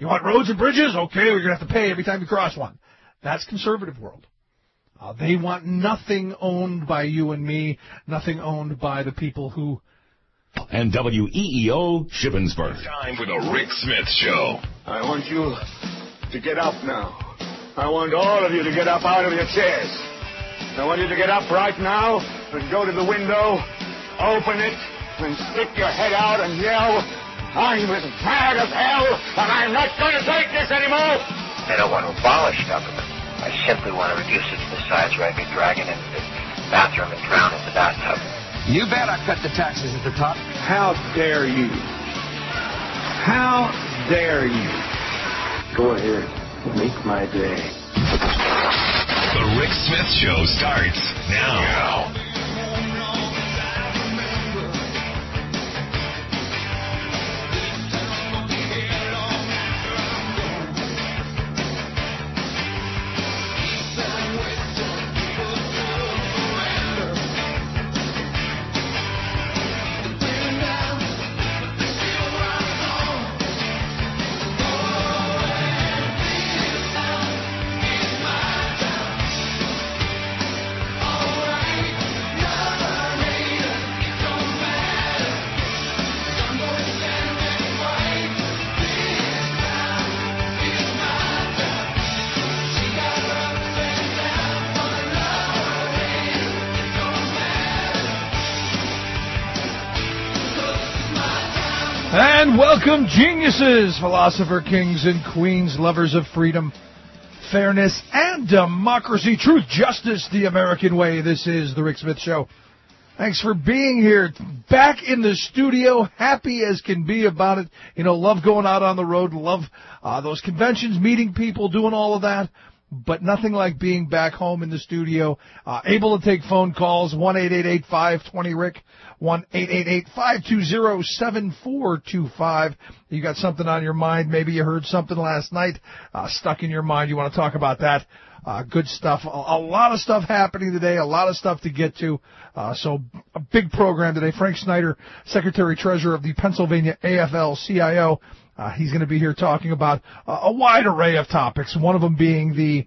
You want roads and bridges? Okay, we're going to have to pay every time you cross one. That's conservative world. They want nothing owned by you and me, nothing owned by the people who... And WEEO Shippensburg. Time for the Rick Smith Show. I want you to get up now. I want all of you to get up out of your chairs. I want you to get up right now and go to the window, open it, and stick your head out and yell, I'm as mad as hell, and I'm not going to take this anymore. I don't want to abolish government. I simply want to reduce it to the size where I could drag it into the bathroom and drown in the bathtub. You bet I cut the taxes at the top. How dare you? How dare you? Go ahead. Make my day. The Rick Smith Show starts now. And welcome, geniuses, philosopher, kings, and queens, lovers of freedom, fairness, and democracy, truth, justice, the American way. This is The Rick Smith Show. Thanks for being here. Back in the studio, happy as can be about it. You know, love going out on the road, love those conventions, meeting people, doing all of that. But nothing like being back home in the studio, able to take phone calls, 1-888-520-RICK, 1-888-520-7425. You got something on your mind, maybe you heard something last night, stuck in your mind, you want to talk about that. Good stuff. A lot of stuff happening today, a lot of stuff to get to. So a big program today. Frank Snyder, Secretary-Treasurer of the Pennsylvania AFL-CIO. He's going to be here talking about a wide array of topics, one of them being the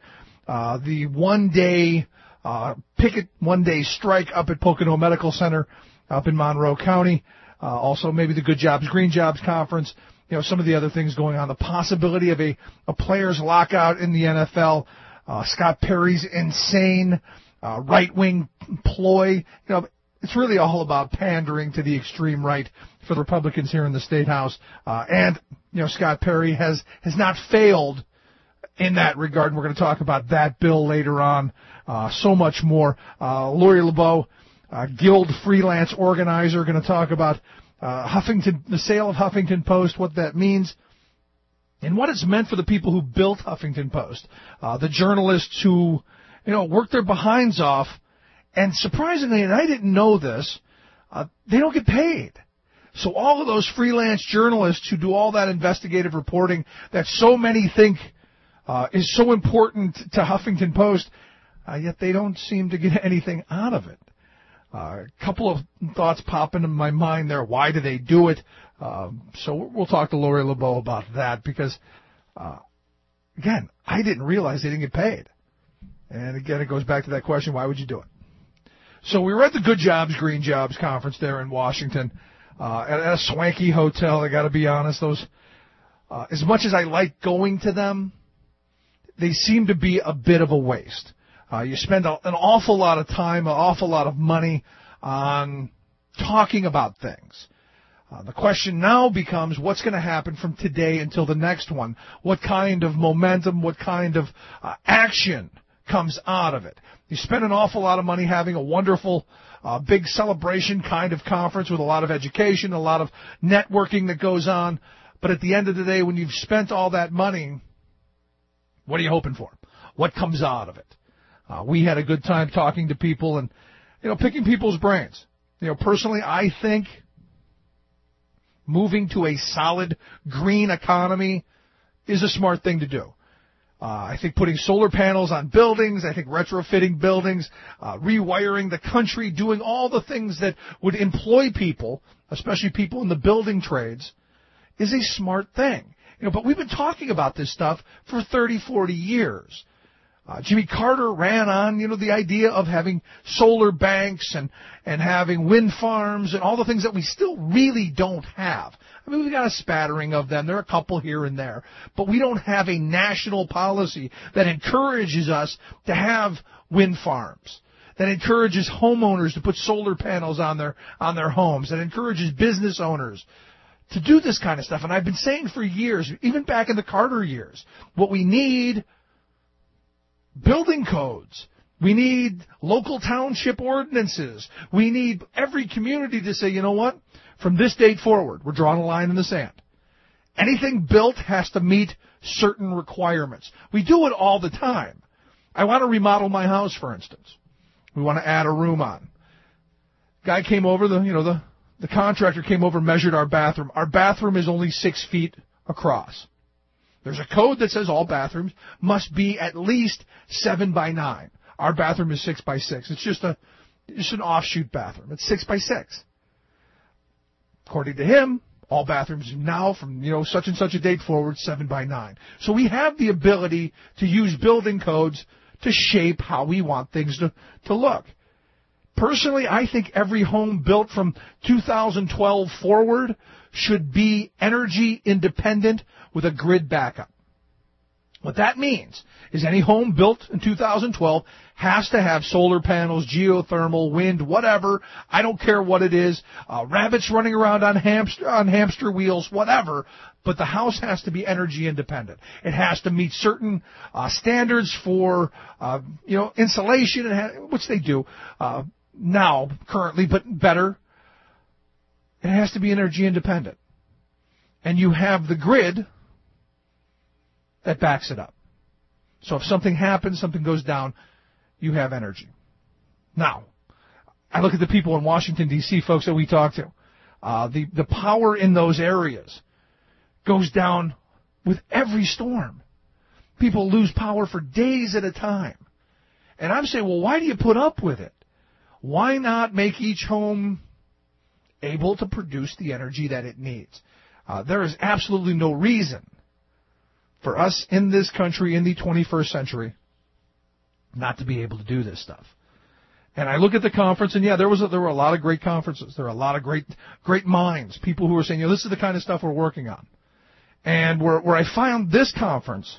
one-day picket, one-day strike up at Pocono Medical Center up in Monroe County. Also maybe the Good Jobs, Green Jobs Conference. You know, some of the other things going on. The possibility of a players' lockout in the NFL. Scott Perry's insane right-wing ploy. You know, it's really all about pandering to the extreme right for the Republicans here in the State House. And, you know, Scott Perry has not failed in that regard. And we're going to talk about that bill later on. So much more. Lori LeBeau, Guild freelance organizer, going to talk about the sale of Huffington Post, what that means, and what it's meant for the people who built Huffington Post. The journalists who, you know, worked their behinds off. And surprisingly, and I didn't know this, they don't get paid. So all of those freelance journalists who do all that investigative reporting that so many think is so important to Huffington Post, yet they don't seem to get anything out of it. A couple of thoughts pop into my mind there. Why do they do it? So we'll talk to Lori LeBeau about that because, again, I didn't realize they didn't get paid. And again, it goes back to that question, why would you do it? So we were at the Good Jobs, Green Jobs Conference there in Washington at a swanky hotel. I got to be honest, those as much as I like going to them, they seem to be a bit of a waste. You spend an awful lot of time, an awful lot of money on talking about things. The question now becomes what's going to happen from today until the next one? What kind of momentum, what kind of action comes out of it? You spend an awful lot of money having a wonderful, big celebration kind of conference with a lot of education, a lot of networking that goes on. But at the end of the day, when you've spent all that money, what are you hoping for? What comes out of it? We had a good time talking to people and, you know, picking people's brains. You know, personally, I think moving to a solid green economy is a smart thing to do. I think putting solar panels on buildings, I think retrofitting buildings, rewiring the country, doing all the things that would employ people, especially people in the building trades, is a smart thing. But we've been talking about this stuff for 30, 40 years. Jimmy Carter ran on, the idea of having solar banks and having wind farms and all the things that we still really don't have. I mean, we've got a spattering of them. There are a couple here and there. But we don't have a national policy that encourages us to have wind farms, that encourages homeowners to put solar panels on their homes, that encourages business owners to do this kind of stuff. And I've been saying for years, even back in the Carter years, what we need, building codes. We need local township ordinances. We need every community to say, you know what? From this date forward, we're drawing a line in the sand. Anything built has to meet certain requirements. We do it all the time. I want to remodel my house, for instance. We want to add a room on. Guy came over, the contractor came over, measured our bathroom. Our bathroom is only 6 feet across. There's a code that says all bathrooms must be at least 7 by 9. Our bathroom is 6 by 6. It's just an offshoot bathroom. It's 6 by 6. According to him, all bathrooms now from, such and such a date forward, 7 by 9. So we have the ability to use building codes to shape how we want things to look. Personally, I think every home built from 2012 forward should be energy independent with a grid backup. What that means is any home built in 2012 has to have solar panels, geothermal, wind, whatever. I don't care what it is. Rabbits running around on hamster wheels, whatever. But the house has to be energy independent. It has to meet certain standards for, insulation, which they do now currently, but better. It has to be energy independent. And you have the grid that backs it up. So if something happens, something goes down, you have energy. Now, I look at the people in Washington, D.C., folks that we talk to. The power in those areas goes down with every storm. People lose power for days at a time. And I'm saying, well, why do you put up with it? Why not make each home able to produce the energy that it needs? There is absolutely no reason for us in this country in the 21st century not to be able to do this stuff. And I look at the conference, and there were a lot of great conferences. There were a lot of great minds, people who were saying, this is the kind of stuff we're working on. And where I found this conference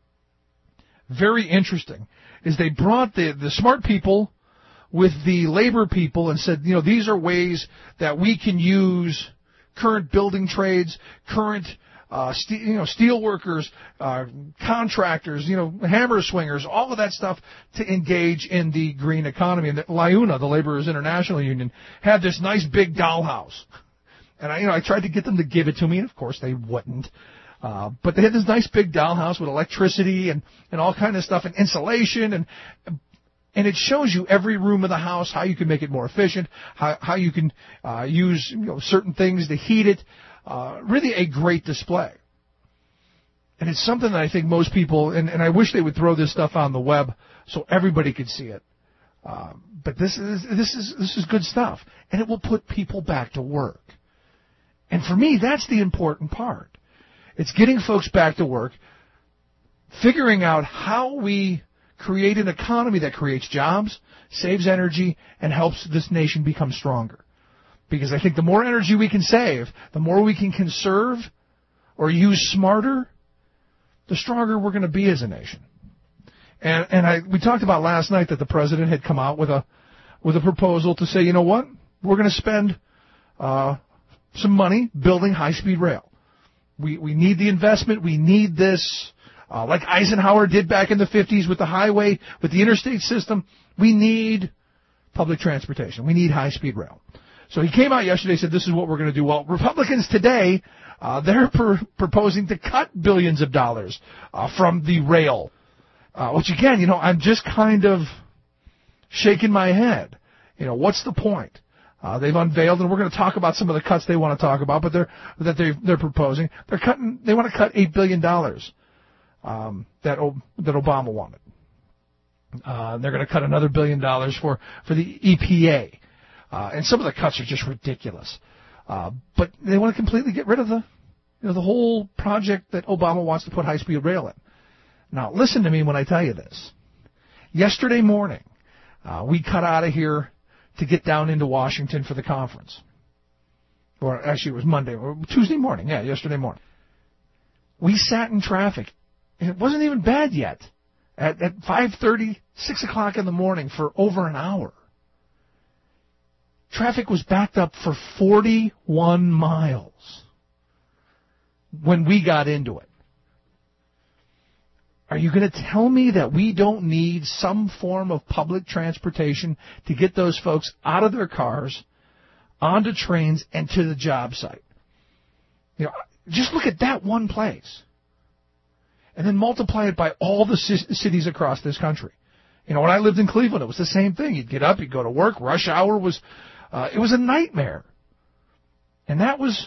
very interesting is they brought the smart people with the labor people and said, these are ways that we can use current building trades, current steel workers, contractors, hammer swingers, all of that stuff to engage in the green economy. And LIUNA, the Laborers International Union, had this nice big dollhouse. And I tried to get them to give it to me, and of course they wouldn't. But they had this nice big dollhouse with electricity and all kind of stuff and insulation and it shows you every room of the house, how you can make it more efficient, how you can use certain things to heat it. Really a great display. And it's something that I think most people, and I wish they would throw this stuff on the web so everybody could see it. But this is good stuff. And it will put people back to work. And for me, that's the important part. It's getting folks back to work, figuring out how we create an economy that creates jobs, saves energy, and helps this nation become stronger. Because I think the more energy we can save, the more we can conserve or use smarter, the stronger we're going to be as a nation. And we talked about last night that the president had come out with a proposal to say, you know what, we're going to spend some money building high-speed rail. We need the investment. We need this. Like Eisenhower did back in the 50s with the highway, with the interstate system, we need public transportation. We need high-speed rail. So he came out yesterday and said, this is what we're going to do. Well, Republicans today, they're proposing to cut billions of dollars from the rail, which, again, I'm just kind of shaking my head. What's the point? They've unveiled, and we're going to talk about some of the cuts they want to talk about, but they're proposing. They want to cut $8 billion. That Obama wanted. They're going to cut another $1 billion for the EPA. And some of the cuts are just ridiculous. But they want to completely get rid of the the whole project that Obama wants to put high-speed rail in. Now, listen to me when I tell you this. Yesterday morning, we cut out of here to get down into Washington for the conference. Or actually, it was Monday, or Tuesday morning. Yeah, yesterday morning. We sat in traffic, and it wasn't even bad yet, at 5:30, 6 o'clock in the morning for over an hour. Traffic was backed up for 41 miles when we got into it. Are you going to tell me that we don't need some form of public transportation to get those folks out of their cars, onto trains, and to the job site? Just look at that one place. And then multiply it by all the cities across this country. When I lived in Cleveland, it was the same thing. You'd get up, you'd go to work. Rush hour was, it was a nightmare. And that was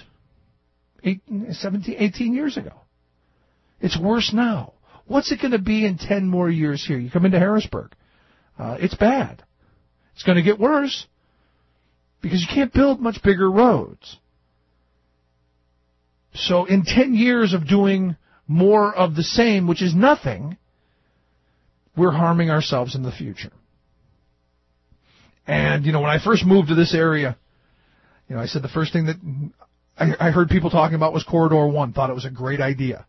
18 years ago. It's worse now. What's it going to be in 10 more years here? You come into Harrisburg. It's bad. It's going to get worse because you can't build much bigger roads. So in 10 years of doing more of the same, which is nothing, we're harming ourselves in the future. And, when I first moved to this area, I said the first thing that I heard people talking about was Corridor 1, thought it was a great idea.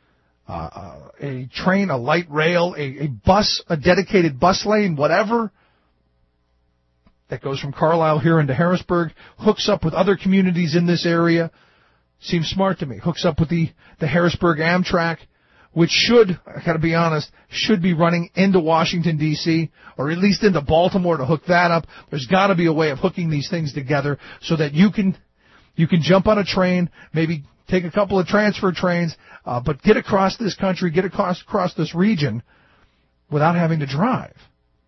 A train, a light rail, a bus, a dedicated bus lane, whatever, that goes from Carlisle here into Harrisburg, hooks up with other communities in this area. Seems smart to me. Hooks up with the Harrisburg Amtrak, which should, I got to be honest, should be running into Washington, D.C., or at least into Baltimore to hook that up. There's got to be a way of hooking these things together so that you can jump on a train, maybe take a couple of transfer trains, but get across this country, get across this region without having to drive.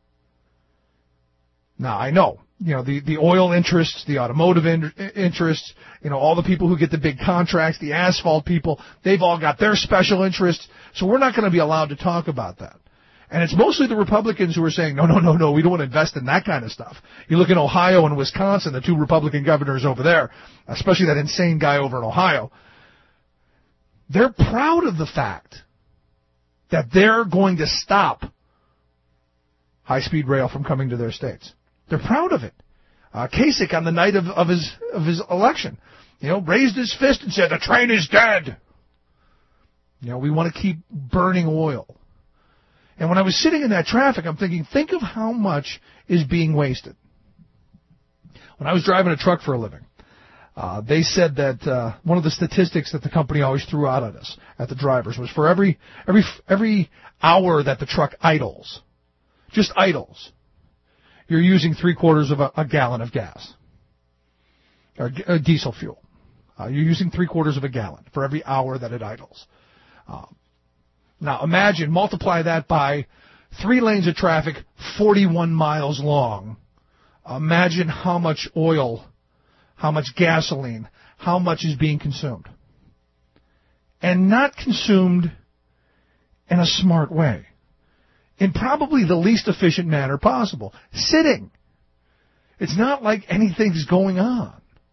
Now, I know, the oil interests, the automotive interests, all the people who get the big contracts, the asphalt people, they've all got their special interests, so we're not going to be allowed to talk about that. And it's mostly the Republicans who are saying, no, we don't want to invest in that kind of stuff. You look in Ohio and Wisconsin, the two Republican governors over there, especially that insane guy over in Ohio, they're proud of the fact that they're going to stop high-speed rail from coming to their states. They're proud of it. Kasich, on the night of his election, raised his fist and said, the train is dead. We want to keep burning oil. And when I was sitting in that traffic, I'm thinking, think of how much is being wasted. When I was driving a truck for a living, they said that one of the statistics that the company always threw out at us, at the drivers, was for every hour that the truck idles, just idles, you're using 3/4 of a gallon of gas, or diesel fuel. You're using 3/4 of a gallon for every hour that it idles. Now imagine, multiply that by 3 lanes of traffic, 41 miles long. Imagine how much oil, how much gasoline, how much is being consumed. And not consumed in a smart way. In probably the least efficient manner possible. Sitting. It's not like anything's going on.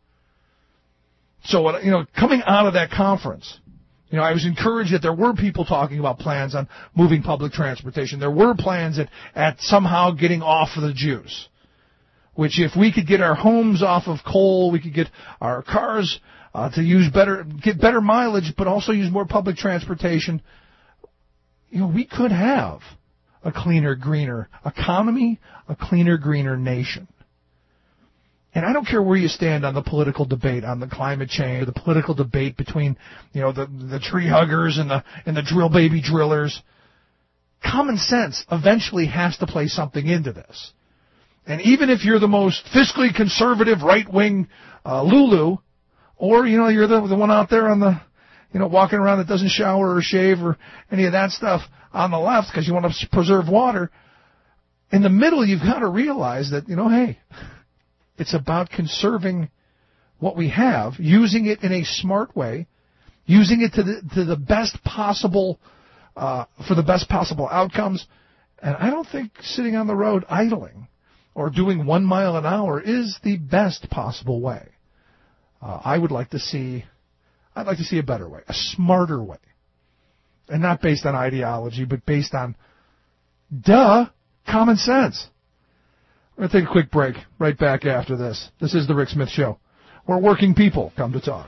So, coming out of that conference, I was encouraged that there were people talking about plans on moving public transportation. There were plans at somehow getting off of the juice. Which, if we could get our homes off of coal, we could get our cars to get better mileage, but also use more public transportation, we could have a cleaner, greener economy, a cleaner, greener nation. And I don't care where you stand on the political debate on the climate change, or the political debate between, the tree huggers and the drill baby drillers. Common sense eventually has to play something into this. And even if you're the most fiscally conservative right-wing Lulu, or, you're the one out there on the, walking around that doesn't shower or shave or any of that stuff on the left because you want to preserve water, in the middle you've got to realize that, hey, it's about conserving what we have, using it in a smart way, using it to the best possible, for the best possible outcomes. And I don't think sitting on the road idling or doing 1 mile an hour is the best possible way. I would like to see I'd like to see a better way, a smarter way. And not based on ideology, but based on, common sense. We're going to take a quick break right back after this. This is The Rick Smith Show, where working people come to talk.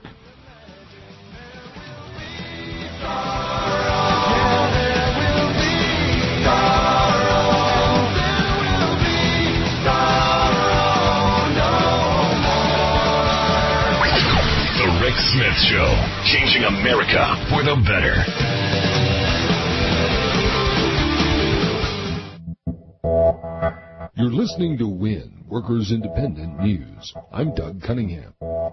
The Rick Smith Show, changing America for the better. You're listening to WIN, Workers Independent News. I'm Doug Cunningham.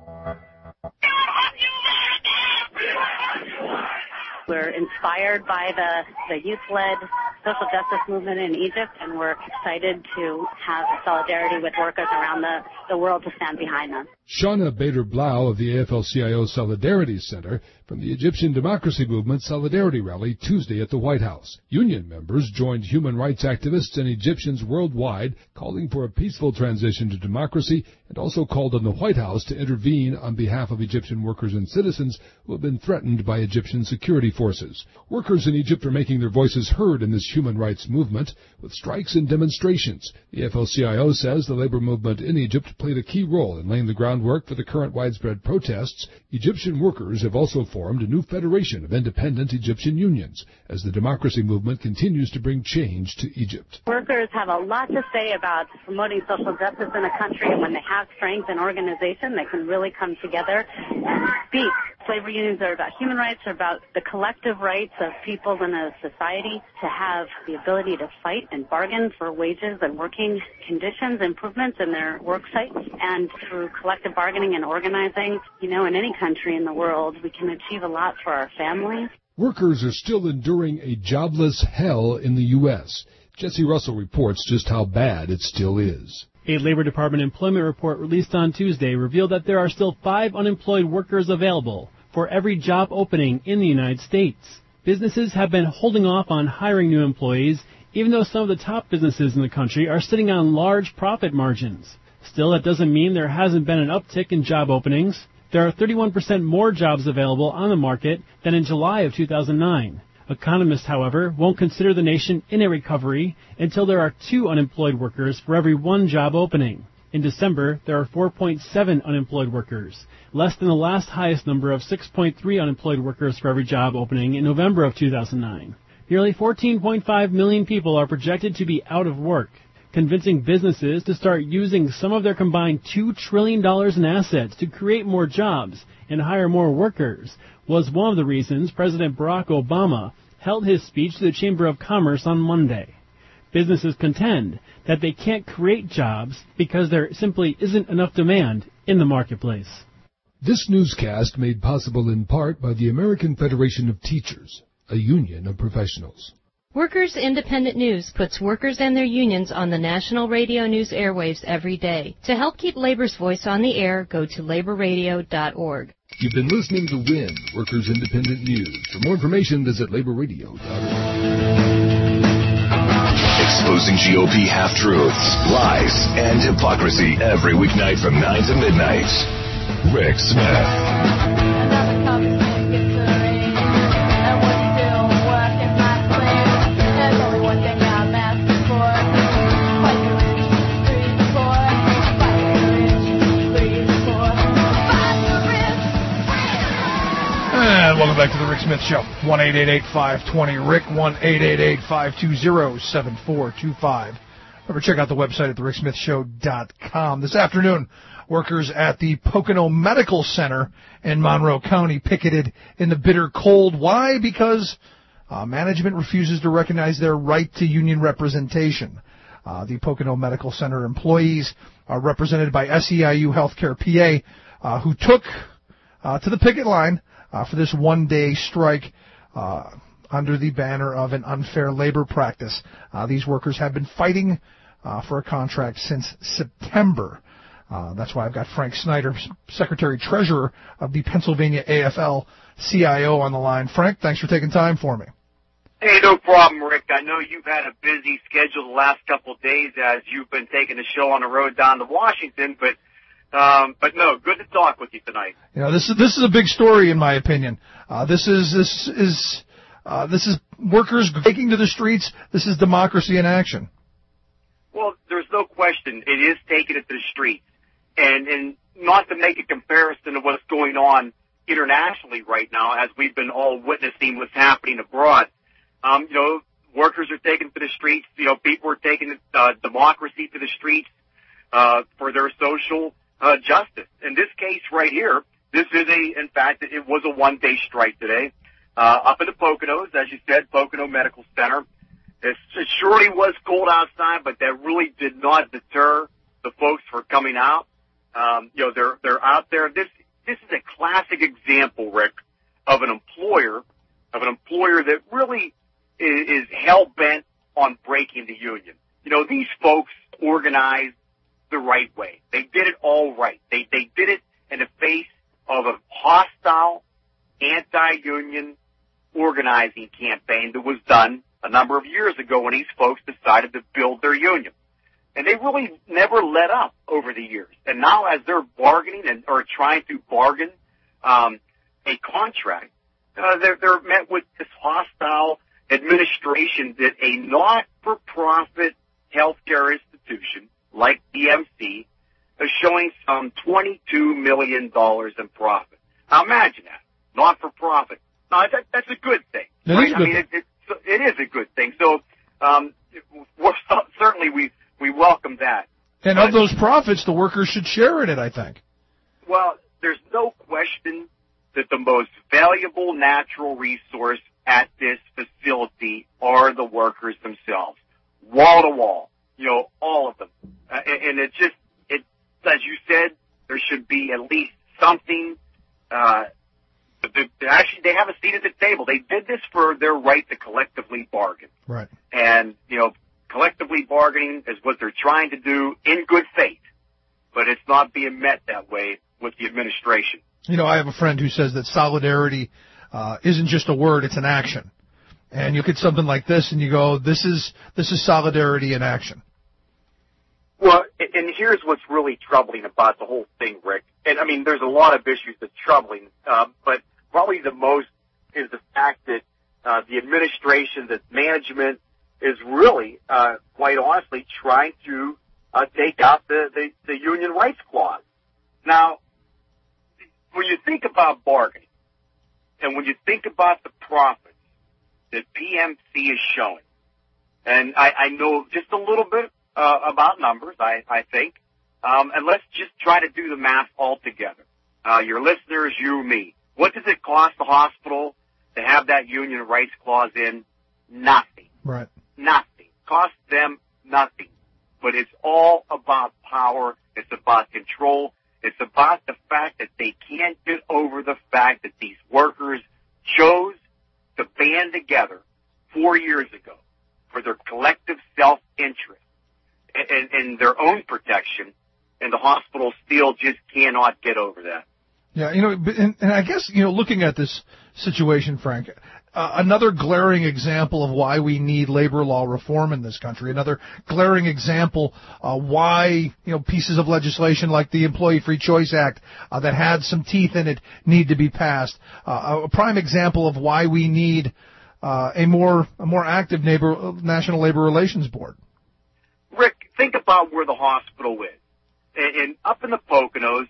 We're inspired by the youth-led social justice movement in Egypt, and we're excited to have solidarity with workers around the world to stand behind them. Shauna Bader-Blau of the AFL-CIO Solidarity Center from the Egyptian Democracy Movement Solidarity Rally Tuesday at the White House. Union members joined human rights activists and Egyptians worldwide calling for a peaceful transition to democracy and also called on the White House to intervene on behalf of Egyptian workers and citizens who have been threatened by Egyptian security forces. Workers in Egypt are making their voices heard in this human rights movement with strikes and demonstrations. The AFL-CIO says the labor movement in Egypt played a key role in laying the groundwork for the current widespread protests. Egyptian workers have also formed a new federation of independent Egyptian unions as the democracy movement continues to bring change to Egypt. Workers have a lot to say about promoting social justice in a country, and when they have strength and organization, they can really come together and speak. Labor unions are about human rights, are about the collective rights of people in a society to have the ability to fight and bargain for wages and working conditions, improvements in their work sites. And through collective bargaining and organizing, in any country in the world, we can achieve a lot for our families. Workers are still enduring a jobless hell in the U.S. Jesse Russell reports just how bad it still is. A Labor Department employment report released on Tuesday revealed that there are still 5 unemployed workers available for every job opening in the United States. Businesses have been holding off on hiring new employees, even though some of the top businesses in the country are sitting on large profit margins. Still, that doesn't mean there hasn't been an uptick in job openings. There are 31% more jobs available on the market than in July of 2009. Economists, however, won't consider the nation in a recovery until there are 2 unemployed workers for every 1 job opening. In December, there are 4.7 unemployed workers, less than the last highest number of 6.3 unemployed workers for every job opening in November of 2009. Nearly 14.5 million people are projected to be out of work. Convincing businesses to start using some of their combined $2 trillion in assets to create more jobs and hire more workers was one of the reasons President Barack Obama held his speech to the Chamber of Commerce on Monday. Businesses contend that they can't create jobs because there simply isn't enough demand in the marketplace. This newscast made possible in part by the American Federation of Teachers, a union of professionals. Workers Independent News puts workers and their unions on the national radio news airwaves every day. To help keep labor's voice on the air, go to laborradio.org. You've been listening to WIN, Workers Independent News. For more information, visit laborradio.org. Exposing GOP half-truths, lies, and hypocrisy every weeknight from 9 to midnight. Rick Smith. And welcome back to the Rick Smith Show. 1-888-520-RICK, 1-888-520-7425. Remember, check out the website at thericksmithshow.com. This afternoon, workers at the Pocono Medical Center in Monroe County picketed in the bitter cold. Why? Because management refuses to recognize their right to union representation. The Pocono Medical Center employees are represented by SEIU Healthcare PA, who took to the picket line for this one-day strike under the banner of an unfair labor practice. These workers have been fighting for a contract since September. That's why I've got Frank Snyder, Secretary-Treasurer of the Pennsylvania AFL-CIO on the line. Frank, thanks for taking time for me. Hey, no problem, Rick. I know you've had a busy schedule the last couple of days as you've been taking the show on the road down to Washington, but But no, good to talk with you tonight. You know, this is a big story in my opinion. This is workers taking to the streets. This is democracy in action. Well, there's no question. It is taking it to the streets. And not to make a comparison of what's going on internationally right now, as we've been all witnessing what's happening abroad. Workers are taken to the streets. People are taking democracy to the streets for their social justice. In this case right here, this is in fact, it was a one-day strike today up in the Poconos, as you said, Pocono Medical Center. It surely was cold outside, but that really did not deter the folks from coming out. They're out there. This is a classic example, Rick, of an employer that really is hell-bent on breaking the union. These folks organized the right way. They did it all right. They did it in the face of a hostile, anti-union organizing campaign that was done a number of years ago when these folks decided to build their union. And they really never let up over the years. And now as they're bargaining or trying to bargain a contract, they're met with this hostile administration that a not-for-profit healthcare institution like PMC is showing some $22 million in profit. Now imagine that. Not-for-profit. Now, that's a good thing. Right? I mean, it is a good thing. So certainly we welcome that. And of those profits, the workers should share in it, I think. Well, there's no question that the most valuable natural resource at this facility are the workers themselves, wall to wall, all of them. And as you said, there should be at least something. Actually, they have a seat at the table. They did this for their right to collectively bargain. Right. And, collectively bargaining is what they're trying to do in good faith, but it's not being met that way with the administration. I have a friend who says that solidarity isn't just a word, it's an action. And you look at something like this and you go, this is solidarity in action. Well, and here's what's really troubling about the whole thing, Rick. And, I mean, there's a lot of issues that's troubling, but probably the most is the fact that the administration, the management, is really, quite honestly, trying to take out the union rights clause. Now, when you think about bargaining, and when you think about the profits that PMC is showing, and I know just a little bit about numbers, I think, and let's just try to do the math all together. Your listeners, you, me. What does it cost the hospital to have that union rights clause in? Nothing. Right. Nothing. Cost them nothing. But it's all about power. It's about control. It's about the fact that they can't get over the fact that these workers chose to band together 4 years ago for their collective self-interest and their own protection, and the hospital still just cannot get over that. Yeah, and I guess, looking at this situation, Frank, another glaring example of why we need labor law reform in this country, another glaring example why, pieces of legislation like the Employee Free Choice Act that had some teeth in it need to be passed. A prime example of why we need a more active National Labor Relations Board. Rick, think about where the hospital is. And up in the Poconos,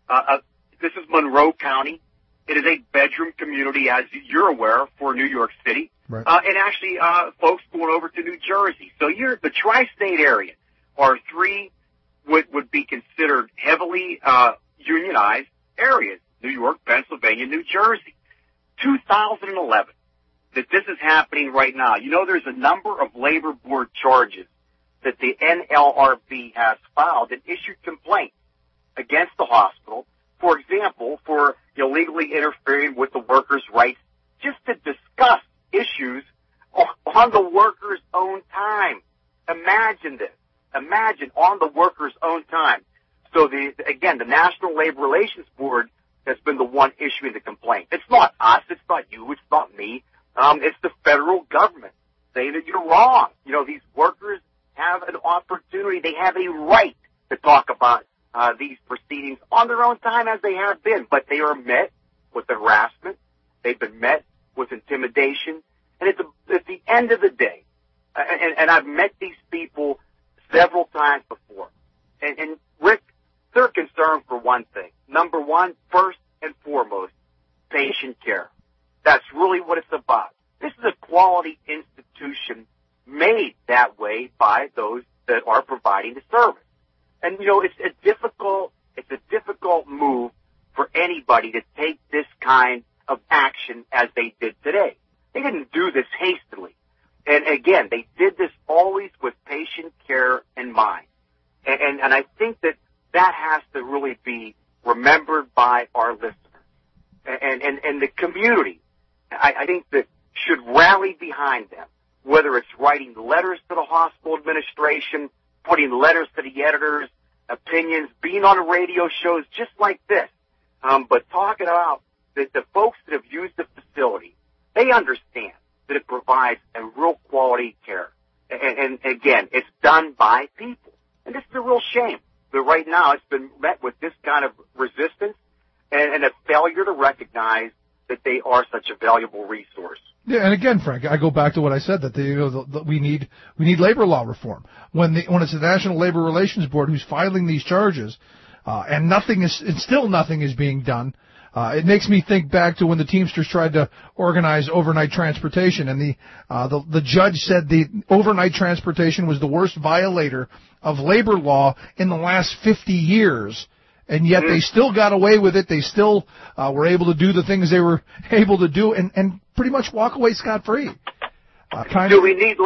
this is Monroe County. It is a bedroom community, as you're aware, for New York City. Right. And actually, folks going over to New Jersey. So the tri-state area are three would be considered heavily unionized areas: New York, Pennsylvania, New Jersey. 2011, that this is happening right now. There's a number of labor board charges that the NLRB has filed and issued complaints against the hospital. For example, for illegally interfering with the workers' rights, just to discuss issues on the workers' own time. Imagine this. Imagine on the workers' own time. So the National Labor Relations Board has been the one issuing the complaint. It's not us. It's not you. It's not me. It's the federal government saying that you're wrong. These workers have an opportunity. They have a right to talk about these proceedings on their own time as they have been, but they are met with harassment. They've been met with intimidation. And at the end of the day, and I've met these people several times before, and Rick, they're concerned for one thing. Number one, first and foremost, patient care. That's really what it's about. This is a quality institution made that way by those that are providing the service. And, it's a difficult move for anybody to take this kind of action as they did today. They didn't do this hastily. And again, they did this always with patient care in mind. And I think that has to really be remembered by our listeners. And the community, I think that should rally behind them, whether it's writing letters to the hospital administration, putting letters to the editors, opinions, being on radio shows just like this, but talking about that the folks that have used the facility, they understand that it provides a real quality care. And again, it's done by people. And this is a real shame that right now it's been met with this kind of resistance and a failure to recognize that they are such a valuable resource. Yeah, and again, Frank, I go back to what I said, that we need labor law reform. When it's the National Labor Relations Board who's filing these charges, and still nothing is being done. It makes me think back to when the Teamsters tried to organize overnight transportation, and the judge said the overnight transportation was the worst violator of labor law in the last 50 years. And yet they still got away with it. They still were able to do the things they were able to do and pretty much walk away scot-free. Do we need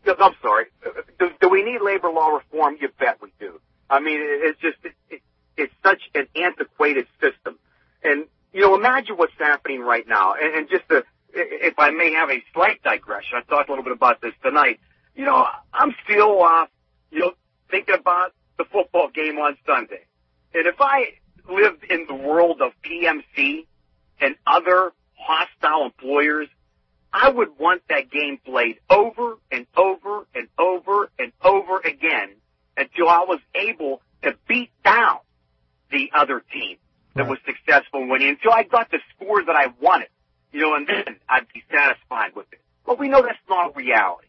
do we need labor law reform? You bet we do. I mean, it's such an antiquated system. And, imagine what's happening right now. And just if I may have a slight digression, I talked a little bit about this tonight. I'm still, thinking about the football game on Sunday. And if I lived in the world of PMC and other hostile employers, I would want that game played over and over and over and over again until I was able to beat down the other team that was successful in winning, until I got the score that I wanted, and then I'd be satisfied with it. But we know that's not reality.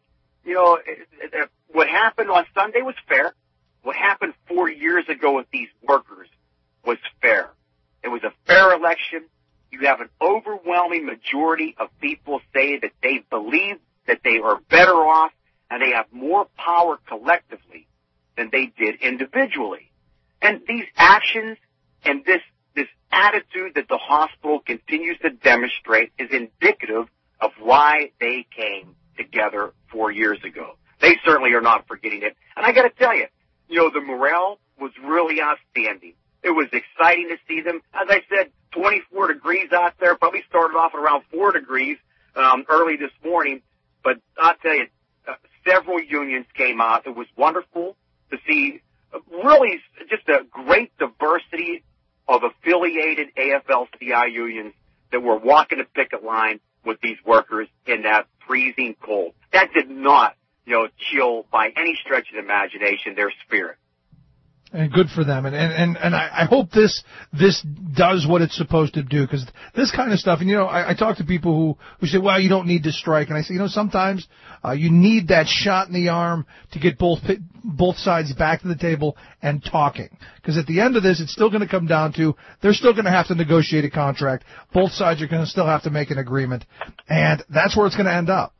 What happened on Sunday was fair. What happened 4 years ago with these workers was fair. It was a fair election. You have an overwhelming majority of people say that they believe that they are better off and they have more power collectively than they did individually. And these actions and this attitude that the hospital continues to demonstrate is indicative of why they came together 4 years ago. They certainly are not forgetting it. And I got to tell you, the morale was really outstanding. It was exciting to see them. As I said, 24 degrees out there. Probably started off at around 4 degrees early this morning. But I'll tell you, several unions came out. It was wonderful to see really just a great diversity of affiliated AFL-CIO unions that were walking the picket line with these workers in that freezing cold. That did not, chill by any stretch of the imagination their spirit. And good for them. And I hope this does what it's supposed to do, because this kind of stuff, and I talk to people who say, well, you don't need to strike. And I say, sometimes you need that shot in the arm to get both sides back to the table and talking. Because at the end of this, it's still going to come down to, they're still going to have to negotiate a contract. Both sides are going to still have to make an agreement. And that's where it's going to end up.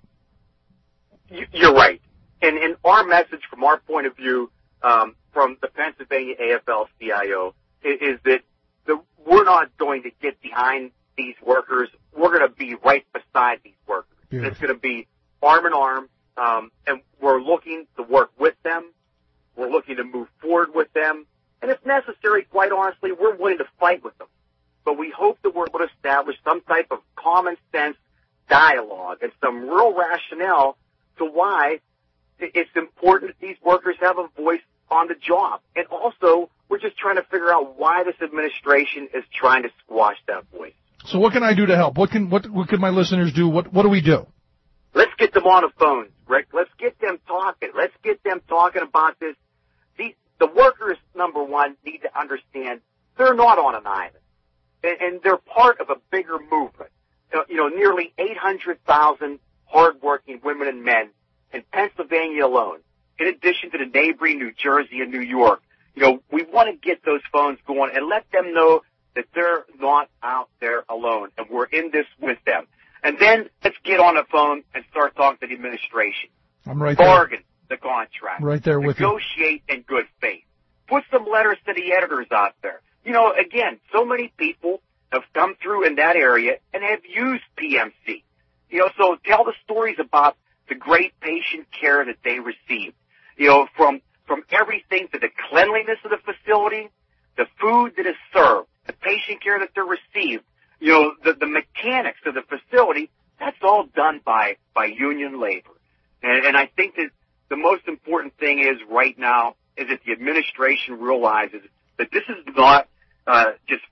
You're right. And our message from our point of view, from the Pennsylvania AFL-CIO is that we're not going to get behind these workers. We're going to be right beside these workers. And it's going to be arm in arm, and we're looking to work with them. We're looking to move forward with them. And if necessary, quite honestly, we're willing to fight with them. But we hope that we're able to establish some type of common sense dialogue and some real rationale to why it's important that these workers have a voice on the job. And also, we're just trying to figure out why this administration is trying to squash that voice. So what can I do to help? What can my listeners do? What do we do? Let's get them on the phones, Rick. Let's get them talking. Let's get them talking about this. The the workers, number one, need to understand they're not on an island, and they're part of a bigger movement. Nearly 800,000 hardworking women and men in Pennsylvania alone, in addition to the neighboring New Jersey and New York. We want to get those phones going and let them know that they're not out there alone, and we're in this with them. And then let's get on the phone and start talking to the administration. I'm right there. Bargain the contract. Right there with you. Negotiate in good faith. Put some letters to the editors out there. Again, so many people have come through in that area and have used PMC. So tell the stories about the great patient care that they received. From everything to the cleanliness of the facility, the food that is served, the patient care that they're received, the mechanics of the facility, that's all done by union labor. And I think that the most important thing is right now is that the administration realizes that this is not just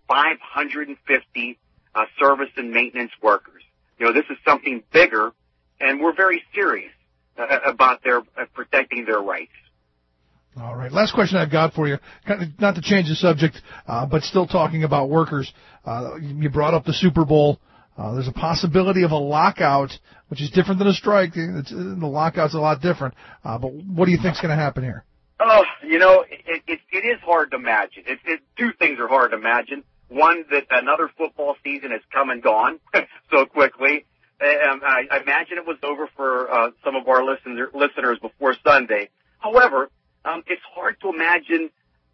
550 service and maintenance workers. This is something bigger, and we're very serious about their protecting their rights. All right. Last question I've got for you, not to change the subject, but still talking about workers. You brought up the Super Bowl. There's a possibility of a lockout, which is different than a strike. The lockout's a lot different. But what do you think's going to happen here? Oh, it is hard to imagine. Two things are hard to imagine. One, that another football season has come and gone so quickly. I imagine it was over for some of our listeners before Sunday. However, it's hard to imagine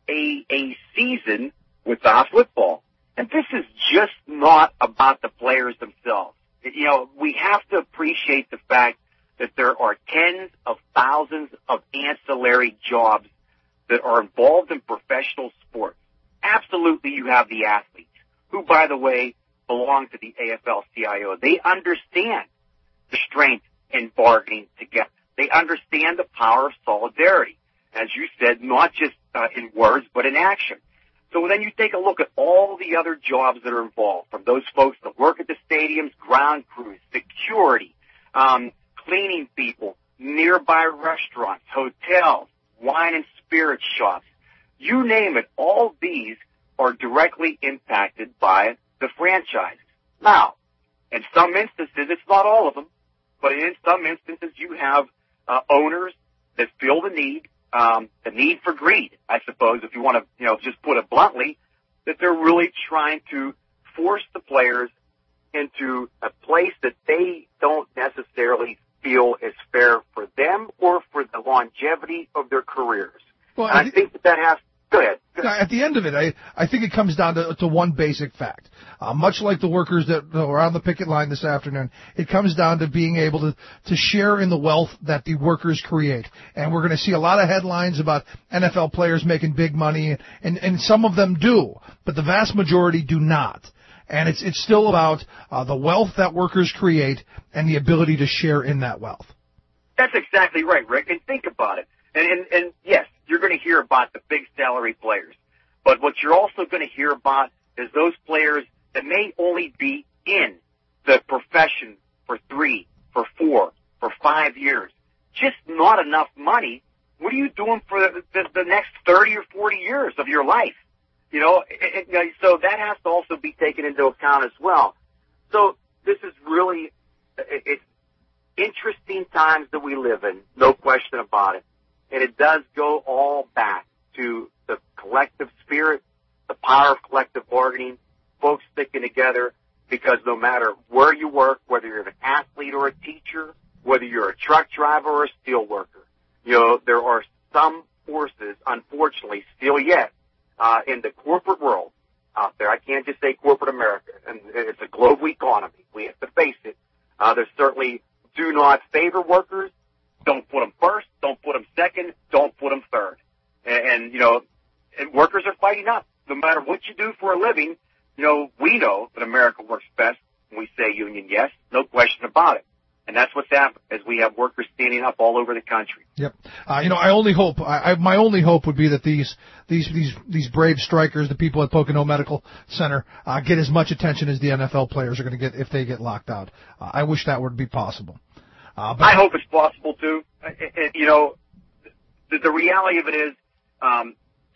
a season without football. And this is just not about the players themselves. We have to appreciate the fact that there are tens of thousands of ancillary jobs that are involved in professional sports. Absolutely, you have the athletes, who, by the way, belong to the AFL-CIO. They understand the strength in bargaining together. They understand the power of solidarity, as you said, not just in words, but in action. So then you take a look at all the other jobs that are involved, from those folks that work at the stadiums, ground crews, security, cleaning people, nearby restaurants, hotels, wine and spirit shops. You name it, all these are directly impacted by the franchises. Now, in some instances, it's not all of them, but in some instances you have owners that feel the need for greed, I suppose, if you want to, just put it bluntly, that they're really trying to force the players into a place that they don't necessarily feel is fair for them or for the longevity of their careers. Well, I think that has. Go ahead. At the end of it, I think it comes down to one basic fact. Much like the workers that were on the picket line this afternoon, it comes down to being able to share in the wealth that the workers create. And we're going to see a lot of headlines about NFL players making big money, and some of them do, but the vast majority do not. And it's still about the wealth that workers create and the ability to share in that wealth. That's exactly right, Rick. And think about it. And yes, you're going to hear about the big salary players. But what you're also going to hear about is those players that may only be in the profession for 3, for 4, for 5 years. Just not enough money. What are you doing for the next 30 or 40 years of your life? So that has to also be taken into account as well. So this is really, it's interesting times that we live in, no question about it. And it does go all back to the collective spirit, the power of collective bargaining, folks sticking together, because no matter where you work, whether you're an athlete or a teacher, whether you're a truck driver or a steel worker, there are some forces, unfortunately, still yet, in the corporate world out there. I can't just say corporate America, and it's a global economy. We have to face it. They certainly do not favor workers. Don't put them first. Don't put them second. Don't put them third. And workers are fighting up. No matter what you do for a living, we know that America works best when we say union yes. No question about it. And that's what's happened as we have workers standing up all over the country. Yep. I only hope, my only hope would be that these brave strikers, the people at Pocono Medical Center, get as much attention as the NFL players are going to get if they get locked out. I wish that would be possible. I hope it's possible too. The reality of it is,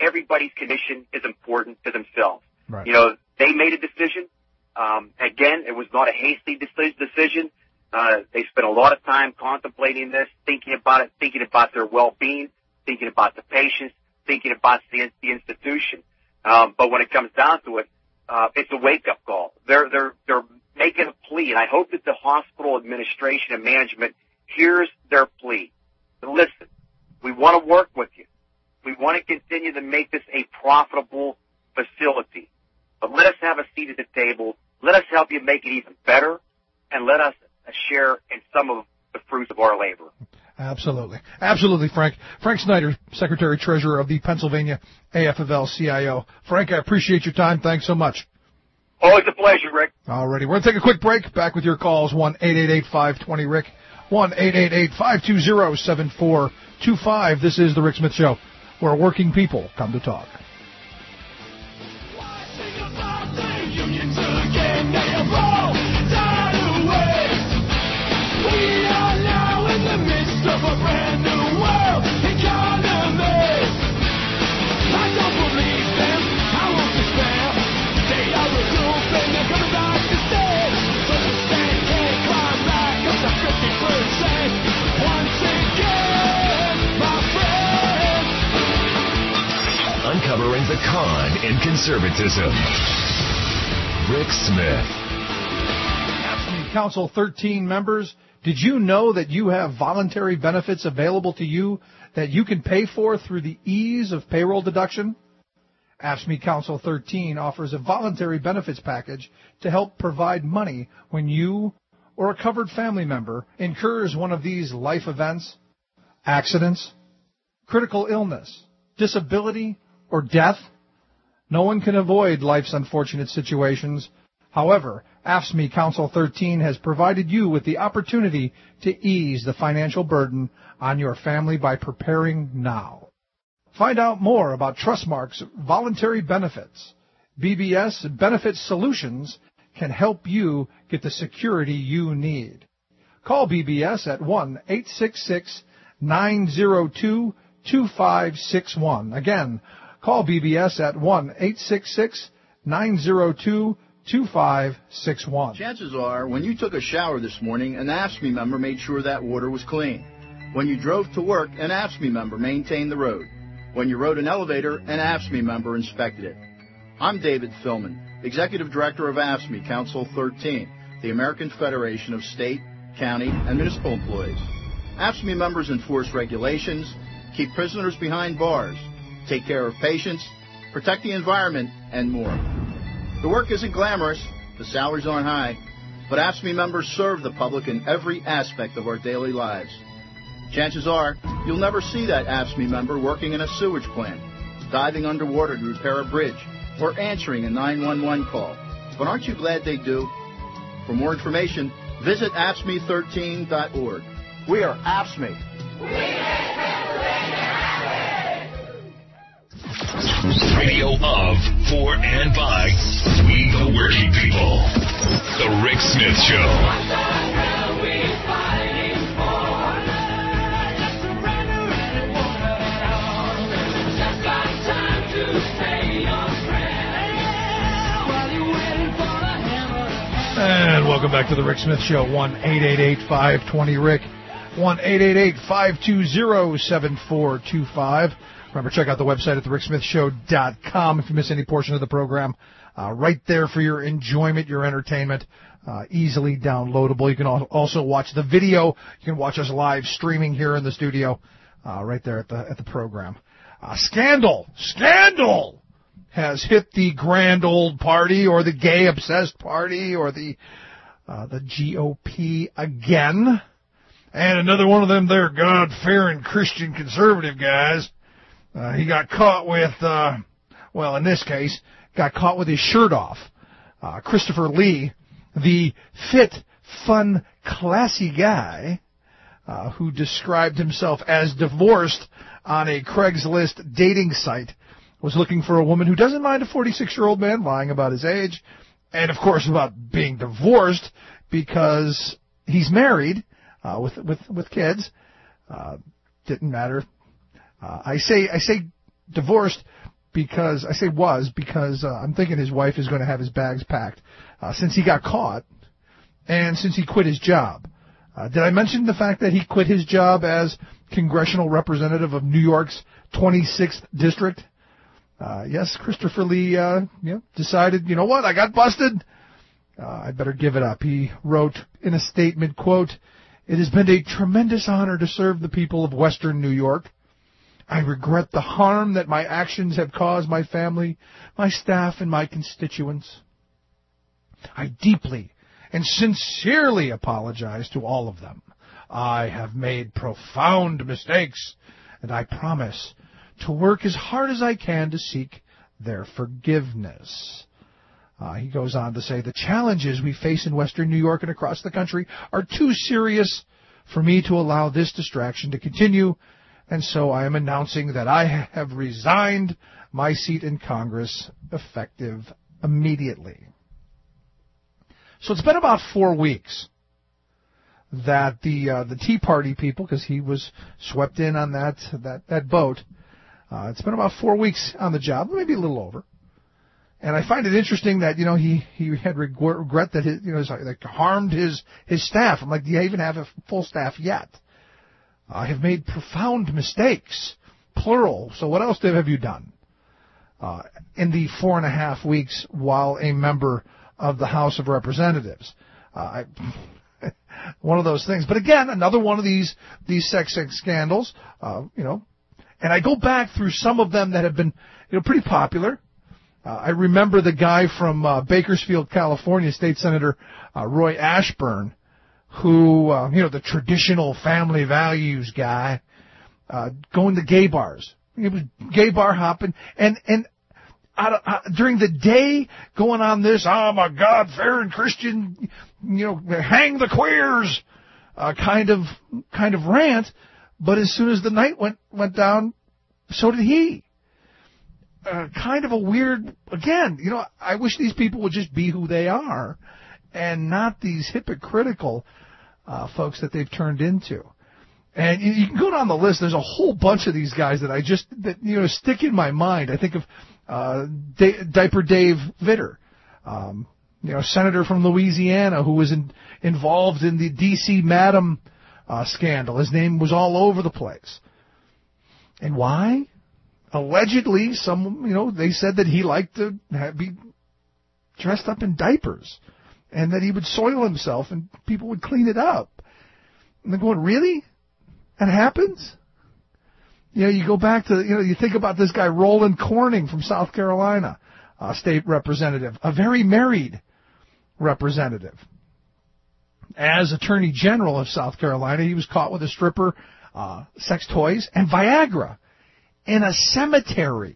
everybody's condition is important to themselves. Right. You know, they made a decision. Again, it was not a hasty decision. They spent a lot of time contemplating this, thinking about it, thinking about their well-being, thinking about the patients, thinking about the institution. But when it comes down to it, it's a wake-up call. They're making a plea, and I hope that the hospital administration and management hears their plea. Listen, we want to work with you. We want to continue to make this a profitable facility. But let us have a seat at the table. Let us help you make it even better, and let us share in some of the fruits of our labor. Absolutely. Absolutely, Frank. Frank Snyder, Secretary-Treasurer of the Pennsylvania AFL-CIO. Frank, I appreciate your time. Thanks so much. Always a pleasure, Rick. All righty. We're going to take a quick break. Back with your calls, 1-888-520-RICK, 1-888-520-7425. This is The Rick Smith Show, where working people come to talk. Of a brand new world economy. I don't believe them, I won't despair. They are a group and they're coming back to stay. So the stand can't climb back up to 50%. Once again, my friend. Uncovering the con in conservatism. Rick Smith. Council 13 members. Did you know that you have voluntary benefits available to you that you can pay for through the ease of payroll deduction? AFSCME Council 13 offers a voluntary benefits package to help provide money when you or a covered family member incurs one of these life events, accidents, critical illness, disability, or death. No one can avoid life's unfortunate situations. However, AFSCME Council 13 has provided you with the opportunity to ease the financial burden on your family by preparing now. Find out more about Trustmark's voluntary benefits. BBS Benefit Solutions can help you get the security you need. Call BBS at 1-866-902-2561. Again, call BBS at 1-866-902-2561. 2561. Chances are, when you took a shower this morning, an AFSCME member made sure that water was clean. When you drove to work, an AFSCME member maintained the road. When you rode an elevator, an AFSCME member inspected it. I'm David Philman, Executive Director of AFSCME Council 13, the American Federation of State, County, and Municipal Employees. AFSCME members enforce regulations, keep prisoners behind bars, take care of patients, protect the environment, and more. The work isn't glamorous, the salaries aren't high, but AFSCME members serve the public in every aspect of our daily lives. Chances are, you'll never see that AFSCME member working in a sewage plant, diving underwater to repair a bridge, or answering a 911 call. But aren't you glad they do? For more information, visit AFSCME13.org. We are AFSCME. Radio of, for, and by we the working people. The Rick Smith Show. And welcome back to the Rick Smith Show. 1-888-520-RICK. 1-888-520-7425. Remember, check out the website at thericksmithshow.com if you miss any portion of the program. Right there for your enjoyment, your entertainment, easily downloadable. You can also watch the video. You can watch us live streaming here in the studio, right there at the program. Scandal has hit the grand old party, or the gay obsessed party, or the GOP again. And another one of them there God-fearing Christian conservative guys. He got caught with, in this case, got caught with his shirt off. Christopher Lee, the fit, fun, classy guy, who described himself as divorced on a Craigslist dating site, was looking for a woman who doesn't mind a 46-year-old man lying about his age, and of course about being divorced because he's married, with kids. Didn't matter. I say divorced because, I say was, because I'm thinking his wife is going to have his bags packed since he got caught and since he quit his job. Did I mention the fact that he quit his job as congressional representative of New York's 26th district? Yes, Christopher Lee decided, you know what, I got busted. I better give it up. He wrote in a statement, quote, "It has been a tremendous honor to serve the people of Western New York. I regret the harm that my actions have caused my family, my staff, and my constituents. I deeply and sincerely apologize to all of them. I have made profound mistakes, and I promise to work as hard as I can to seek their forgiveness." He goes on to say, "The challenges we face in Western New York and across the country are too serious for me to allow this distraction to continue, and so I am announcing that I have resigned my seat in Congress effective immediately." So it's been about 4 weeks that the Tea Party people, because he was swept in on that boat, it's been about 4 weeks on the job, maybe a little over. And I find it interesting that, he had regret that like harmed his staff. I'm like, do you even have a full staff yet? I have made profound mistakes, plural. So what else have you done in the 4.5 weeks while a member of the House of Representatives? One of those things. But again, another one of these sex scandals, and I go back through some of them that have been, pretty popular. I remember the guy from Bakersfield, California, State Senator Roy Ashburn, who, the traditional family values guy, going to gay bars. He was gay bar hopping, and during the day going on this, oh my God, fair and Christian, hang the queers, kind of rant. But as soon as the night went down, so did he. Kind of a weird, again, I wish these people would just be who they are and not these hypocritical folks that they've turned into. And you can go down the list. There's a whole bunch of these guys that stick in my mind. I think of Diaper Dave Vitter, senator from Louisiana who was involved in the D.C. Madam scandal. His name was all over the place. And why? Allegedly, they said that he liked to be dressed up in diapers and that he would soil himself and people would clean it up. And they're going, really? That happens? You go back to, you think about this guy, Roland Corning from South Carolina, state representative, a very married representative. As Attorney General of South Carolina, he was caught with a stripper, sex toys, and Viagra in a cemetery.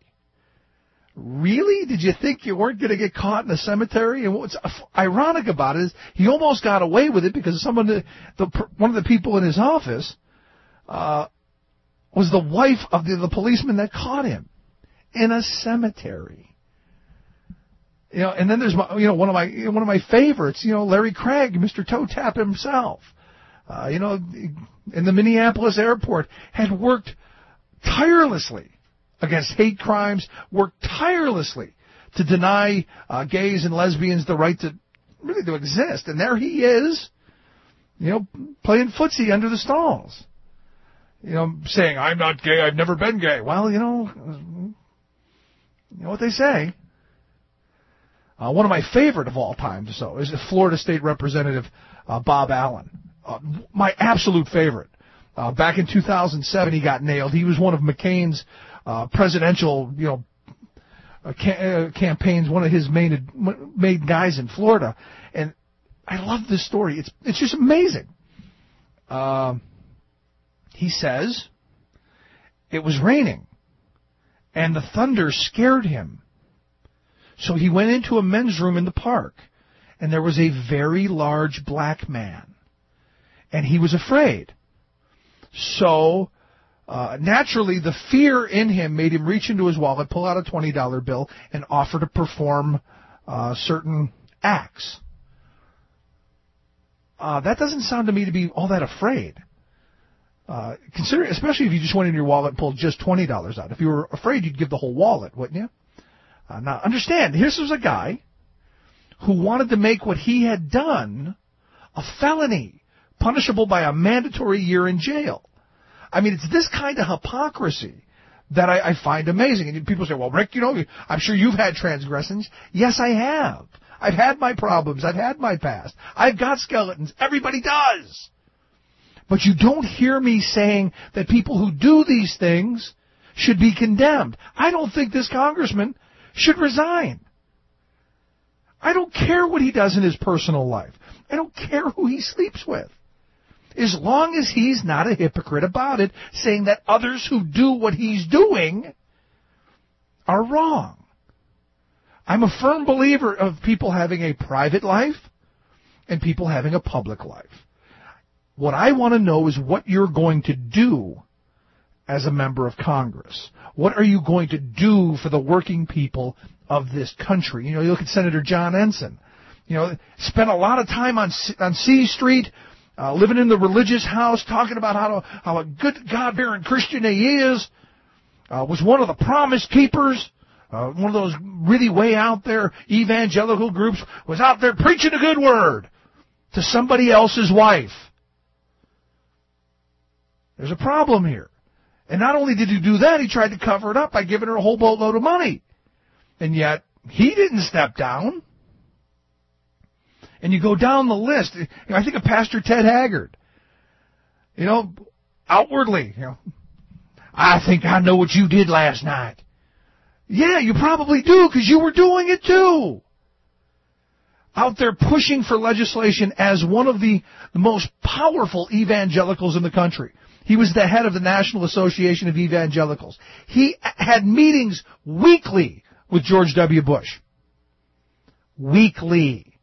Really? Did you think you weren't going to get caught in a cemetery? And what's ironic about it is he almost got away with it because one of the people in his office was the wife of the policeman that caught him in a cemetery. And then there's one of my favorites, Larry Craig, Mr. Toe Tap himself. In the Minneapolis airport, had worked tirelessly against hate crimes, worked tirelessly to deny gays and lesbians the right to exist. And there he is, playing footsie under the stalls. Saying, I'm not gay, I've never been gay. Well, you know what they say. One of my favorite of all time, is the Florida State Representative Bob Allen. My absolute favorite. Back in 2007, he got nailed. He was one of McCain's presidential, campaigns. One of his main guys in Florida, and I love this story. It's just amazing. He says it was raining, and the thunder scared him. So he went into a men's room in the park, and there was a very large black man, and he was afraid. So, naturally, the fear in him made him reach into his wallet, pull out a $20 bill, and offer to perform certain acts. That doesn't sound to me to be all that afraid. Consider, especially if you just went into your wallet and pulled just $20 out. If you were afraid, you'd give the whole wallet, wouldn't you? Now, understand, here's a guy who wanted to make what he had done a felony, punishable by a mandatory year in jail. I mean, it's this kind of hypocrisy that I find amazing. And people say, well, Rick, I'm sure you've had transgressions. Yes, I have. I've had my problems. I've had my past. I've got skeletons. Everybody does. But you don't hear me saying that people who do these things should be condemned. I don't think this congressman should resign. I don't care what he does in his personal life. I don't care who he sleeps with. As long as he's not a hypocrite about it, saying that others who do what he's doing are wrong. I'm a firm believer of people having a private life and people having a public life. What I want to know is what you're going to do as a member of Congress. What are you going to do for the working people of this country? You look at Senator John Ensign. Spent a lot of time on C Street, living in the religious house, talking about how a good God-fearing Christian he is. Was one of the Promise Keepers, one of those really way out there evangelical groups, was out there preaching a good word to somebody else's wife. There's a problem here. And not only did he do that, he tried to cover it up by giving her a whole boatload of money. And yet, he didn't step down. And you go down the list. I think of Pastor Ted Haggard. Outwardly, I think I know what you did last night. Yeah, you probably do, because you were doing it too. Out there pushing for legislation as one of the most powerful evangelicals in the country. He was the head of the National Association of Evangelicals. He had meetings weekly with George W. Bush. Weekly.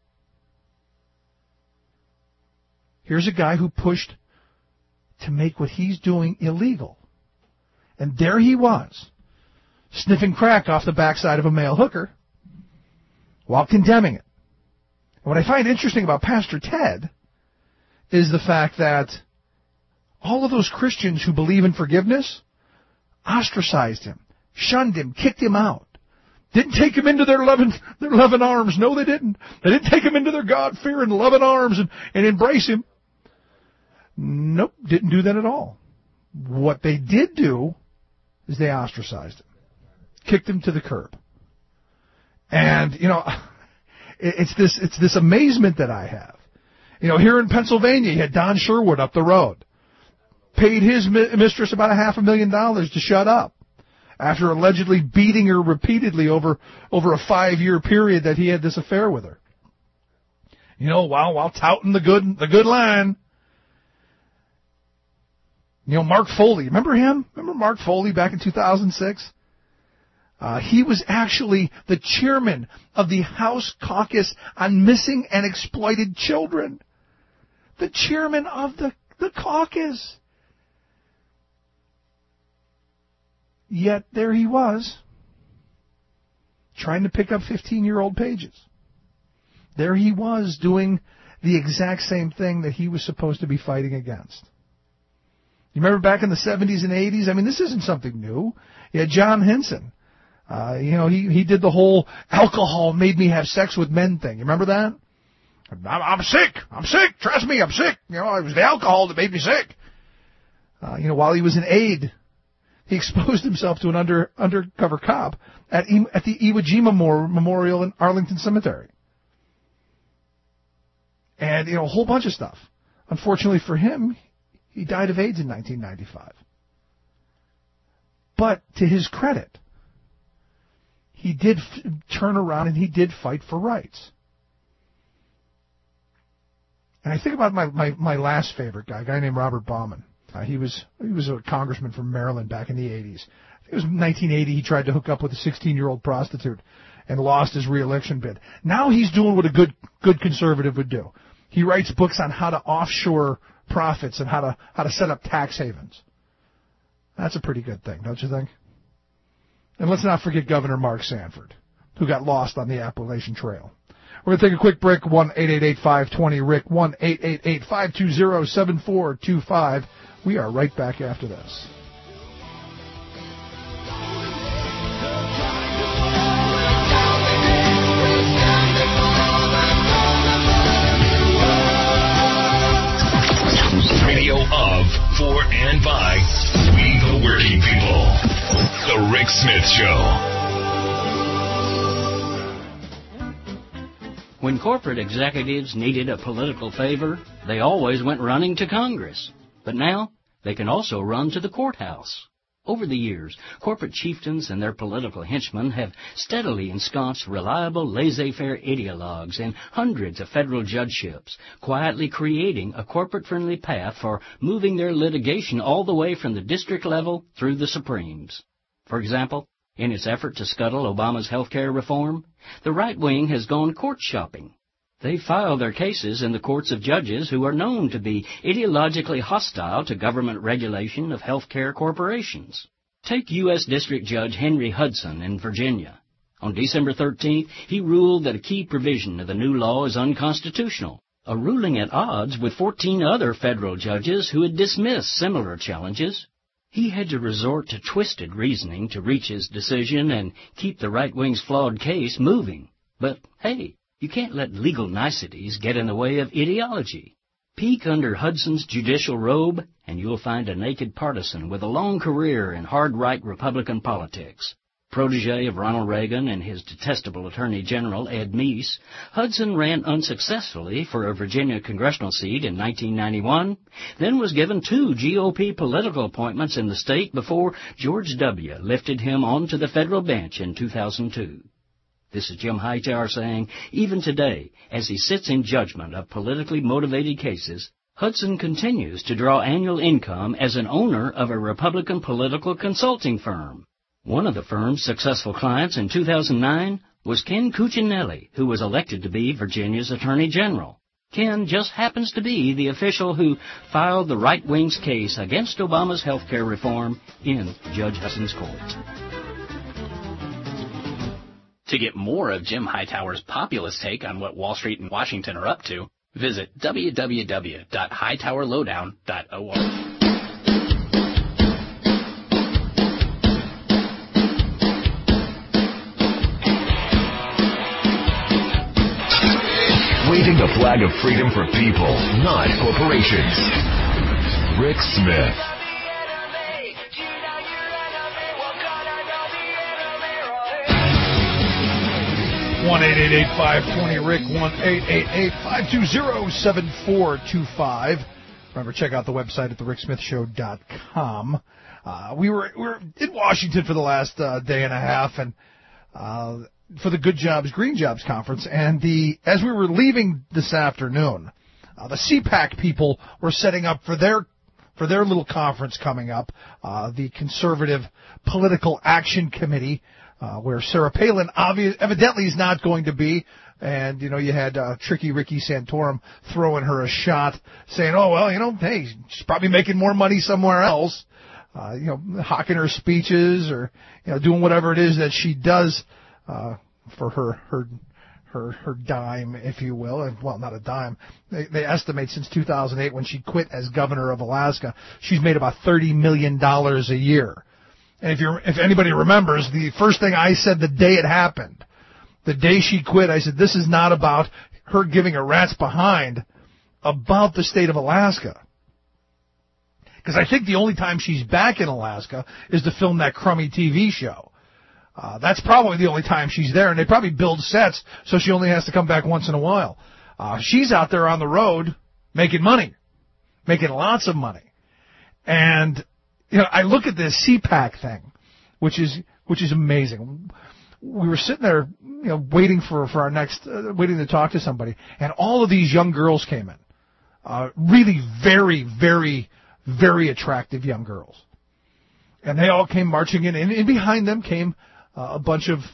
Here's a guy who pushed to make what he's doing illegal. And there he was, sniffing crack off the backside of a male hooker while condemning it. And what I find interesting about Pastor Ted is the fact that all of those Christians who believe in forgiveness ostracized him, shunned him, kicked him out. Didn't take him into their loving arms. No, they didn't. They didn't take him into their God-fearing, loving arms and embrace him. Nope, didn't do that at all. What they did do is they ostracized him, kicked him to the curb. And, it's this amazement that I have. Here in Pennsylvania, you had Don Sherwood up the road. Paid his mistress about $500,000 to shut up after allegedly beating her repeatedly over a 5-year period that he had this affair with her. While touting the good line. Mark Foley, remember him? Remember Mark Foley back in 2006? He was actually the chairman of the House Caucus on Missing and Exploited Children. The chairman of the caucus. Yet there he was, trying to pick up 15-year-old pages. There he was doing the exact same thing that he was supposed to be fighting against. You remember back in the 70s and 80s? I mean, this isn't something new. You had John Henson. He did the whole alcohol made me have sex with men thing. You remember that? I'm sick. I'm sick. Trust me, I'm sick. It was the alcohol that made me sick. While he was an aide, he exposed himself to an undercover cop at the Iwo Jima Memorial in Arlington Cemetery. And, a whole bunch of stuff. Unfortunately for him, he died of AIDS in 1995. But to his credit, he did turn around and he did fight for rights. And I think about my last favorite guy, a guy named Robert Bauman. He was a congressman from Maryland back in the 80s. I think it was 1980 he tried to hook up with a 16-year-old prostitute and lost his re-election bid. Now he's doing what a good conservative would do. He writes books on how to offshore profits and how to set up tax havens. That's a pretty good thing, don't you think? And let's not forget Governor Mark Sanford, who got lost on the Appalachian Trail. We're going to take a quick break. 1-888-520-RICK, 1-888-520-7425. We are right back after this. Radio of, for, and by we the working people. The Rick Smith Show. When corporate executives needed a political favor, they always went running to Congress. But now, they can also run to the courthouse. Over the years, corporate chieftains and their political henchmen have steadily ensconced reliable laissez-faire ideologues in hundreds of federal judgeships, quietly creating a corporate-friendly path for moving their litigation all the way from the district level through the Supremes. For example, in its effort to scuttle Obama's health care reform, the right wing has gone court shopping. They file their cases in the courts of judges who are known to be ideologically hostile to government regulation of health care corporations. Take U.S. District Judge Henry Hudson in Virginia. On December 13th, he ruled that a key provision of the new law is unconstitutional, a ruling at odds with 14 other federal judges who had dismissed similar challenges. He had to resort to twisted reasoning to reach his decision and keep the right wing's flawed case moving. But, hey, you can't let legal niceties get in the way of ideology. Peek under Hudson's judicial robe, and you'll find a naked partisan with a long career in hard-right Republican politics. Protege of Ronald Reagan and his detestable Attorney General, Ed Meese, Hudson ran unsuccessfully for a Virginia congressional seat in 1991, then was given 2 GOP political appointments in the state before George W. lifted him onto the federal bench in 2002. This is Jim Hightower saying, even today, as he sits in judgment of politically motivated cases, Hudson continues to draw annual income as an owner of a Republican political consulting firm. One of the firm's successful clients in 2009 was Ken Cuccinelli, who was elected to be Virginia's Attorney General. Ken just happens to be the official who filed the right wing's case against Obama's health care reform in Judge Hudson's court. To get more of Jim Hightower's populist take on what Wall Street and Washington are up to, visit www.hightowerlowdown.org. Waving the flag of freedom for people, not corporations. Rick Smith. 1-888-520-RICK, 1-888-520-7425. Remember, check out the website at thericksmithshow.com. We were in Washington for the last day and a half, and for the Good Jobs, Green Jobs conference, and as we were leaving this afternoon, the CPAC people were setting up for their little conference coming up, the Conservative Political Action Committee, where Sarah Palin evidently is not going to be. And, you had tricky Ricky Santorum throwing her a shot, saying, oh, well, hey, she's probably making more money somewhere else, hawking her speeches or, doing whatever it is that she does for her dime, if you will. And, well, not a dime. They estimate since 2008, when she quit as governor of Alaska, she's made about $30 million a year. And if anybody remembers, the first thing I said the day it happened, the day she quit, I said, this is not about her giving a rat's behind about the state of Alaska. Because I think the only time she's back in Alaska is to film that crummy TV show. That's probably the only time she's there, and they probably build sets, so she only has to come back once in a while. She's out there on the road making money, making lots of money. And I look at this CPAC thing, which is amazing. We were sitting there, waiting for our next, waiting to talk to somebody, and all of these young girls came in. Really very, very, very attractive young girls. And they all came marching in, and behind them came a bunch of,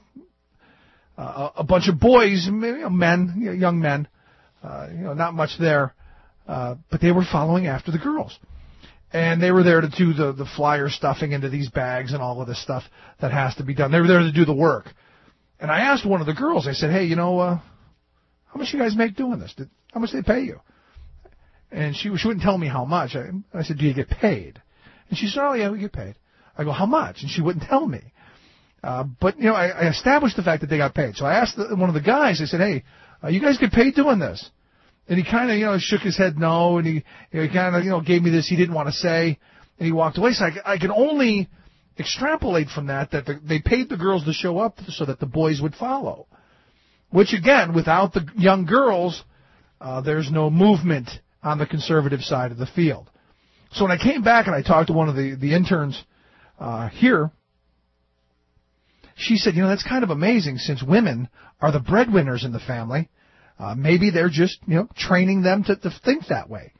a bunch of boys, men, young men, not much there, but they were following after the girls. And they were there to do the flyer stuffing into these bags and all of this stuff that has to be done. They were there to do the work. And I asked one of the girls, I said, hey, how much you guys make doing this? How much they pay you? And she wouldn't tell me how much. I said, do you get paid? And she said, oh, yeah, we get paid. I go, how much? And she wouldn't tell me. But, I established the fact that they got paid. So I asked one of the guys, I said, hey, you guys get paid doing this? And he kind of, shook his head no, and he kind of, gave me this he didn't want to say, and he walked away. So I can only extrapolate from that they paid the girls to show up so that the boys would follow. Which, again, without the young girls, there's no movement on the conservative side of the field. So when I came back and I talked to one of the interns here, she said, that's kind of amazing since women are the breadwinners in the family. Maybe they're just, training them to think that way.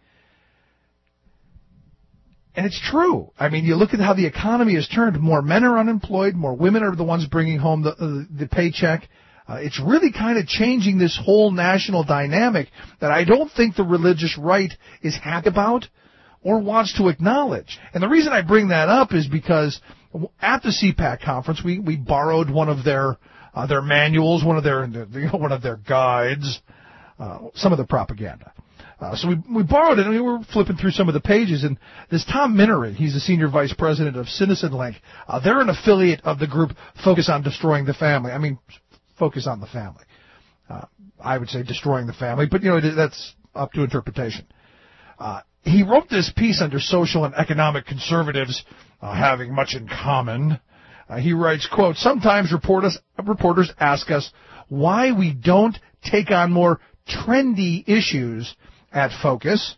And it's true. I mean, you look at how the economy has turned. More men are unemployed. More women are the ones bringing home the paycheck. It's really kind of changing this whole national dynamic that I don't think the religious right is happy about or wants to acknowledge. And the reason I bring that up is because at the CPAC conference, we borrowed one of their manuals, one of their guides, some of the propaganda. So we borrowed it, and we were flipping through some of the pages, and this Tom Minery, he's the senior vice president of Citizen Link. They're an affiliate of the group Focus on Destroying the Family. I mean, focus on the family. I would say destroying the family, but that's up to interpretation. He wrote this piece under social and economic conservatives having much in common. He writes, quote, sometimes reporters ask us why we don't take on more trendy issues at Focus,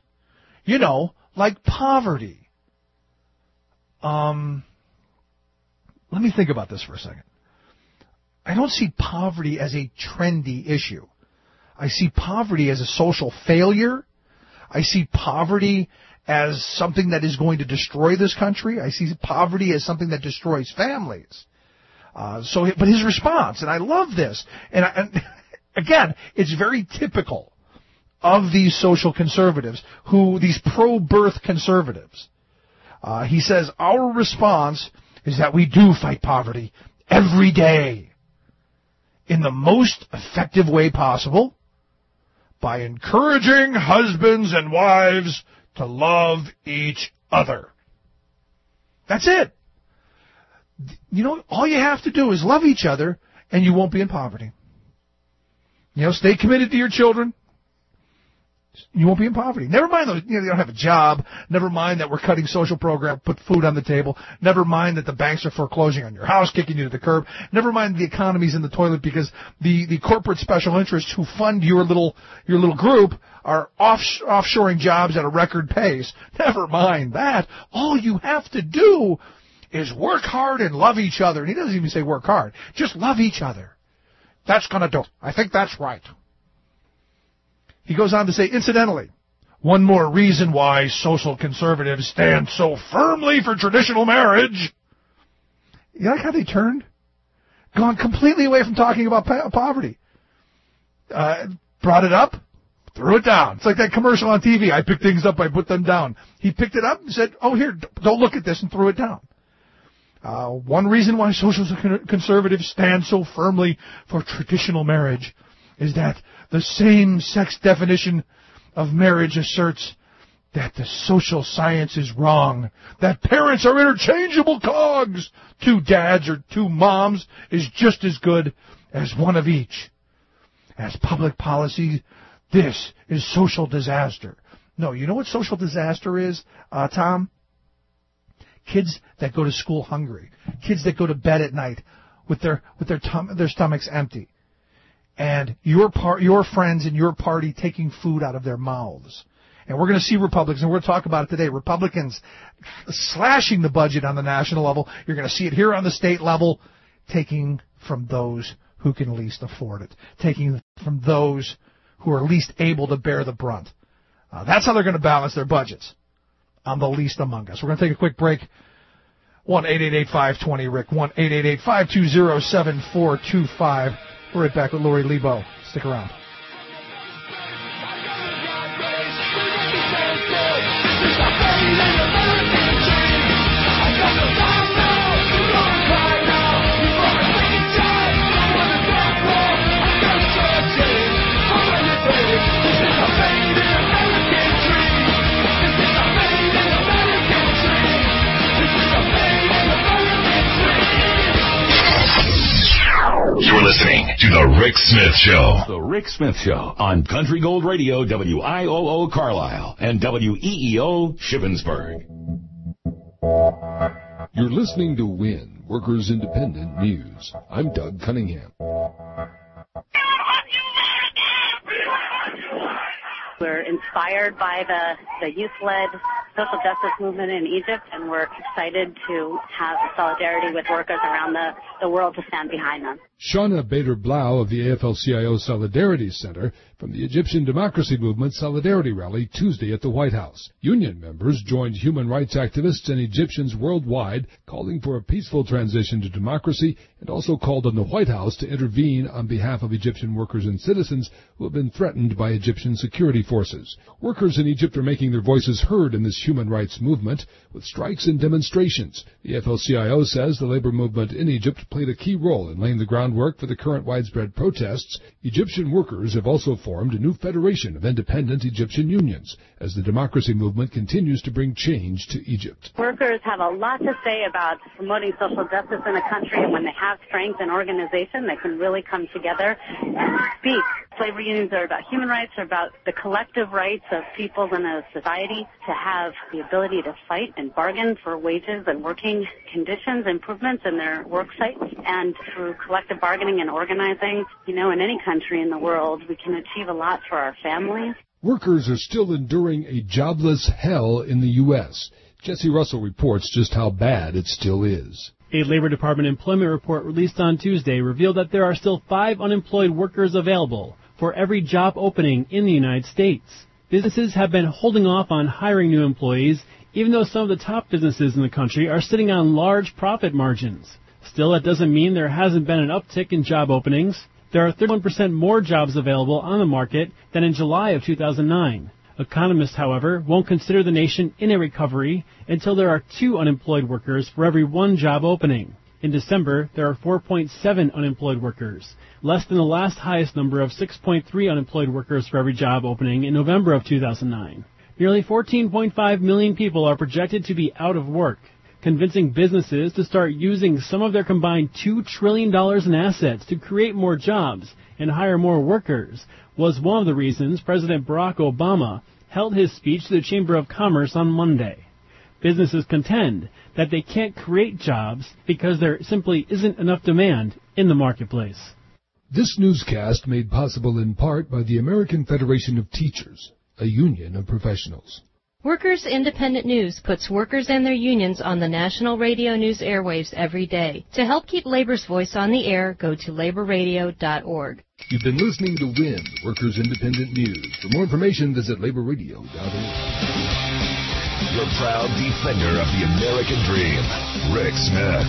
like poverty. Let me think about this for a second. I don't see poverty as a trendy issue. I see poverty as a social failure. I see poverty as something that is going to destroy this country. I see poverty as something that destroys families. But his response, and I love this, and again, it's very typical of these social conservatives, these pro-birth conservatives. He says, our response is that we do fight poverty every day in the most effective way possible by encouraging husbands and wives to love each other. That's it. All you have to do is love each other, and you won't be in poverty. Stay committed to your children. You won't be in poverty. Never mind those, they don't have a job. Never mind that we're cutting social programs, put food on the table. Never mind that the banks are foreclosing on your house, kicking you to the curb. Never mind the economy's in the toilet because the corporate special interests who fund your little group are offshoring jobs at a record pace. Never mind that. All you have to do is work hard and love each other. And he doesn't even say work hard. Just love each other. That's going to do it. I think that's right. He goes on to say, incidentally, one more reason why social conservatives stand so firmly for traditional marriage. You like how they turned? Gone completely away from talking about poverty. Brought it up, threw it down. It's like that commercial on TV. I pick things up, I put them down. He picked it up and said, oh, here, don't look at this, and threw it down. One reason why social conservatives stand so firmly for traditional marriage is that the same-sex definition of marriage asserts that the social science is wrong, that parents are interchangeable cogs. 2 dads or 2 moms is just as good as one of each. As public policy, this is social disaster. No, you know what social disaster is, Tom? Kids that go to school hungry. Kids that go to bed at night with their stomachs empty. And your friends in your party taking food out of their mouths. And we're going to see Republicans, and we're going to talk about it today, Republicans slashing the budget on the national level. You're going to see it here on the state level, taking from those who can least afford it, taking from those who are least able to bear the brunt. That's how they're going to balance their budgets, on the least among us. We're going to take a quick break. 1-888-520-RICK, 1-888-520-7425. We're right back with Lori Lebo. Stick around. Thank you. to The Rick Smith Show. The Rick Smith Show on Country Gold Radio, WIOO Carlisle, and WEEO Shippensburg. You're listening to WIN, Workers Independent News. I'm Doug Cunningham. We're inspired by the youth-led social justice movement in Egypt, and we're excited to have solidarity with workers around the world to stand behind them. Shauna Bader-Blau of the AFL-CIO Solidarity Center from the Egyptian Democracy Movement Solidarity Rally Tuesday at the White House. Union members joined human rights activists and Egyptians worldwide calling for a peaceful transition to democracy, and also called on the White House to intervene on behalf of Egyptian workers and citizens who have been threatened by Egyptian security forces. Workers in Egypt are making their voices heard in this human rights movement with strikes and demonstrations. The AFL-CIO says the labor movement in Egypt played a key role in laying the groundwork for the current widespread protests. Egyptian workers have also formed a new federation of independent Egyptian unions as the democracy movement continues to bring change to Egypt. Workers have a lot to say about promoting social justice in a country, and when they have strength and organization, they can really come together and speak. Labor unions are about human rights, are about the collective rights of people in a society to have the ability to fight and bargain for wages and working conditions, improvements in their work sites. And through collective bargaining and organizing, in any country in the world, we can achieve a lot for our families. Workers are still enduring a jobless hell in the U.S. Jesse Russell reports just how bad it still is. A Labor Department employment report released on Tuesday revealed that there are still 5 unemployed workers available for every job opening in the United States. Businesses have been holding off on hiring new employees, even though some of the top businesses in the country are sitting on large profit margins. Still, that doesn't mean there hasn't been an uptick in job openings. There are 31% more jobs available on the market than in July of 2009. Economists, however, won't consider the nation in a recovery until there are 2 unemployed workers for every 1 job opening. In December, there are 4.7 unemployed workers, less than the last highest number of 6.3 unemployed workers for every job opening in November of 2009. Nearly 14.5 million people are projected to be out of work. Convincing businesses to start using some of their combined $2 trillion in assets to create more jobs and hire more workers was one of the reasons President Barack Obama held his speech to the Chamber of Commerce on Monday. Businesses contend that they can't create jobs because there simply isn't enough demand in the marketplace. This newscast made possible in part by the American Federation of Teachers, a union of professionals. Workers Independent News puts workers and their unions on the national radio news airwaves every day. To help keep labor's voice on the air, go to laborradio.org. You've been listening to WIN, Workers Independent News. For more information, visit laborradio.org. Your proud defender of the American dream, Rick Smith.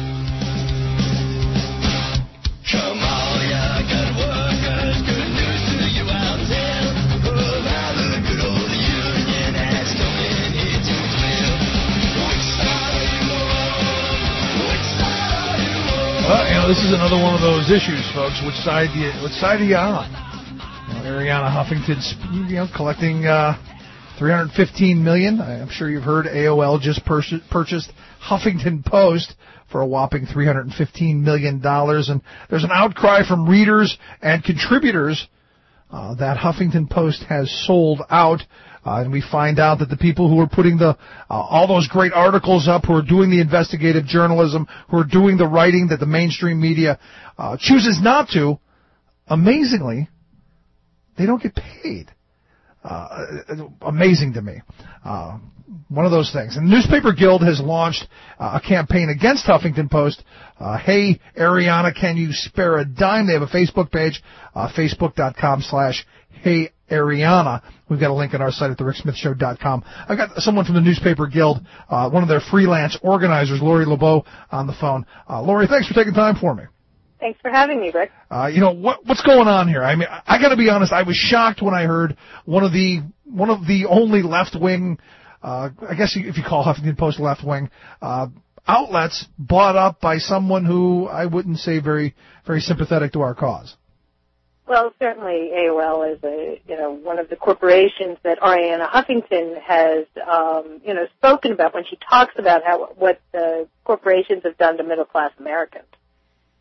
Come on, ya good workers, good news to you out there. Oh, how the good old union has come in here to dwell. Which side are you on? Which side are you on? Well, this is another one of those issues, folks. Which side are you on? Arianna Huffington's, collecting $315 million. I'm sure you've heard AOL just purchased Huffington Post for a whopping $315 million. And there's an outcry from readers and contributors that Huffington Post has sold out. And we find out that the people who are putting all those great articles up, who are doing the investigative journalism, who are doing the writing that the mainstream media chooses not to, amazingly, they don't get paid. Amazing to me. One of those things. And the Newspaper Guild has launched a campaign against Huffington Post. Hey, Arianna, can you spare a dime? They have a Facebook page, facebook.com/Hey Arianna. We've got a link on our site at thericksmithshow.com. I've got someone from the Newspaper Guild, one of their freelance organizers, Lori LeBeau, on the phone. Lori, thanks for taking time for me. Thanks for having me, Rick. What's going on here? I mean, I got to be honest. I was shocked when I heard one of the only left wing, I guess if you call Huffington Post left wing, outlets bought up by someone who I wouldn't say very, very sympathetic to our cause. Well, certainly AOL is one of the corporations that Arianna Huffington has spoken about when she talks about what the corporations have done to middle class Americans.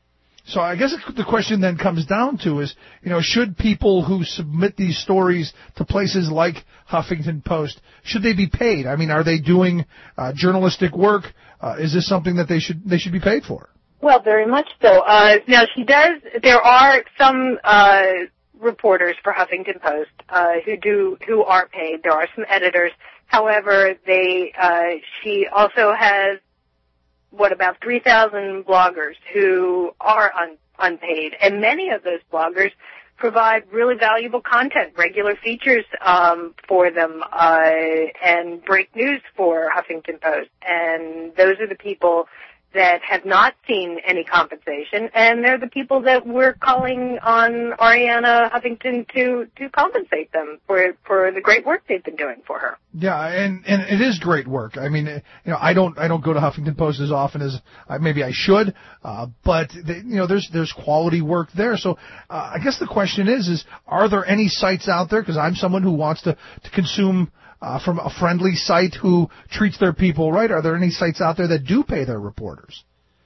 So I guess the question then comes down to is, should people who submit these stories to places like Huffington Post, should they be paid? I mean, are they doing journalistic work? Is this something that they should be paid for? Well, very much so. Now, there are some reporters for Huffington Post who are paid. There are some editors. However, she also has about 3,000 bloggers who are unpaid, and many of those bloggers provide really valuable content, regular features for them, and break news for Huffington Post. And those are the people that have not seen any compensation, and they're the people that we're calling on Arianna Huffington to compensate them for the great work they've been doing for her. Yeah, and it is great work. I mean, I don't go to Huffington Post as often as maybe I should, but there's quality work there. So I guess the question is are there any sites out there? Because I'm someone who wants to consume from a friendly site who treats their people right. Are there any sites out there that do pay their reporters?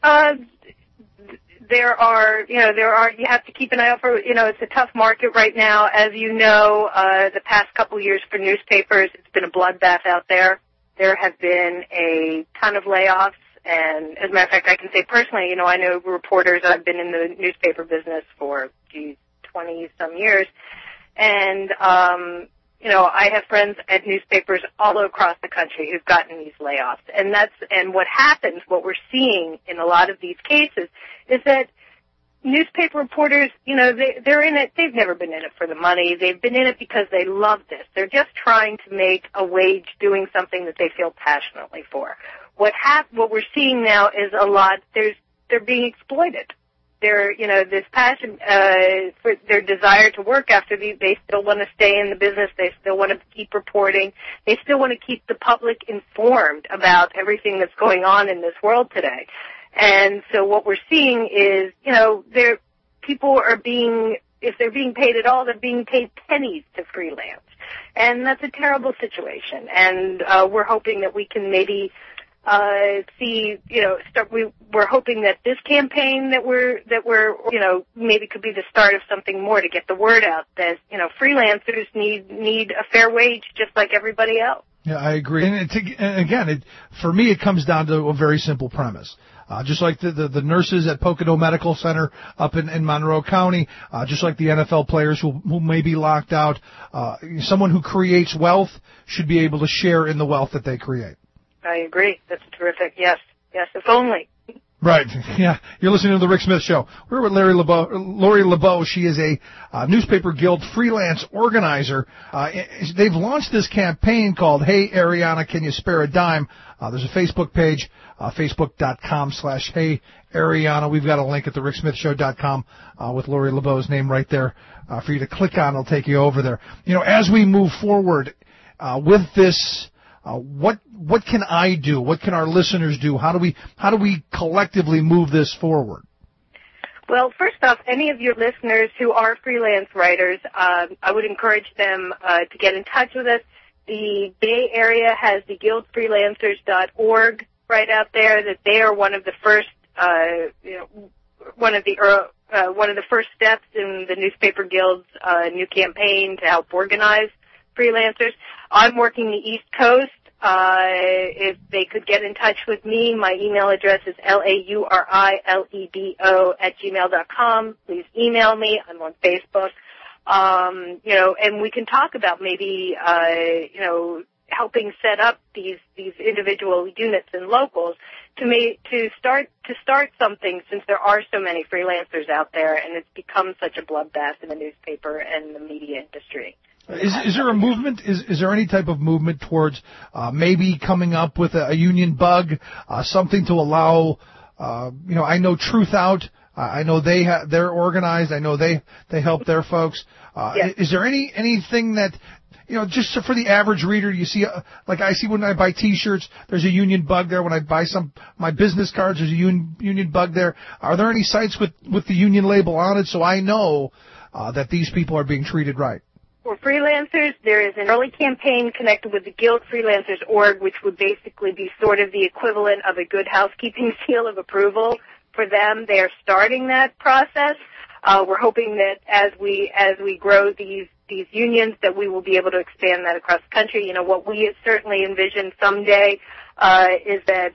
There are, you have to keep an eye out for, it's a tough market right now. As you know, the past couple years for newspapers, it's been a bloodbath out there. There have been a ton of layoffs. And as a matter of fact, I can say personally, I know reporters. I've been in the newspaper business for, 20-some years. And, I have friends at newspapers all across the country who've gotten these layoffs. And what happens, what we're seeing in a lot of these cases is that newspaper reporters, they're in it. They've never been in it for the money. They've been in it because they love this. They're just trying to make a wage doing something that they feel passionately for. What we're seeing now is they're being exploited. This passion, for their desire to work after they still want to stay in the business. They still want to keep reporting. They still want to keep the public informed about everything that's going on in this world today. And so what we're seeing is, people are if they're being paid at all, they're being paid pennies to freelance. And that's a terrible situation. And, we're hoping that we can maybe we're hoping that this campaign that we're maybe could be the start of something more to get the word out that freelancers need a fair wage just like everybody else. Yeah, I agree. And again, for me, it comes down to a very simple premise. Just like the nurses at Pocono Medical Center up in Monroe County, just like the NFL players who may be locked out, someone who creates wealth should be able to share in the wealth that they create. I agree. That's terrific. Yes, if only. Right. Yeah. You're listening to The Rick Smith Show. We're with Lori LeBeau. She is a Newspaper Guild freelance organizer. They've launched this campaign called Hey Arianna, Can You Spare a Dime? There's a Facebook page, facebook.com/Hey Arianna. We've got a link at thericksmithshow.com with Lori LeBeau's name right there for you to click on. It'll take you over there. As we move forward with this, what can I do? What can our listeners do? How do we collectively move this forward? Well, first off, any of your listeners who are freelance writers, I would encourage them to get in touch with us. The Bay Area has the guildfreelancers.org right out there. That they are one of the first, one of the first steps in the Newspaper Guild's new campaign to help organize freelancers. I'm working the East Coast. If they could get in touch with me, my email address is lauriledo@gmail.com. Please email me. I'm on Facebook. And we can talk about maybe, helping set up these individual units and locals to start something, since there are so many freelancers out there and it's become such a bloodbath in the newspaper and the media industry. Is there a movement? Is there any type of movement towards maybe coming up with a union bug, something to allow? I know Truth Out. I know they're organized. I know they help their folks. Yes. Is there anything that just for the average reader, you see, like I see when I buy T-shirts, there's a union bug there. When I buy my business cards, there's a union bug there. Are there any sites with the union label on it so I know that these people are being treated right? For freelancers, there is an early campaign connected with the Guild Freelancers Org, which would basically be sort of the equivalent of a good housekeeping seal of approval for them. They are starting that process. We're hoping that as we grow these unions, that we will be able to expand that across the country. What we certainly envision someday is that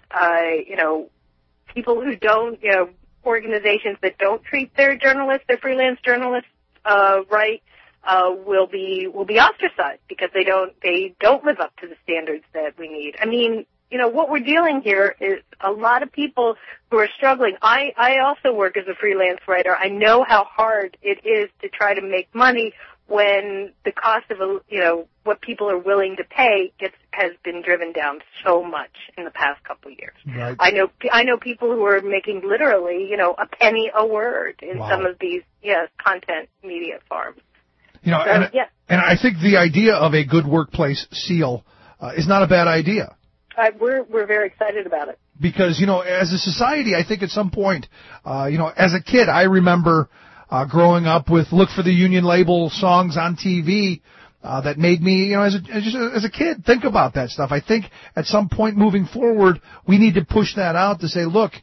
people who don't, organizations that don't treat their freelance journalists right, will be ostracized because they don't live up to the standards that we need. I mean, what we're dealing here is a lot of people who are struggling. I also work as a freelance writer. I know how hard it is to try to make money when the cost of what people are willing to pay has been driven down so much in the past couple of years. Right. I know people who are making literally, a penny a word in some of these content media farms. And I think the idea of a good workplace seal is not a bad idea. We're very excited about it. Because, as a society, I think at some point, as a kid, I remember growing up with Look for the Union Label songs on TV that made me, as a kid, think about that stuff. I think at some point moving forward, we need to push that out to say, look,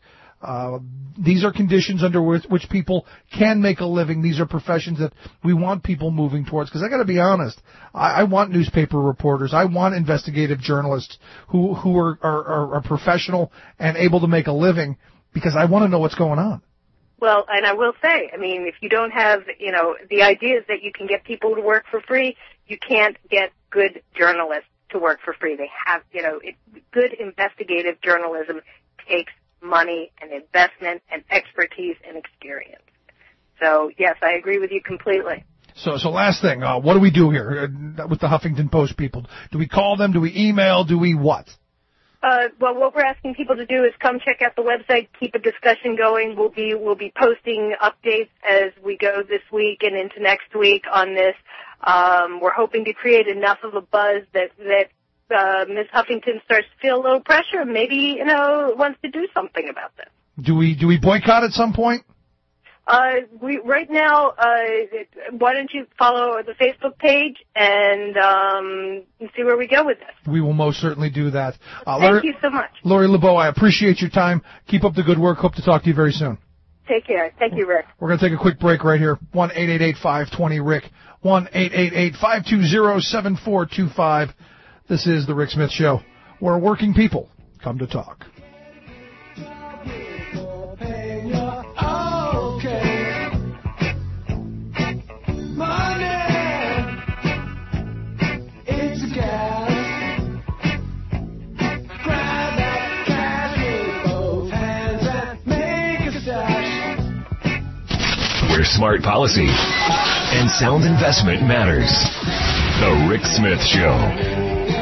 these are conditions under which people can make a living. These are professions that we want people moving towards. Because I got to be honest, I want newspaper reporters. I want investigative journalists who are professional and able to make a living, because I want to know what's going on. Well, and I will say, if you don't have, the idea is that you can get people to work for free, you can't get good journalists to work for free. They have, good investigative journalism takes money and investment and expertise and experience. So, yes, I agree with you completely. So last thing, what do we do here with the Huffington Post people? Do we call them? Do we email? Do we what? Well, what we're asking people to do is come check out the website, keep a discussion going. We'll be posting updates as we go this week and into next week on this. We're hoping to create enough of a buzz that Ms. Huffington starts to feel a little pressure, maybe, wants to do something about this. Do we boycott at some point? Right now, why don't you follow the Facebook page and see where we go with this? We will most certainly do that. Thank you so much. Lori LeBeau, I appreciate your time. Keep up the good work. Hope to talk to you very soon. Take care. Thank you, Rick. We're going to take a quick break right here. 1-888-520-RICK. 1-888-520-7425. This is The Rick Smith Show, where working people come to talk. Where smart policy and sound investment matters. The Rick Smith Show.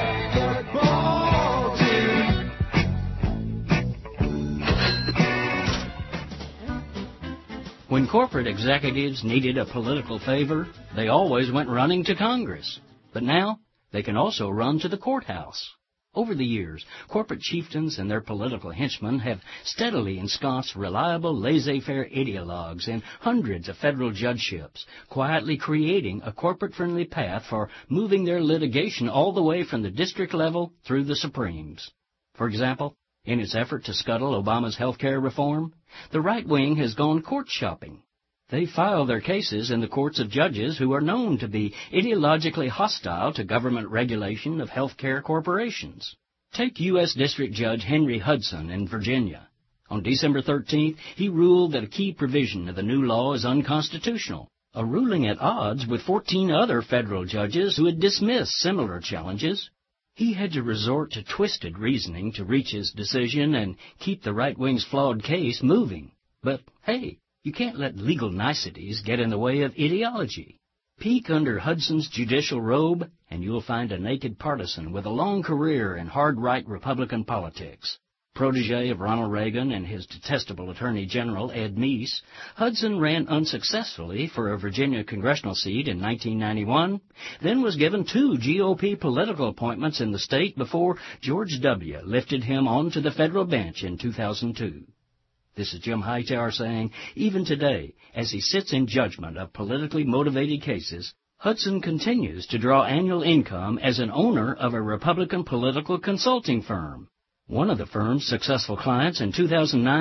When corporate executives needed a political favor, they always went running to Congress. But now, they can also run to the courthouse. Over the years, corporate chieftains and their political henchmen have steadily ensconced reliable laissez-faire ideologues in hundreds of federal judgeships, quietly creating a corporate-friendly path for moving their litigation all the way from the district level through the Supremes. For example, in its effort to scuttle Obama's health care reform, the right wing has gone court shopping. They file their cases in the courts of judges who are known to be ideologically hostile to government regulation of health care corporations. Take U.S. District Judge Henry Hudson in Virginia. On December 13th, he ruled that a key provision of the new law is unconstitutional, a ruling at odds with 14 other federal judges who had dismissed similar challenges. He had to resort to twisted reasoning to reach his decision and keep the right wing's flawed case moving. But, hey, you can't let legal niceties get in the way of ideology. Peek under Hudson's judicial robe, and you'll find a naked partisan with a long career in hard-right Republican politics. Protege of Ronald Reagan and his detestable Attorney General, Ed Meese, Hudson ran unsuccessfully for a Virginia congressional seat in 1991, then was given 2 GOP political appointments in the state before George W. lifted him onto the federal bench in 2002. This is Jim Hightower saying, even today, as he sits in judgment of politically motivated cases, Hudson continues to draw annual income as an owner of a Republican political consulting firm. One of the firm's successful clients in 2009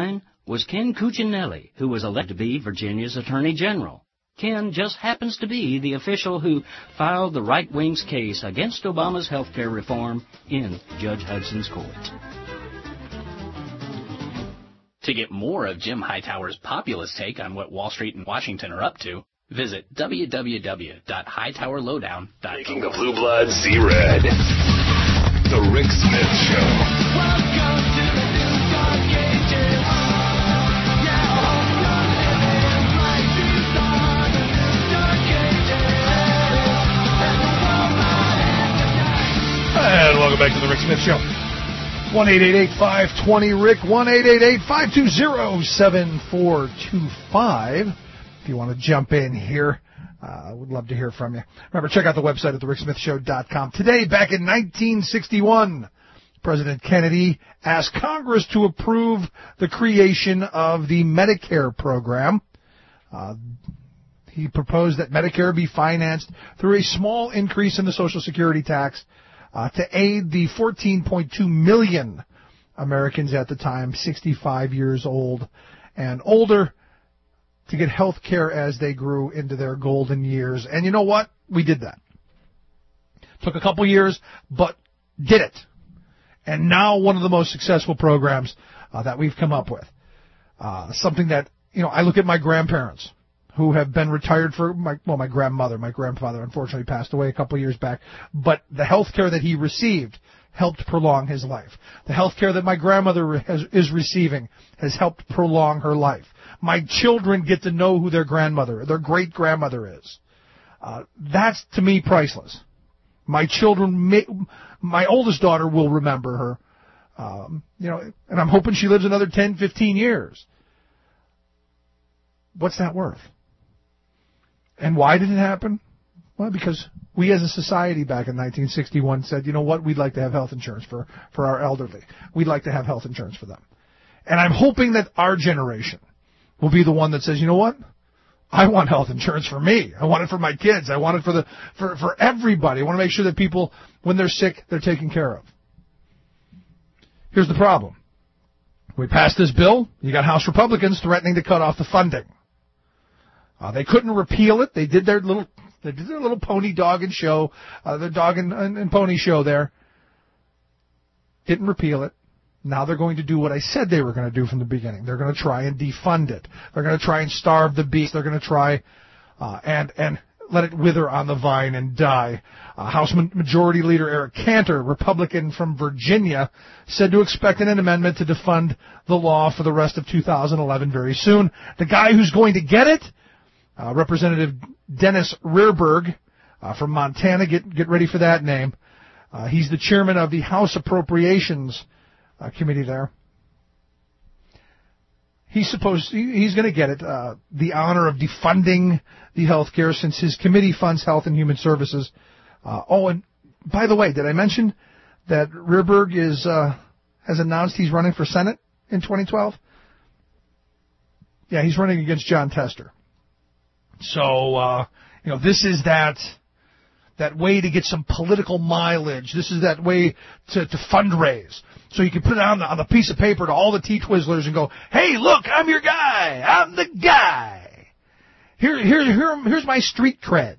was Ken Cuccinelli, who was elected to be Virginia's Attorney General. Ken just happens to be the official who filed the right wing's case against Obama's health care reform in Judge Hudson's court. To get more of Jim Hightower's populist take on what Wall Street and Washington are up to, visit www.hightowerlowdown.com. Making the blue blood see red. The Rick Smith Show. And welcome back to the Rick Smith Show. 1-888-520-RICK, 1-888-520-7425. If you want to jump in here, I would love to hear from you. Remember, check out the website at thericksmithshow.com. Today, back in 1961, President Kennedy asked Congress to approve the creation of the Medicare program. He proposed that Medicare be financed through a small increase in the Social Security tax to aid the 14.2 million Americans at the time, 65 years old and older, to get health care as they grew into their golden years. And you know what? We did that. Took a couple years, but did it. And now one of the most successful programs that we've come up with. Something that, I look at my grandparents, who have been retired for, my grandmother. My grandfather unfortunately passed away a couple of years back. But the health care that he received helped prolong his life. The health care that my grandmother is receiving has helped prolong her life. My children get to know who their great-grandmother is. That's, to me, priceless. My children, my oldest daughter will remember her. And I'm hoping she lives another 10, 15 years. What's that worth? And why did it happen? Well, because we as a society back in 1961 said, you know what, we'd like to have health insurance for our elderly. We'd like to have health insurance for them. And I'm hoping that our generation will be the one that says, you know what, I want health insurance for me. I want it for my kids. I want it for everybody. I want to make sure that people, when they're sick, they're taken care of. Here's the problem. We passed this bill. You got House Republicans threatening to cut off the funding. They couldn't repeal it. They did their little pony dog and show, their dog and pony show there. Didn't repeal it. Now they're going to do what I said they were going to do from the beginning. They're going to try and defund it. They're going to try and starve the beast. They're going to try and let it wither on the vine and die. House Majority Leader Eric Cantor, Republican from Virginia, said to expect an amendment to defund the law for the rest of 2011 very soon. The guy who's going to get it, Representative Dennis Rierberg from Montana. Get ready for that name. He's the chairman of the House Appropriations Committee there. He's going to get it, the honor of defunding the health care since his committee funds health and human services. And by the way, did I mention that Rierberg has announced he's running for Senate in 2012? Yeah, he's running against John Tester. So, this is that way to get some political mileage. This is that way to fundraise. So you can put it on the piece of paper to all the T-Twizzlers and go, hey, look, I'm your guy. I'm the guy. Here's my street cred.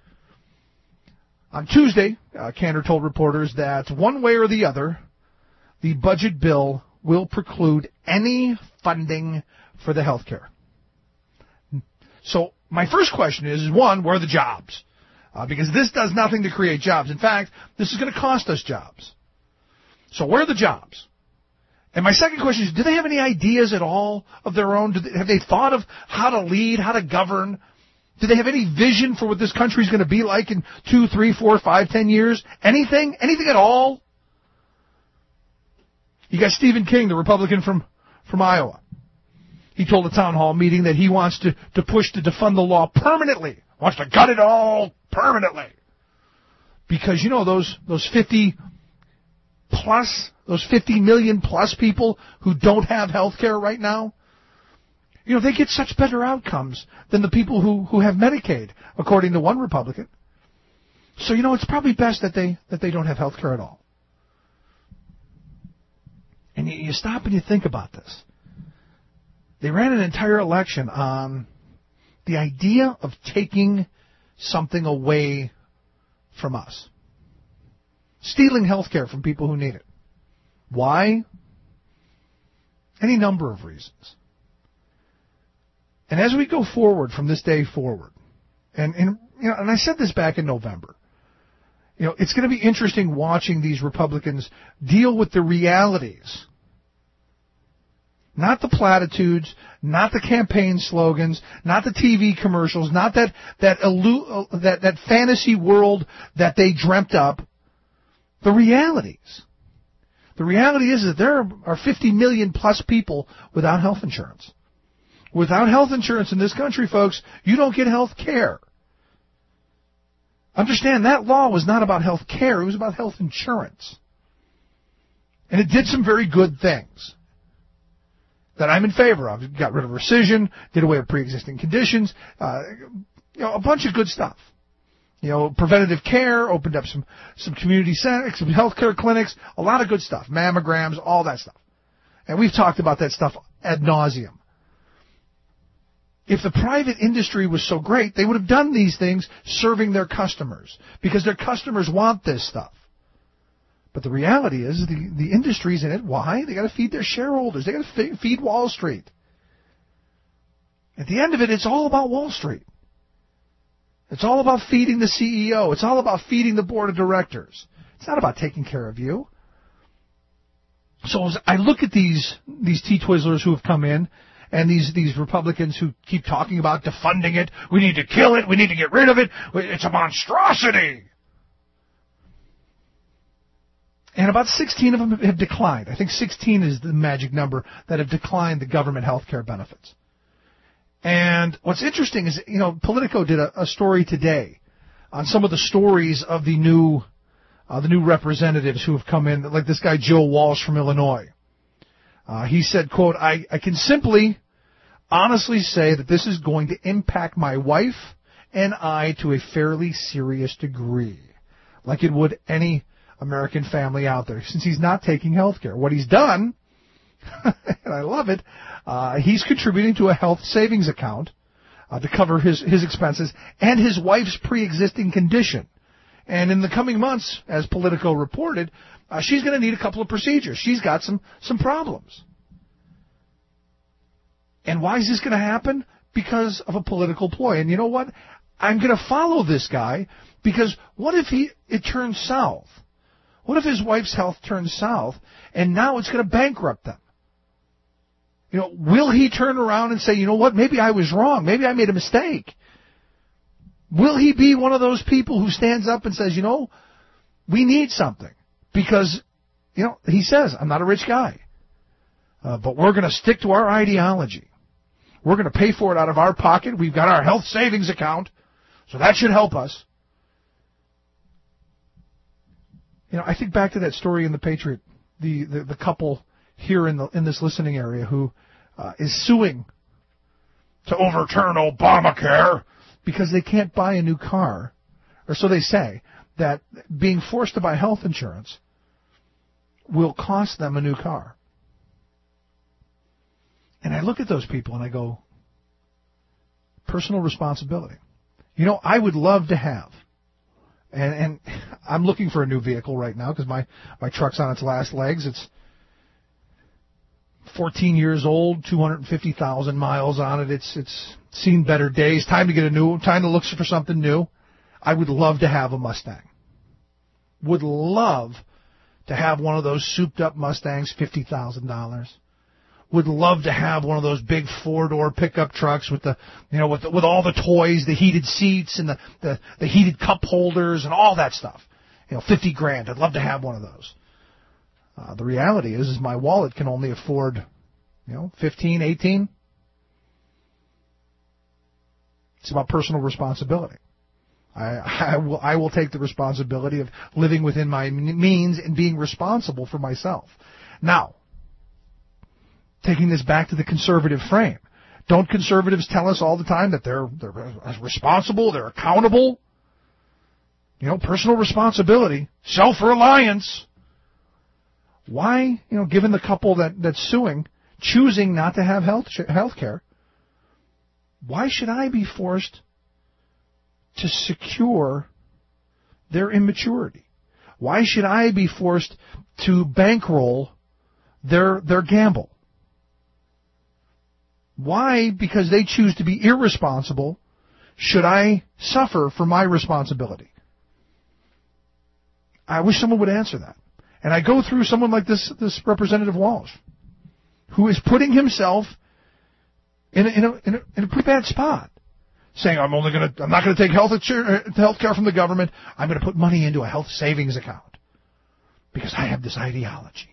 On Tuesday, Cantor told reporters that one way or the other, the budget bill will preclude any funding for the health care. So my first question is, one, where are the jobs? Because this does nothing to create jobs. In fact, this is going to cost us jobs. So where are the jobs? And my second question is, do they have any ideas at all of their own? Have they thought of how to lead, how to govern? Do they have any vision for what this country is going to be like in 2, 3, 4, 5, 10 years? Anything? Anything at all? You got Stephen King, the Republican from Iowa. He told a town hall meeting that he wants to push to defund the law permanently. Wants to gut it all permanently. Because, those 50 million plus people who don't have health care right now, they get such better outcomes than the people who have Medicaid, according to one Republican. So, it's probably best that they don't have health care at all. And you stop and you think about this. They ran an entire election on the idea of taking something away from us. Stealing health care from people who need it. Why? Any number of reasons. And as we go forward from this day forward, and I said this back in November, it's going to be interesting watching these Republicans deal with the realities. Not the platitudes, not the campaign slogans, not the TV commercials, not that fantasy world that they dreamt up. The realities. The reality is that there are 50 million plus people without health insurance. Without health insurance in this country, folks, you don't get health care. Understand, that law was not about health care, it was about health insurance. And it did some very good things that I'm in favor of. It got rid of rescission, did away with pre-existing conditions, a bunch of good stuff. Preventative care, opened up some community centers, some healthcare clinics, a lot of good stuff. Mammograms, all that stuff. And we've talked about that stuff ad nauseum. If the private industry was so great, they would have done these things serving their customers, because their customers want this stuff. But the reality is the industry's in it. Why? They got to feed their shareholders. They got to feed Wall Street. At the end of it, it's all about Wall Street. It's all about feeding the CEO. It's all about feeding the board of directors. It's not about taking care of you. So as I look at these T-Twizzlers who have come in, and these Republicans who keep talking about defunding it, we need to kill it, we need to get rid of it, it's a monstrosity. And about 16 of them have declined. I think 16 is the magic number that have declined the government health care benefits. And what's interesting is, Politico did a story today on some of the stories of the new representatives who have come in, like this guy Joe Walsh from Illinois. He said, quote, I can simply, honestly say that this is going to impact my wife and I to a fairly serious degree, like it would any American family out there, since he's not taking health care. What he's done, and I love it, he's contributing to a health savings account to cover his expenses and his wife's pre-existing condition. And in the coming months, as Politico reported, she's going to need a couple of procedures. She's got some problems. And why is this going to happen? Because of a political ploy. And you know what? I'm going to follow this guy, because what if it turns south? What if his wife's health turns south and now it's going to bankrupt them? Will he turn around and say, you know what, maybe I was wrong. Maybe I made a mistake. Will he be one of those people who stands up and says, we need something? Because, he says, I'm not a rich guy, but we're going to stick to our ideology. We're going to pay for it out of our pocket. We've got our health savings account, so that should help us. I think back to that story in The Patriot, the couple here in this listening area who is suing to overturn Obamacare because they can't buy a new car, or so they say, that being forced to buy health insurance will cost them a new car. And I look at those people and I go, personal responsibility. I would love to have, and I'm looking for a new vehicle right now because my truck's on its last legs. It's 14 years old, 250,000 miles on it. It's seen better days. Time to look for something new. I would love to have a Mustang. Would love to have one of those souped-up Mustangs, $50,000. Would love to have one of those big four-door pickup trucks with with all the toys, the heated seats and the heated cup holders and all that stuff. $50,000. I'd love to have one of those. The reality is my wallet can only afford, 15, 18. It's about personal responsibility. I will take the responsibility of living within my means and being responsible for myself. Now, taking this back to the conservative frame, don't conservatives tell us all the time that they're responsible, they're accountable? Personal responsibility, self-reliance. Why, given the couple that's suing, choosing not to have health care, why should I be forced to secure their immaturity? Why should I be forced to bankroll their gamble? Why, because they choose to be irresponsible, should I suffer for my responsibility? I wish someone would answer that. And I go through someone like this Representative Walsh, who is putting himself in a pretty bad spot, saying, I'm not going to take health care from the government. I'm going to put money into a health savings account because I have this ideology.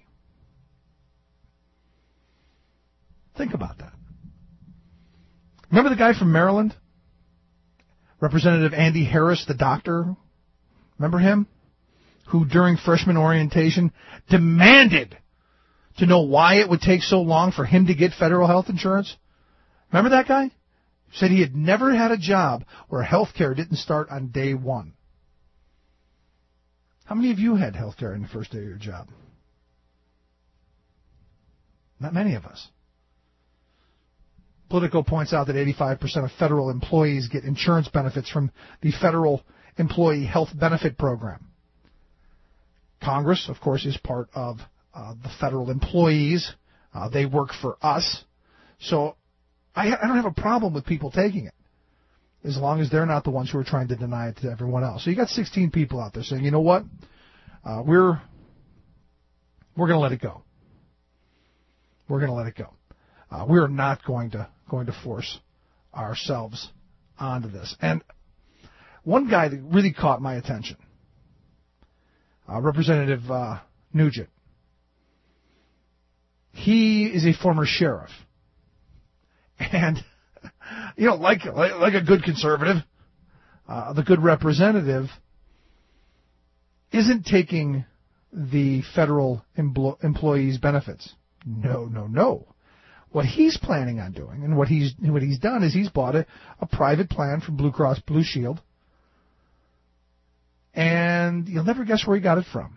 Think about that. Remember the guy from Maryland? Representative Andy Harris, the doctor? Remember him? Who during freshman orientation demanded to know why it would take so long for him to get federal health insurance? Remember that guy? Said he had never had a job where health care didn't start on day one. How many of you had health care in the first day of your job? Not many of us. Politico points out that 85% of federal employees get insurance benefits from the Federal Employee Health Benefit Program. Congress, of course, is part of the federal employees. They work for us. So I don't have a problem with people taking it, as long as they're not the ones who are trying to deny it to everyone else. So you got 16 people out there saying, you know what, we're going to let it go. We're going to let it go. We're not going to force ourselves onto this. And one guy that really caught my attention, Representative Nugent. He is a former sheriff. And, you know, like a good conservative, the good representative isn't taking the federal employees' benefits. No. What he's planning on doing, and what he's done, is he's bought a private plan from Blue Cross Blue Shield, and you'll never guess where he got it from.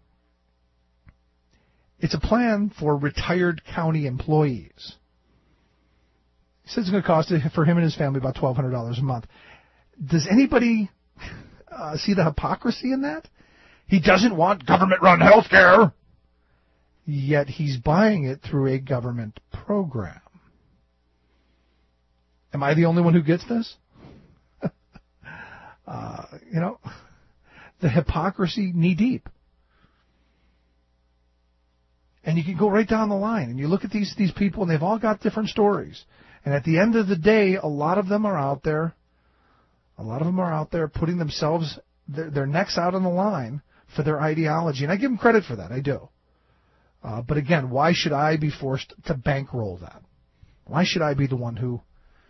It's a plan for retired county employees. He says it's going to cost for him and his family about $1,200 a month. Does anybody see the hypocrisy in that? He doesn't want government-run health care, yet he's buying it through a government program. Am I the only one who gets this? The hypocrisy knee-deep. And you can go right down the line, and you look at these people, and they've all got different stories. And at the end of the day, a lot of them are out there putting themselves, their necks out on the line for their ideology. And I give them credit for that, I do. But again, why should I be forced to bankroll that? Why should I be the one who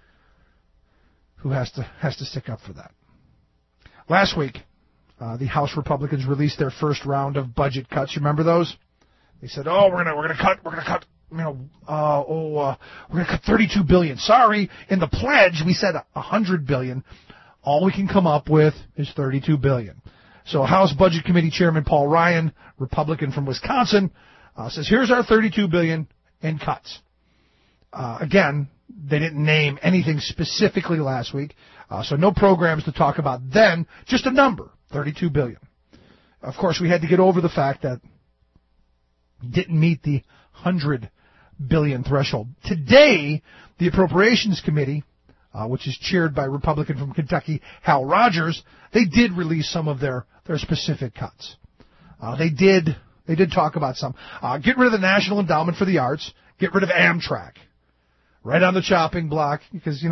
has to stick up for that? Last week, the House Republicans released their first round of budget cuts. You remember those? They said, we're gonna cut we're gonna cut $32 billion. Sorry, in the pledge we said $100 billion. All we can come up with is $32 billion. So House Budget Committee Chairman Paul Ryan, Republican from Wisconsin, says, here's our $32 billion in cuts. Again, they didn't name anything specifically last week, so no programs to talk about then, just a number, $32 billion. Of course, we had to get over the fact that didn't meet the $100 billion threshold. Today, the Appropriations Committee, which is chaired by Republican from Kentucky, Hal Rogers, they did release some of their specific cuts. They did talk about some. Get rid of the National Endowment for the Arts. Get rid of Amtrak. Right on the chopping block, because,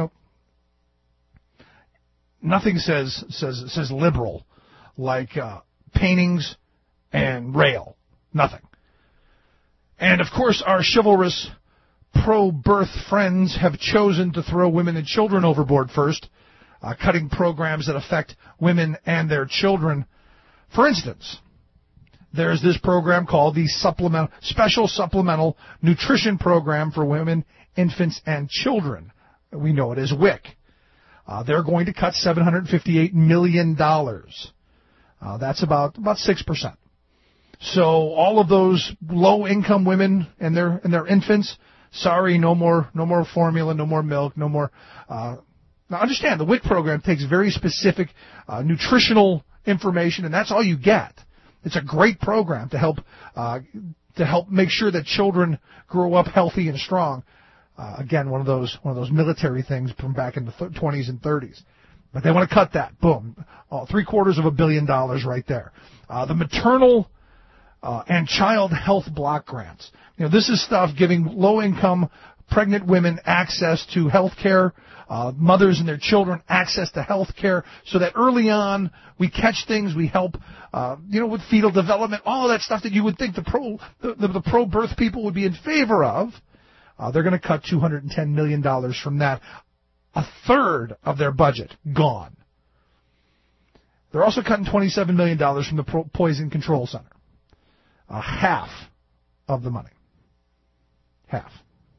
nothing says liberal like paintings and rail. Nothing. And, of course, our chivalrous pro-birth friends have chosen to throw women and children overboard first, cutting programs that affect women and their children. For instance, there's this program called the Special Supplemental Nutrition Program for Women, Infants, and Children. We know it as WIC. They're going to cut $758 million. That's about 6%. So all of those low-income women and their infants, Sorry, no more formula, no more milk, no more. Now understand, the WIC program takes very specific nutritional information, and that's all you get. It's a great program to help make sure that children grow up healthy and strong. Again, one of those military things from back in the 20s and 30s. But they want to cut that. Boom. $750 million right there. The maternal and child health block grants. This is stuff giving low-income pregnant women access to health care, mothers and their children access to health care, so that early on we catch things, we help, with fetal development, all of that stuff that you would think the pro-birth people would be in favor of. They're going to cut $210 million from that. A third of their budget gone. They're also cutting $27 million from the Poison Control Center. Half of the money. Half.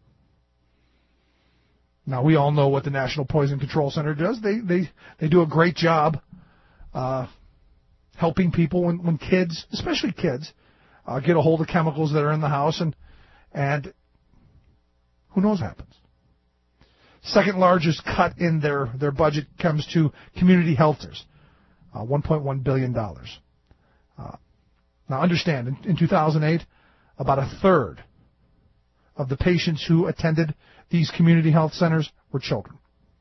Now, we all know what the National Poison Control Center does. They do a great job helping people when kids, especially kids, get a hold of chemicals that are in the house, and who knows what happens. Second largest cut in their budget comes to community health centers, $1.1 billion. Now understand, in 2008, about a third of the patients who attended these community health centers were children.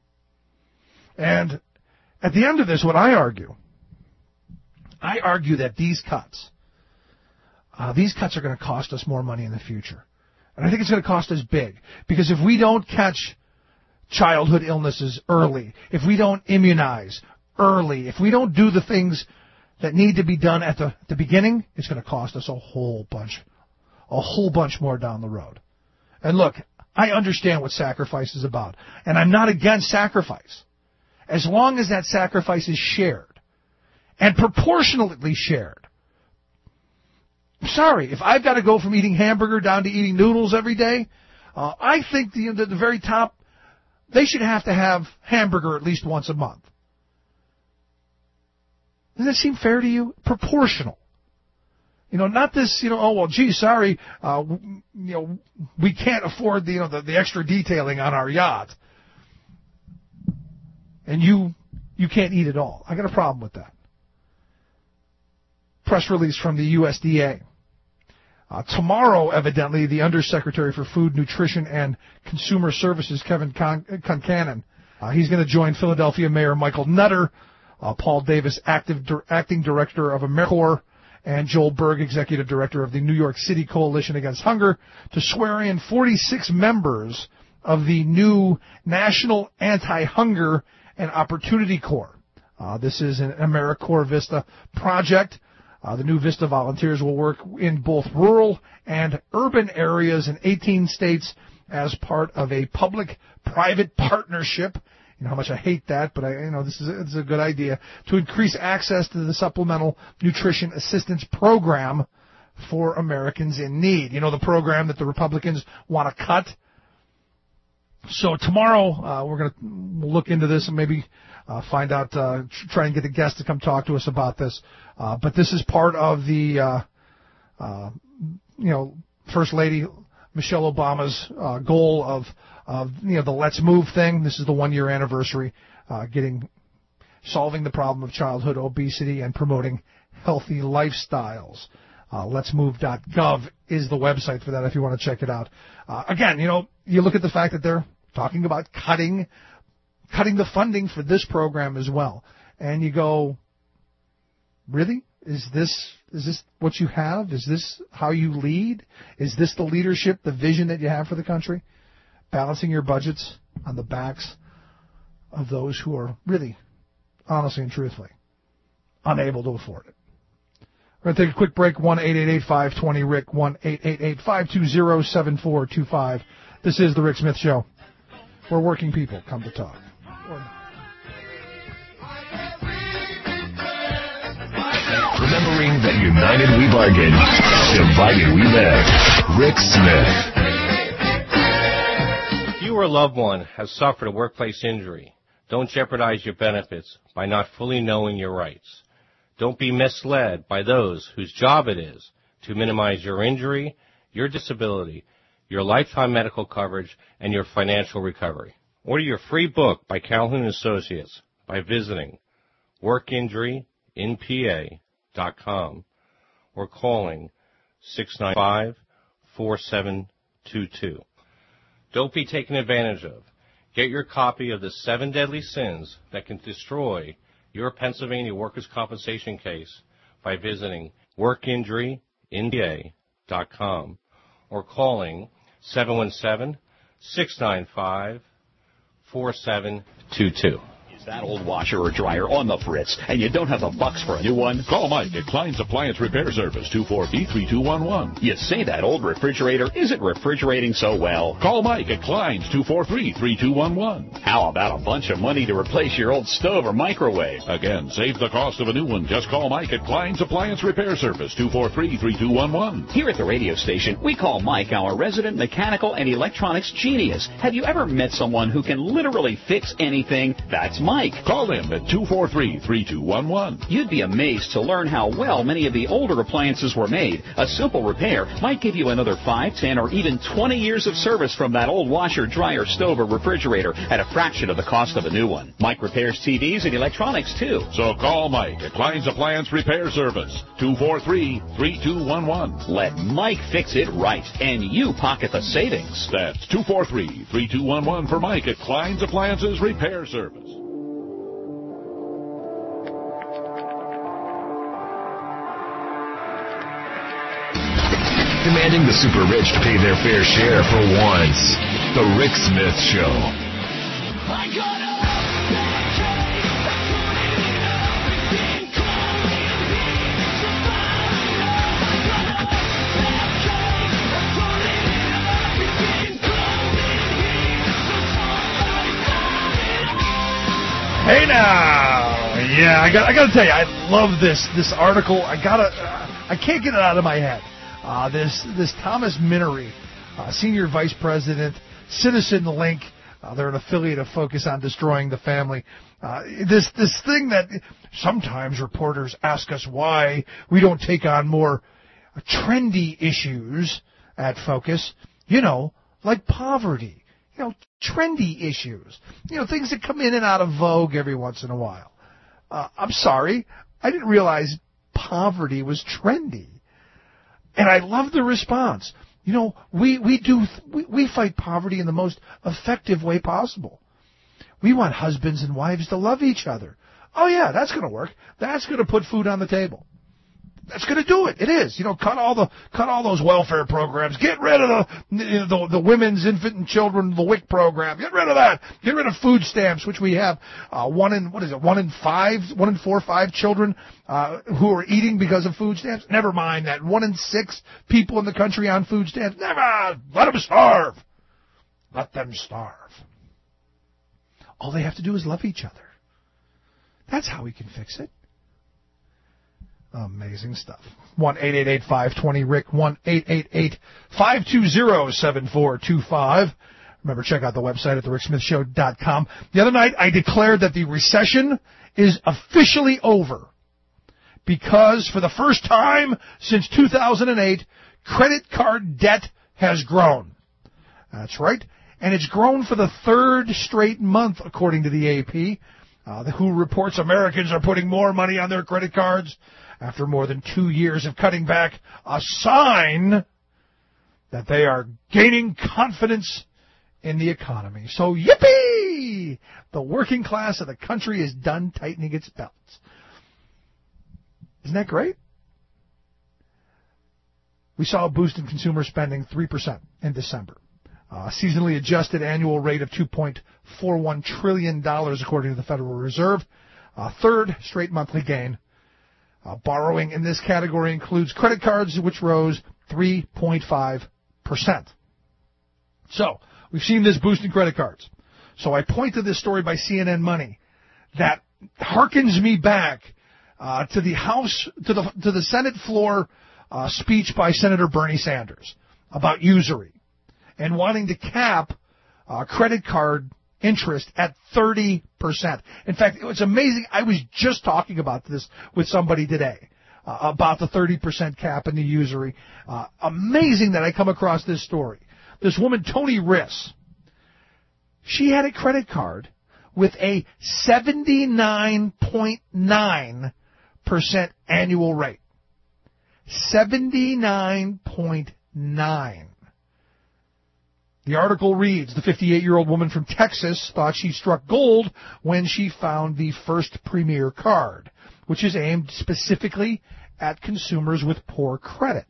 And at the end of this, what I argue that these cuts are going to cost us more money in the future. And I think it's going to cost us big, because if we don't catch childhood illnesses early, if we don't immunize early, if we don't do the things that need to be done at the beginning, it's going to cost us a whole bunch more down the road. And look, I understand what sacrifice is about, and I'm not against sacrifice, as long as that sacrifice is shared and proportionately shared. I'm sorry, if I've got to go from eating hamburger down to eating noodles every day, I think the very top, they should have to have hamburger at least once a month. Does that seem fair to you? Proportional. Not this, oh, well, gee, sorry, we can't afford the extra detailing on our yacht. And you can't eat it all. I got a problem with that. Press release from the USDA. Tomorrow, evidently, the Undersecretary for Food, Nutrition, and Consumer Services, Kevin Concanon, he's going to join Philadelphia Mayor Michael Nutter, Paul Davis, Acting Director of AmeriCorps, and Joel Berg, Executive Director of the New York City Coalition Against Hunger, to swear in 46 members of the new National Anti-Hunger and Opportunity Corps. This is an AmeriCorps Vista project. The new Vista volunteers will work in both rural and urban areas in 18 states as part of a public-private partnership. You know how much I hate that, but this is a good idea, to increase access to the Supplemental Nutrition Assistance Program for Americans in need. The program that the Republicans want to cut. So tomorrow we'll look into this and maybe find out, try and get a guest to come talk to us about this. But this is part of the, First Lady Michelle Obama's goal of the Let's Move thing. This is the 1-year anniversary, solving the problem of childhood obesity and promoting healthy lifestyles. Let'sMove.gov is the website for that if you want to check it out. Again, you look at the fact that they're talking about cutting the funding for this program as well, and you go, really? Is this what you have? Is this how you lead? Is this the leadership, the vision that you have for the country? Balancing your budgets on the backs of those who are really, honestly and truthfully, unable to afford it. We're going to take a quick break. 1-888-520-RICK, 1-888-520-7425. This is The Rick Smith Show, where working people come to talk. Remembering that united we bargain, divided we live. Rick Smith. If you or a loved one has suffered a workplace injury, don't jeopardize your benefits by not fully knowing your rights. Don't be misled by those whose job it is to minimize your injury, your disability, your lifetime medical coverage, and your financial recovery. Order your free book by Calhoun Associates by visiting workinjuryinpa.com or calling 695-4722. Don't be taken advantage of. Get your copy of the 7 Deadly Sins that can destroy your Pennsylvania workers' compensation case by visiting workinjuryinpa.com or calling 717-695-4722. That old washer or dryer on the fritz, and you don't have the bucks for a new one? Call Mike at Klein's Appliance Repair Service, 243-3211. You say that old refrigerator isn't refrigerating so well. Call Mike at Klein's, 243-3211. How about a bunch of money to replace your old stove or microwave? Again, save the cost of a new one. Just call Mike at Klein's Appliance Repair Service, 243-3211. Here at the radio station, we call Mike our resident mechanical and electronics genius. Have you ever met someone who can literally fix anything? That's Mike. Call him at 243-3211. You'd be amazed to learn how well many of the older appliances were made. A simple repair might give you another 5, 10, or even 20 years of service from that old washer, dryer, stove, or refrigerator at a fraction of the cost of a new one. Mike repairs TVs and electronics, too. So call Mike at Klein's Appliance Repair Service, 243-3211. Let Mike fix it right, and you pocket the savings. That's 243-3211 for Mike at Klein's Appliances Repair Service. Demanding the super rich to pay their fair share for once. The Rick Smith Show. Hey now, yeah, I got to tell you, I love this article. I can't get it out of my head. This Thomas Minery, Senior Vice President, Citizen Link, they're an affiliate of Focus on Destroying the Family. This thing that sometimes reporters ask us why we don't take on more trendy issues at Focus, like poverty, trendy issues, things that come in and out of vogue every once in a while. I'm sorry, I didn't realize poverty was trendy. And I love the response. We fight poverty in the most effective way possible. We want husbands and wives to love each other. Oh yeah, that's going to work. That's going to put food on the table. That's going to do it. It is. Cut all those welfare programs. Get rid of the women's, infant, and children, the WIC program. Get rid of that. Get rid of food stamps, which we have 1 in 4 or 5 children who are eating because of food stamps. Never mind that 1 in 6 people in the country on food stamps. Never. Let them starve. Let them starve. All they have to do is love each other. That's how we can fix it. Amazing stuff. 1-888-520-RICK, 1-888-520-7425. Remember, check out the website at thericksmithshow.com. The other night, I declared that the recession is officially over because for the first time since 2008, credit card debt has grown. That's right. And it's grown for the 3rd straight month, according to the AP, who reports Americans are putting more money on their credit cards after more than 2 years of cutting back, a sign that they are gaining confidence in the economy. So yippee! The working class of the country is done tightening its belts. Isn't that great? We saw a boost in consumer spending 3% in December. Seasonally adjusted annual rate of $2.41 trillion, according to the Federal Reserve. 3rd straight monthly gain. Borrowing in this category includes credit cards, which rose 3.5%. So, we've seen this boost in credit cards. So I point to this story by CNN Money that harkens me back to the House, to the Senate floor speech by Senator Bernie Sanders about usury and wanting to cap credit card interest at 30%. In fact, it was amazing. I was just talking about this with somebody today, about the 30% cap in the usury. Amazing that I come across this story. this woman, Tony Riss, she had a credit card with a 79.9% annual rate. 79.9. The article reads, the 58-year-old woman from Texas thought she struck gold when she found the First Premier card, which is aimed specifically at consumers with poor credit.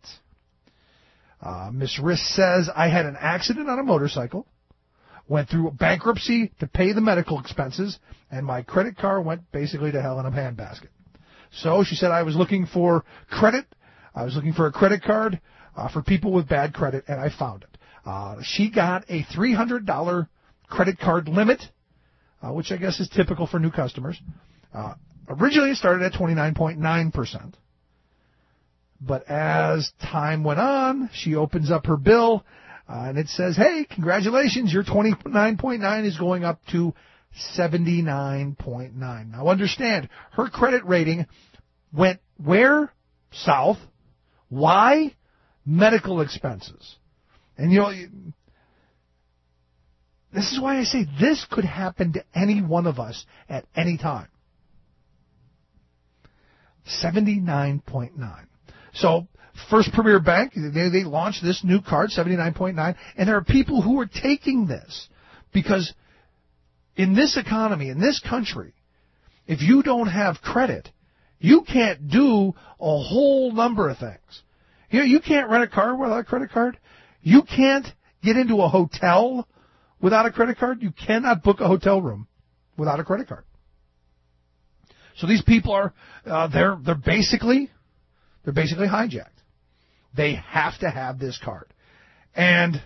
Ms. Riss says, I had an accident on a motorcycle, went through bankruptcy to pay the medical expenses, and my credit card went basically to hell in a handbasket. So she said, I was looking for credit. I was looking for a credit card for people with bad credit, and I found it. She got a $300 credit card limit, which I guess is typical for new customers. Originally, it started at 29.9%. But as time went on, she opens up her bill, and it says, hey, congratulations, your 29.9 is going up to 79.9. Now, understand, her credit rating went where? South. Why? Medical expenses. And, you know, this is why I say this could happen to any one of us at any time. 79.9. So, First Premier Bank, they launched this new card, 79.9, and there are people who are taking this because in this economy, in this country, if you don't have credit, you can't do a whole number of things. You know, you can't rent a car without a credit card. You can't get into a hotel without a credit card. You cannot book a hotel room without a credit card. So these people are, they're basically hijacked. They have to have this card. And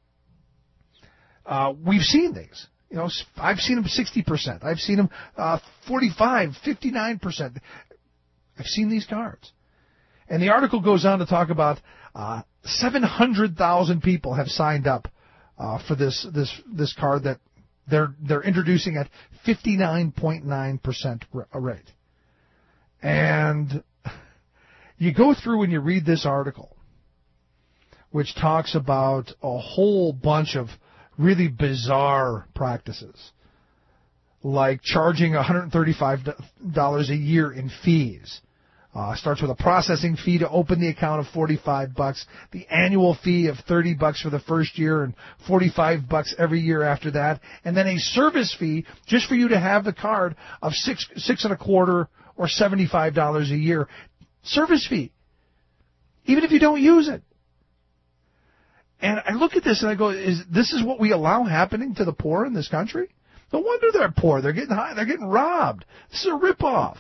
we've seen these. You know, I've seen them 60%. I've seen them 45, 59%. I've seen these cards. And the article goes on to talk about 700,000 people have signed up for this card that they're introducing at 59.9% rate. And you go through and you read this article, which talks about a whole bunch of really bizarre practices, like charging $135 a year in fees. Starts with a processing fee to open the account of $45, the annual fee of $30 for the first year and $45 every year after that, and then a service fee just for you to have the card of $6.25 or $75 a year. Service fee, even if you don't use it. And I look at this and I go, this is what we allow happening to the poor in this country? No wonder they're poor. They're getting high. They're getting robbed. This is a ripoff.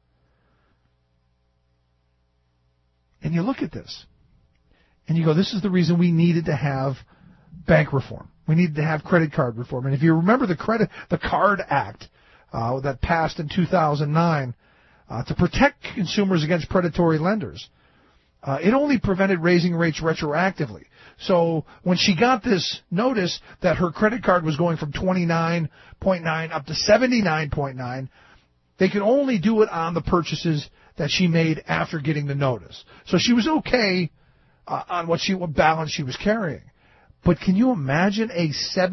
And you look at this, and you go, this is the reason we needed to have bank reform. We needed to have credit card reform. And if you remember the Card Act that passed in 2009 to protect consumers against predatory lenders, it only prevented raising rates retroactively. So when she got this notice that her credit card was going from 29.9 up to 79.9, they could only do it on the purchases that she made after getting the notice. So she was okay on what balance she was carrying. But can you imagine a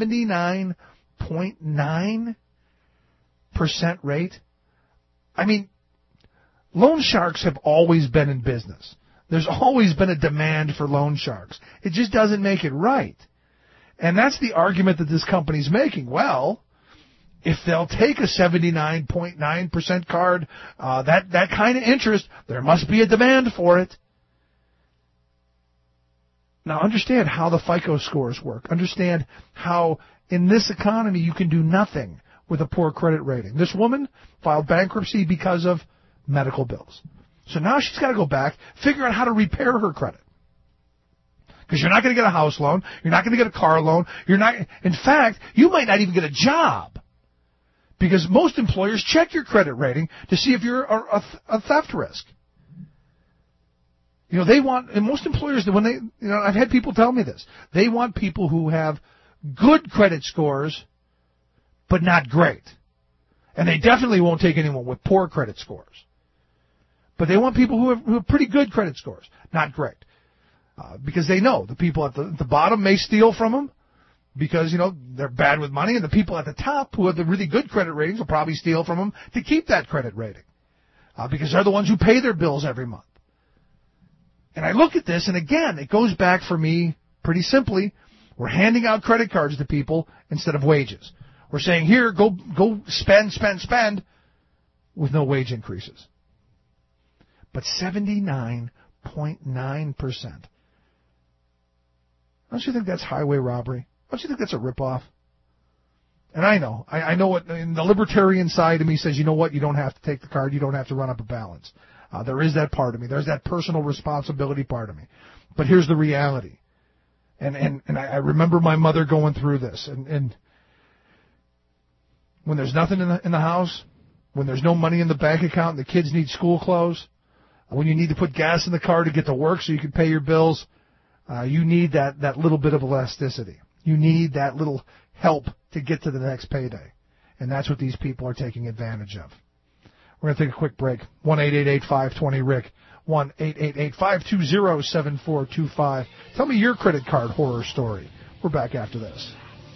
79.9% rate? I mean, loan sharks have always been in business. There's always been a demand for loan sharks. It just doesn't make it right. And that's the argument that this company's making. Well, if they'll take a 79.9% card, that kind of interest, there must be a demand for it. Now understand how the FICO scores work. Understand how in this economy you can do nothing with a poor credit rating. This woman filed bankruptcy because of medical bills. So now she's got to go back, figure out how to repair her credit. Because you're not going to get a house loan. You're not going to get a car loan. In fact, you might not even get a job. Because most employers check your credit rating to see if you're a theft risk. You know, and most employers, I've had people tell me this. They want people who have good credit scores, but not great. And they definitely won't take anyone with poor credit scores. But they want people who have pretty good credit scores, not great. because they know the people at the bottom may steal from them because, they're bad with money, and the people at the top who have the really good credit ratings will probably steal from them to keep that credit rating because they're the ones who pay their bills every month. And I look at this, and again, it goes back for me pretty simply. We're handing out credit cards to people instead of wages. We're saying, here, go spend, with no wage increases. But 79.9%. Don't you think that's highway robbery? Don't you think that's a ripoff? And I know what the libertarian side of me says, you know what, you don't have to take the card, you don't have to run up a balance. There is that part of me. There's that personal responsibility part of me. But here's the reality. And I remember my mother going through this. And when there's nothing in the house, when there's no money in the bank account and the kids need school clothes, when you need to put gas in the car to get to work so you can pay your bills, you need that little bit of elasticity. You need that little help to get to the next payday. And that's what these people are taking advantage of. We're going to take a quick break. 1-888-520-RICK. 1-888-520-7425. Tell me your credit card horror story. We're back after this.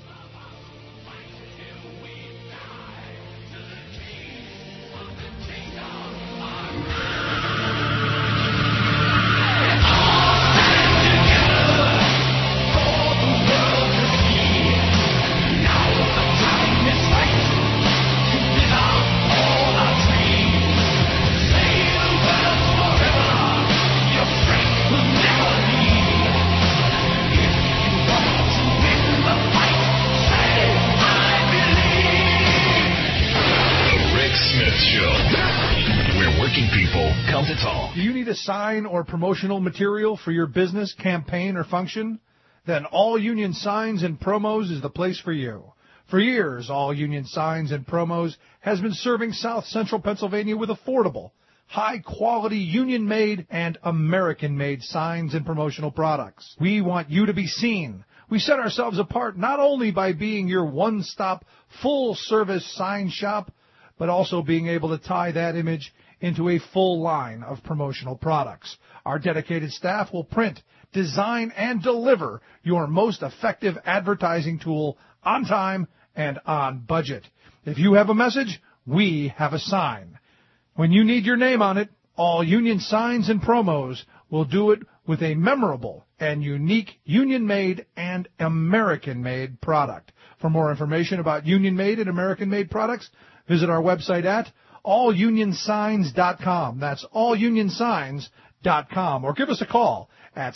Sign or promotional material for your business, campaign, or function? Then All Union Signs and Promos is the place for you. For years, All Union Signs and Promos has been serving South Central Pennsylvania with affordable, high-quality, union-made and American-made signs and promotional products. We want you to be seen. We set ourselves apart not only by being your one-stop, full-service sign shop, but also being able to tie that image into a full line of promotional products. Our dedicated staff will print, design, and deliver your most effective advertising tool on time and on budget. If you have a message, we have a sign. When you need your name on it, All Union Signs and Promos will do it with a memorable and unique union-made and American-made product. For more information about union-made and American-made products, visit our website at allunionsigns.com. That's allunionsigns.com. Or give us a call at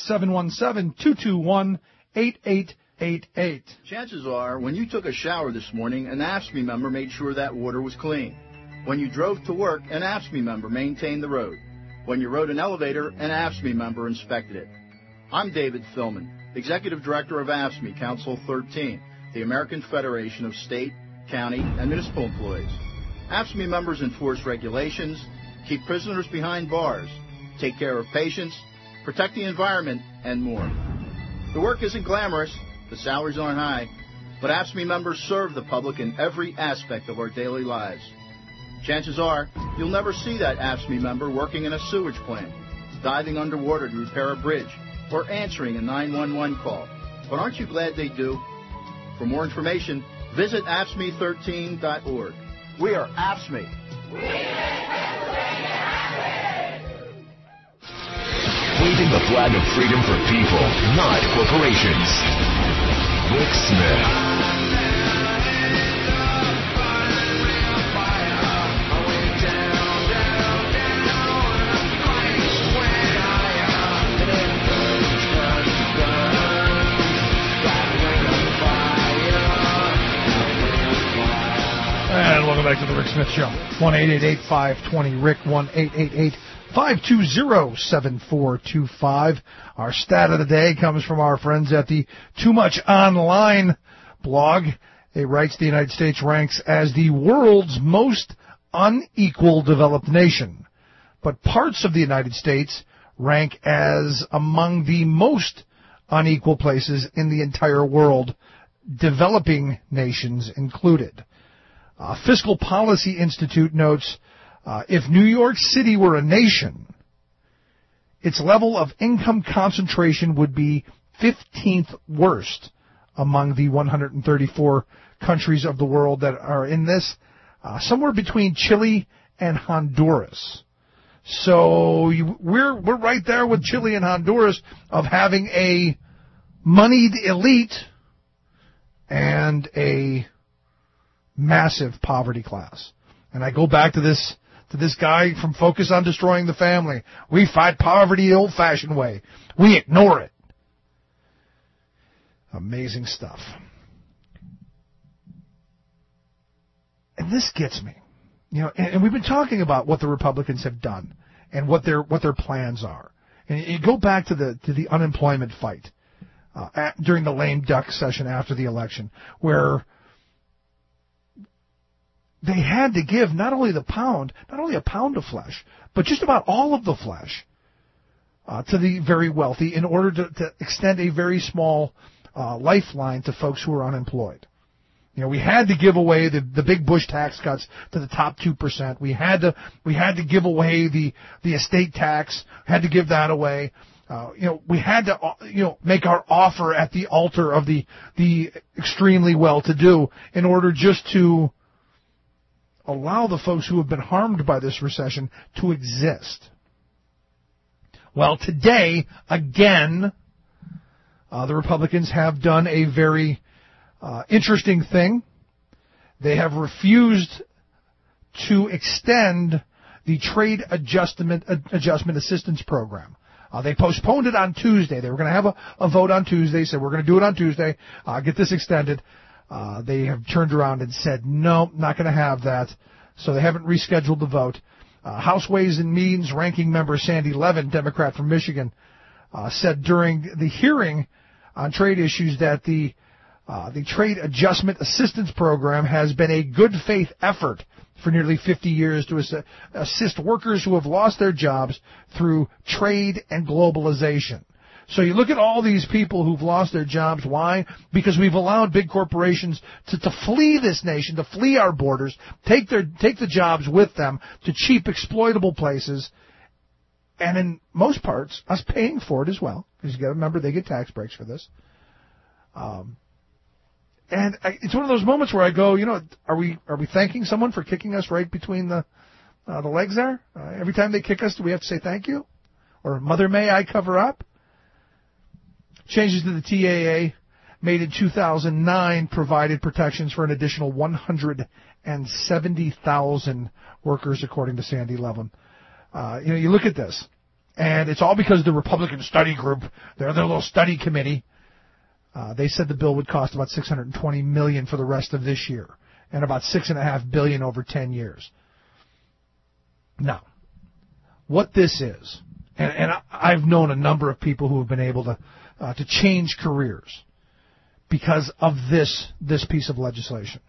717-221-8888. Chances are, when you took a shower this morning, an AFSCME member made sure that water was clean. When you drove to work, an AFSCME member maintained the road. When you rode an elevator, an AFSCME member inspected it. I'm David Philman, Executive Director of AFSCME Council 13, the American Federation of State, County, and Municipal Employees. AFSCME members enforce regulations, keep prisoners behind bars, take care of patients, protect the environment, and more. The work isn't glamorous, the salaries aren't high, but AFSCME members serve the public in every aspect of our daily lives. Chances are, you'll never see that AFSCME member working in a sewage plant, diving underwater to repair a bridge, or answering a 911 call. But aren't you glad they do? For more information, visit AFSCME13.org. We are AFSCME. Waving the flag of freedom for people, not corporations. Rick Smith. And welcome back to the Rick Smith Show. 1-888-520-RICK, 1-888-520-7425. Our stat of the day comes from our friends at the Too Much Online blog. It writes the United States ranks as the world's most unequal developed nation. But parts of the United States rank as among the most unequal places in the entire world, developing nations included. Fiscal Policy Institute notes, if New York City were a nation, its level of income concentration would be 15th worst among the 134 countries of the world that are in this, somewhere between Chile and Honduras. So we're right there with Chile and Honduras of having a moneyed elite and a massive poverty class. And I go back to this guy from Focus on Destroying the Family. We fight poverty the old-fashioned way. We ignore it. Amazing stuff. And this gets me. You know, and we've been talking about what the Republicans have done and what their plans are. And you go back to the unemployment fight during the lame duck session after the election, where they had to give not only a pound of flesh, but just about all of the flesh to the very wealthy in order to extend a very small lifeline to folks who are unemployed. You know, we had to give away the big Bush tax cuts to the top 2%. We had to give away the estate tax. Had to give that away. We had to make our offer at the altar of the extremely well-to-do in order just to allow the folks who have been harmed by this recession to exist. Well, today, again, the Republicans have done a very interesting thing. They have refused to extend the Trade Adjustment Assistance Program. They postponed it on Tuesday. They were going to have a vote on Tuesday, said we're going to do it on Tuesday, get this extended. They have turned around and said, no, not going to have that. So they haven't rescheduled the vote. House Ways and Means Ranking Member Sandy Levin, Democrat from Michigan, said during the hearing on trade issues that the Trade Adjustment Assistance Program has been a good faith effort for nearly 50 years to assist workers who have lost their jobs through trade and globalization. So you look at all these people who've lost their jobs. Why? Because we've allowed big corporations to flee this nation, to flee our borders, take the jobs with them to cheap, exploitable places, and in most parts, us paying for it as well. Because you got to remember, they get tax breaks for this. It's one of those moments where I go, are we thanking someone for kicking us right between the legs there? Every time they kick us, do we have to say thank you? Or Mother May I cover up? Changes to the TAA made in 2009 provided protections for an additional 170,000 workers, according to Sandy Levin. You look at this, and it's all because of the Republican study group. They're their little study committee. They said the bill would cost about $620 million for the rest of this year, and about $6.5 billion over 10 years. Now, what this is, and I've known a number of people who have been able to change careers because of this piece of legislation.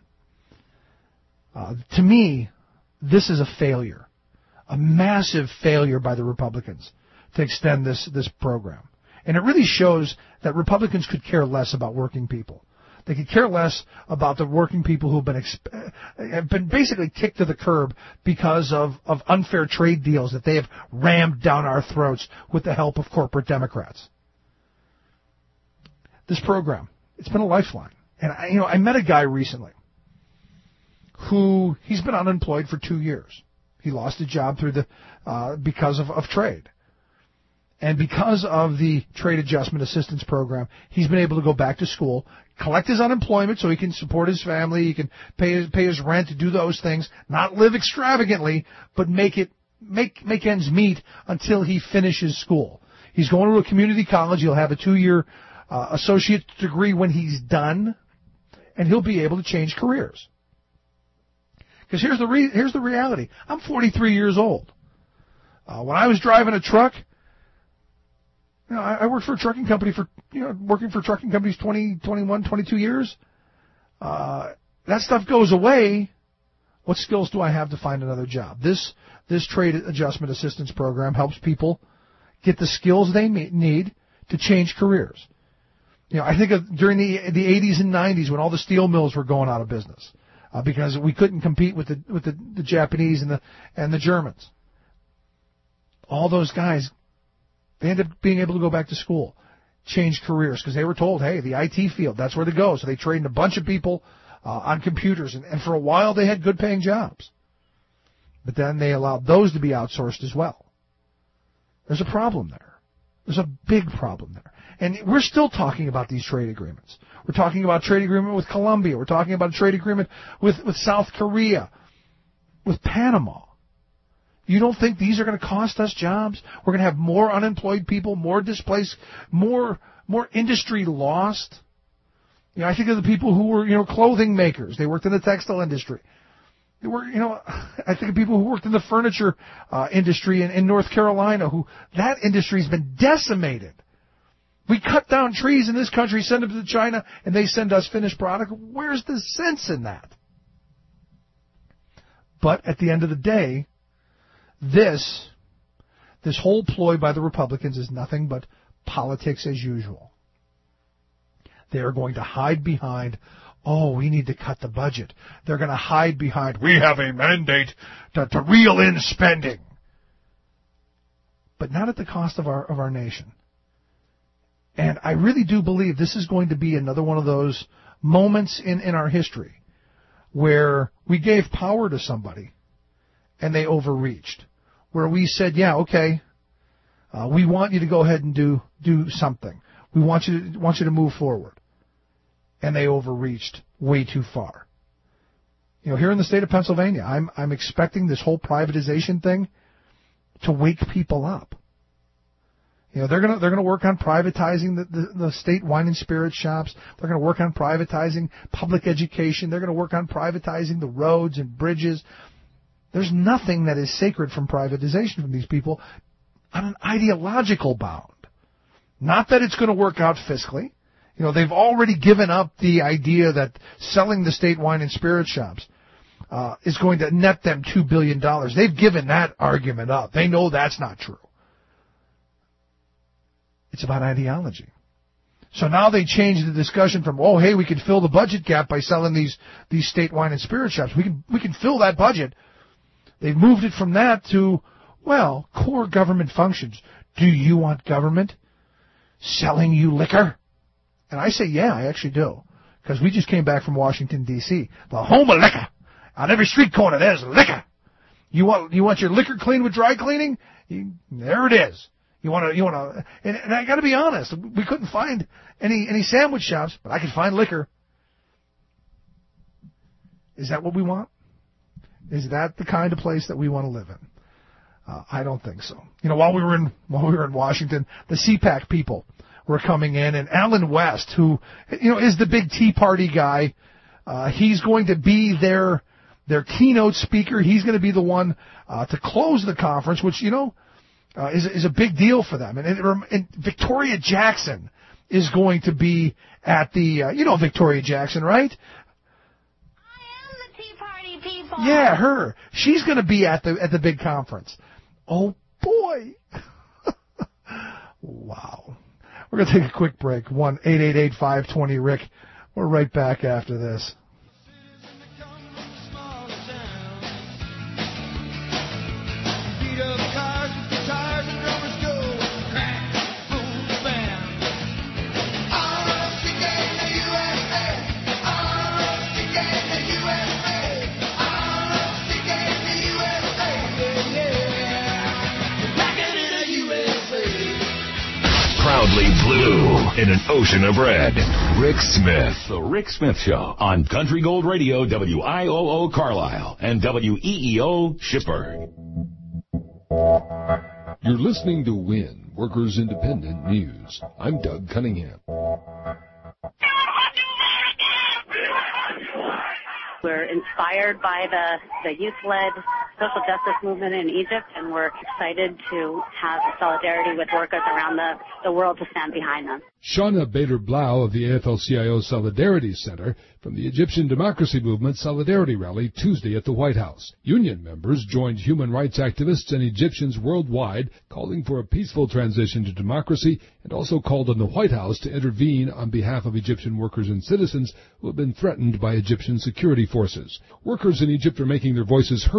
To me, this is a failure, a massive failure by the Republicans to extend this program. And it really shows that Republicans could care less about working people. They could care less about the working people who have been basically kicked to the curb because of unfair trade deals that they have rammed down our throats with the help of corporate Democrats. This program, it's been a lifeline. And I met a guy recently who he's been unemployed for 2 years. He lost his job because of trade. And because of the Trade Adjustment Assistance Program, he's been able to go back to school, collect his unemployment so he can support his family, he can pay his rent, to do those things, not live extravagantly, but make ends meet until he finishes school. He's going to a community college. He'll have a 2-year associate degree when he's done, and he'll be able to change careers. Because here's the reality. I'm 43 years old. When I was driving a truck, I worked for a trucking company working for trucking companies 20, 21, 22 years. That stuff goes away. What skills do I have to find another job? This Trade Adjustment Assistance Program helps people get the skills they need to change careers. I think of during the 80s and 90s when all the steel mills were going out of business because we couldn't compete with the Japanese and the Germans. All those guys They ended up being able to go back to school, change careers, because they were told, hey, the IT field, that's where to go. So they trained a bunch of people on computers, and for a while they had good-paying jobs. But then they allowed those to be outsourced as well. There's a problem there. There's a big problem there. And we're still talking about these trade agreements. We're talking about a trade agreement with Colombia. We're talking about a trade agreement with South Korea, with Panama. You don't think these are going to cost us jobs? We're going to have more unemployed people, more displaced, more industry lost. You know, I think of the people who were, clothing makers. They worked in the textile industry. They were, I think of people who worked in the furniture industry in North Carolina, who that industry's been decimated. We cut down trees in this country, send them to China, and they send us finished product. Where's the sense in that? But at the end of the day, this whole ploy by the Republicans is nothing but politics as usual. They are going to hide behind, we need to cut the budget. They're going to hide behind, we have a mandate to reel in spending. But not at the cost of our nation. And I really do believe this is going to be another one of those moments in our history where we gave power to somebody and they overreached. Where we said, yeah, okay, we want you to go ahead and do something. We want you to move forward. And they overreached way too far. Here in the state of Pennsylvania, I'm expecting this whole privatization thing to wake people up. They're gonna work on privatizing the state wine and spirit shops. They're gonna work on privatizing public education. They're gonna work on privatizing the roads and bridges. There's nothing that is sacred from privatization from these people on an ideological bound. Not that it's going to work out fiscally. They've already given up the idea that selling the state wine and spirit shops is going to net them $2 billion. They've given that argument up. They know that's not true. It's about ideology. So now they changed the discussion from, hey, we can fill the budget gap by selling these state wine and spirit shops. We can fill that budget. They've moved it from that to, core government functions. Do you want government selling you liquor? And I say, yeah, I actually do. Because we just came back from Washington, D.C., the home of liquor. On every street corner, there's liquor. You want your liquor cleaned with dry cleaning? There it is. You want to, and I got to be honest, we couldn't find any sandwich shops, but I could find liquor. Is that what we want? Is that the kind of place that we want to live in? I don't think so. While we were in Washington, the CPAC people were coming in, and Alan West, who is the big Tea Party guy, he's going to be their keynote speaker. He's going to be the one to close the conference, which is a big deal for them. And Victoria Jackson is going to be at the Victoria Jackson, right? Yeah, her. She's going to be at the big conference. Oh boy. Wow. We're going to take a quick break. 1-888-520-RICK. We're right back after this. Proudly blue in an ocean of red. Rick Smith. The Rick Smith Show on Country Gold Radio, WIOO Carlisle and WEEO Shippensburg. You're listening to WIN, Workers Independent News. I'm Doug Cunningham. We're inspired by the youth-led social justice movement in Egypt, and we're excited to have solidarity with workers around the world to stand behind them. Shauna Bader-Blau of the AFL-CIO Solidarity Center from the Egyptian Democracy Movement Solidarity Rally Tuesday at the White House. Union members joined human rights activists and Egyptians worldwide calling for a peaceful transition to democracy and also called on the White House to intervene on behalf of Egyptian workers and citizens who have been threatened by Egyptian security forces. Workers in Egypt are making their voices heard in this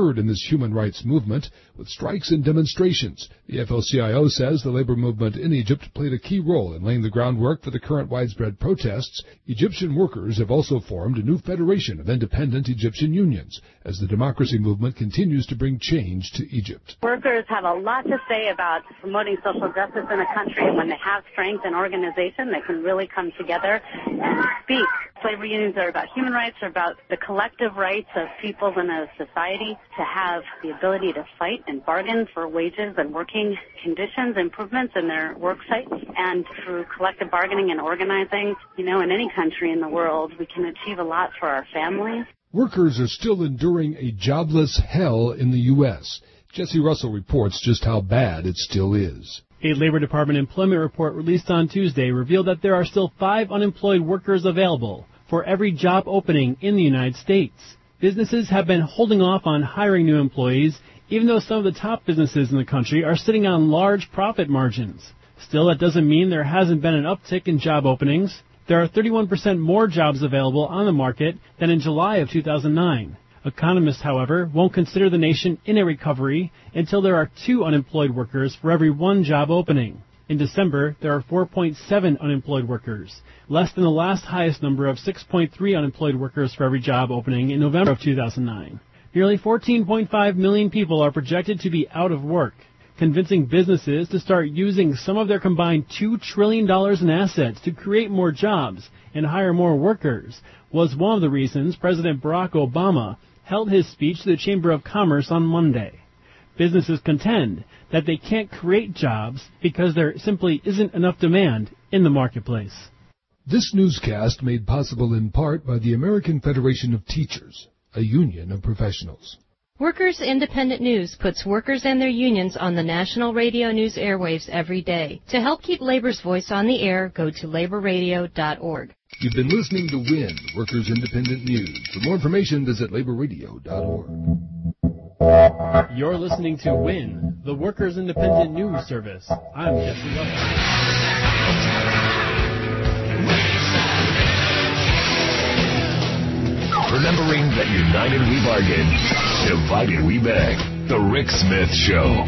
human rights movement with strikes and demonstrations. The AFL-CIO says the labor movement in Egypt played a key role in laying the groundwork for the current widespread protests. Egyptian workers have also formed a new federation of independent Egyptian unions as the democracy movement continues to bring change to Egypt. Workers have a lot to say about promoting social justice in a country, and when they have strength and organization, they can really come together and speak. Labor unions are about human rights, are about the collective rights of people in a society to have the ability to fight and bargain for wages and working conditions, improvements in their work sites. And through collective bargaining and organizing, in any country in the world, we can achieve a lot for our families. Workers are still enduring a jobless hell in the U.S. Jesse Russell reports just how bad it still is. A Labor Department employment report released on Tuesday revealed that there are still 5 unemployed workers available for every job opening in the United States. Businesses have been holding off on hiring new employees, even though some of the top businesses in the country are sitting on large profit margins. Still, that doesn't mean there hasn't been an uptick in job openings. There are 31% more jobs available on the market than in July of 2009. Economists, however, won't consider the nation in a recovery until there are 2 unemployed workers for every 1 job opening. In December, there are 4.7 unemployed workers, less than the last highest number of 6.3 unemployed workers for every job opening in November of 2009. Nearly 14.5 million people are projected to be out of work. Convincing businesses to start using some of their combined $2 trillion in assets to create more jobs and hire more workers was one of the reasons President Barack Obama held his speech to the Chamber of Commerce on Monday. Businesses contend that they can't create jobs because there simply isn't enough demand in the marketplace. This newscast made possible in part by the American Federation of Teachers, a union of professionals. Workers Independent News puts workers and their unions on the national radio news airwaves every day. To help keep labor's voice on the air, go to laborradio.org. You've been listening to WIN, Workers Independent News. For more information, visit laborradio.org. You're listening to WIN, the Workers Independent News Service. I'm Jesse Russell. Remembering that united we bargain, divided we beg. The Rick Smith Show.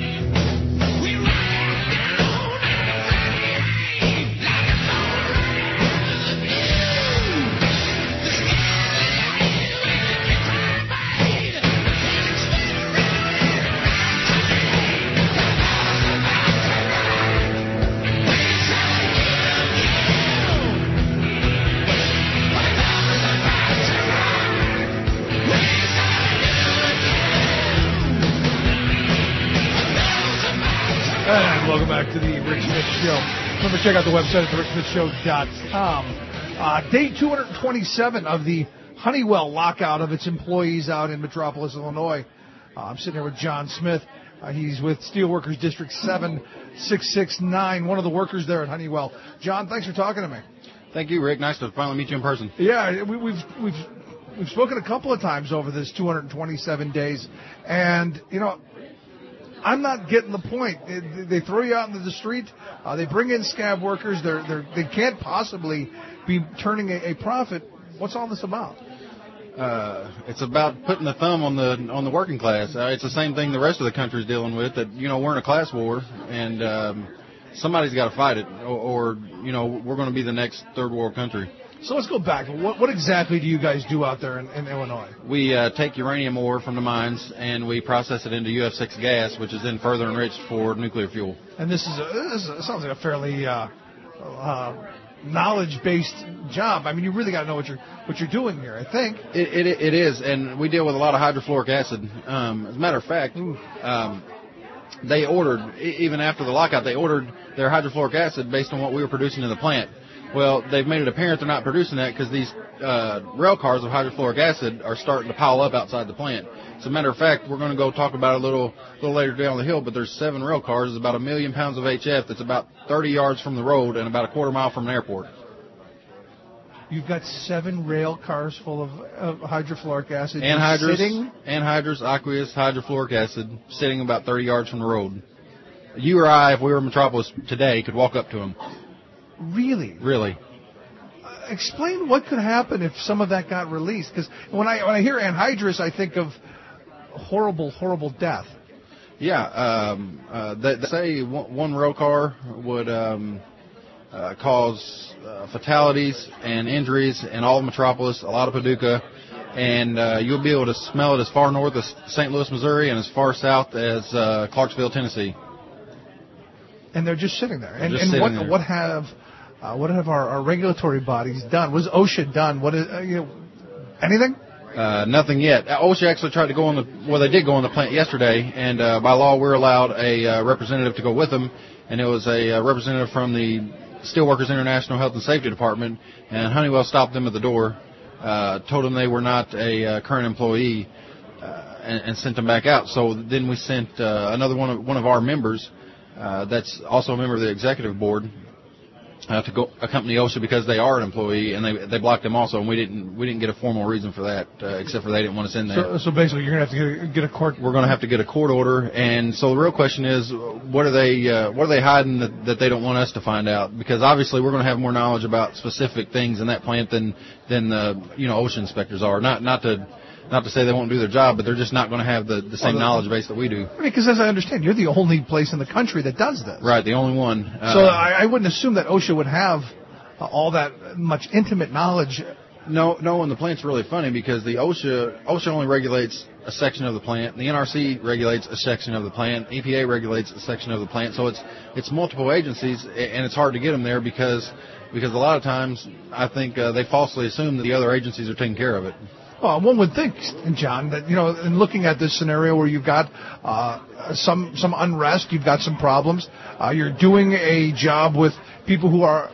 And welcome back to the Rick Smith Show. Remember, check out the website at thericksmithshow.com. Day 227 of the Honeywell lockout of its employees out in Metropolis, Illinois. I'm sitting here with John Smith. He's with Steelworkers District 7669, one of the workers there at Honeywell. John, thanks for talking to me. Thank you, Rick. Nice to finally meet you in person. Yeah, we've spoken a couple of times over this 227 days, and I'm not getting the point. They throw you out into the street. They bring in scab workers. They can't possibly be turning a profit. What's all this about? It's about putting the thumb on the working class. It's the same thing the rest of the country is dealing with. That we're in a class war, and somebody's got to fight it, or we're going to be the next third world country. So let's go back. What exactly do you guys do out there in Illinois? We take uranium ore from the mines and we process it into UF6 gas, which is then further enriched for nuclear fuel. And this sounds like a fairly knowledge-based job. I mean, you really got to know what you're doing here, I think. It is, and we deal with a lot of hydrofluoric acid. As a matter of fact, they ordered, even after the lockout, they ordered their hydrofluoric acid based on what we were producing in the plant. Well, they've made it apparent they're not producing that because these rail cars of hydrofluoric acid are starting to pile up outside the plant. As a matter of fact, we're going to go talk about it a little later down the hill, but there's 7 rail cars. There's about 1 million pounds of HF that's about 30 yards from the road and about a quarter mile from an airport. You've got 7 rail cars full of hydrofluoric acid sitting? Anhydrous, aqueous, hydrofluoric acid sitting about 30 yards from the road. You or I, if we were in Metropolis today, could walk up to them. Really? Really. Explain what could happen if some of that got released. Because when I hear anhydrous, I think of horrible, horrible death. Yeah, they say one rail car would cause fatalities and injuries in all of Metropolis, a lot of Paducah, and you'll be able to smell it as far north as St. Louis, Missouri, and as far south as Clarksville, Tennessee. And they're just sitting there. And sitting what there. what have our regulatory bodies done? What has OSHA done? What is anything? Nothing yet. OSHA actually tried to go they did go on the plant yesterday, and by law we're allowed a representative to go with them, and it was a representative from the Steelworkers International Health and Safety Department, and Honeywell stopped them at the door, told them they were not a current employee, and sent them back out. So then we sent another one of our members, that's also a member of the executive board, to go accompany OSHA because they are an employee, and they blocked them also, and we didn't get a formal reason for that, except for they didn't want us in there. So basically, you're going to have to get a court. We're going to have to get a court order, and so the real question is, what are they hiding that they don't want us to find out? Because obviously, we're going to have more knowledge about specific things in that plant than the OSHA inspectors are. Not to say they won't do their job, but they're just not going to have the same knowledge base that we do. Because as I understand, you're the only place in the country that does this. Right, the only one. So I wouldn't assume that OSHA would have all that much intimate knowledge. No, and the plant's really funny because the OSHA only regulates a section of the plant. The NRC regulates a section of the plant. EPA regulates a section of the plant. So it's multiple agencies, and it's hard to get them there because a lot of times I think they falsely assume that the other agencies are taking care of it. Well, one would think, John, that, in looking at this scenario where you've got some unrest, you've got some problems, you're doing a job with people who are,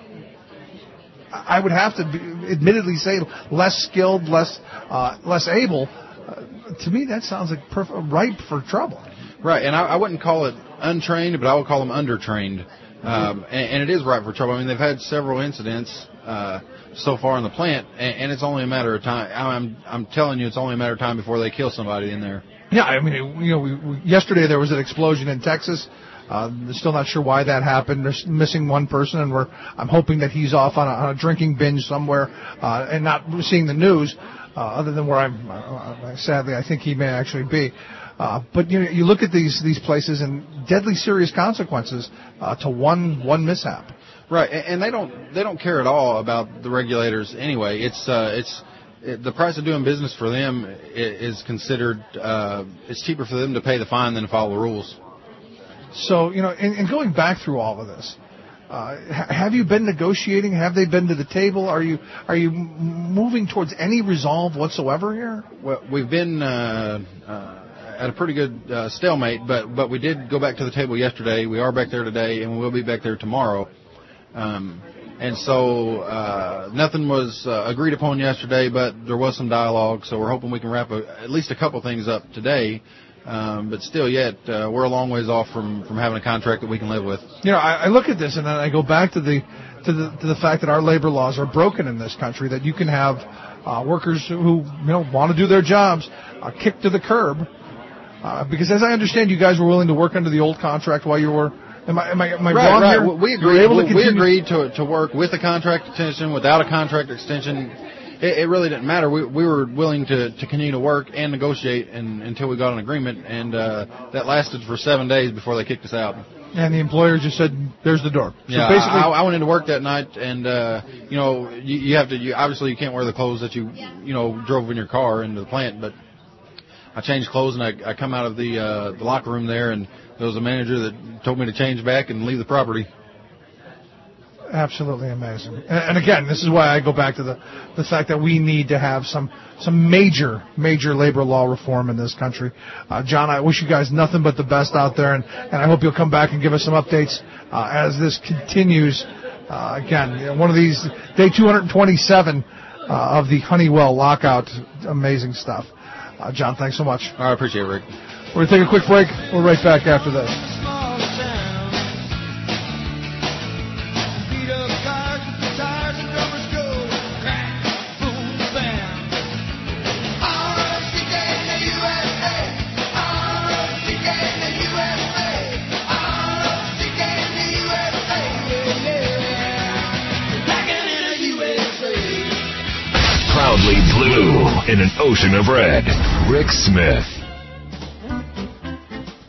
I would have to admittedly say, less skilled, less able. To me, that sounds like ripe for trouble. Right, and I wouldn't call it untrained, but I would call them undertrained. And it is ripe for trouble. I mean, they've had several incidents so far in the plant, and it's only a matter of time. I'm telling you, it's only a matter of time before they kill somebody in there. Yeah, I mean, yesterday there was an explosion in Texas. Still not sure why that happened. They're missing one person, and I'm hoping that he's off on a drinking binge somewhere and not seeing the news, other than where sadly, I think he may actually be. But you look at these places and deadly serious consequences to one mishap. Right, and they don't care at all about the regulators anyway. It's the price of doing business for them is considered it's cheaper for them to pay the fine than to follow the rules. So in going back through all of this, have you been negotiating? Have they been to the table? Are you moving towards any resolve whatsoever here? Well, we've been at a pretty good stalemate, but we did go back to the table yesterday. We are back there today, and we'll be back there tomorrow. And so nothing was agreed upon yesterday, but there was some dialogue. So we're hoping we can wrap at least a couple things up today. But still, yet we're a long ways off from having a contract that we can live with. I look at this and then I go back to the fact that our labor laws are broken in this country. That you can have workers who want to do their jobs kicked to the curb. Because as I understand, you guys were willing to work under the old contract while you were. Am I wrong right. here? We agreed to work with a contract extension, without a contract extension. It really didn't matter. We were willing to continue to work and negotiate until we got an agreement, and that lasted for 7 days before they kicked us out. And the employer just said, "There's the door." So yeah, basically, I went into work that night, and you have to. Obviously, you can't wear the clothes that you drove in your car into the plant, but I changed clothes and I come out of the locker room there, and there was a manager that told me to change back and leave the property. Absolutely amazing. And again, this is why I go back to the fact that we need to have some major labor law reform in this country. John, I wish you guys nothing but the best out there, and I hope you'll come back and give us some updates as this continues. Again, one of these, day 227 of the Honeywell lockout. Amazing stuff. John, thanks so much. I appreciate it, Rick. We're going to take a quick break. We'll be right back after this. Proudly blue in an ocean of red. Rick Smith.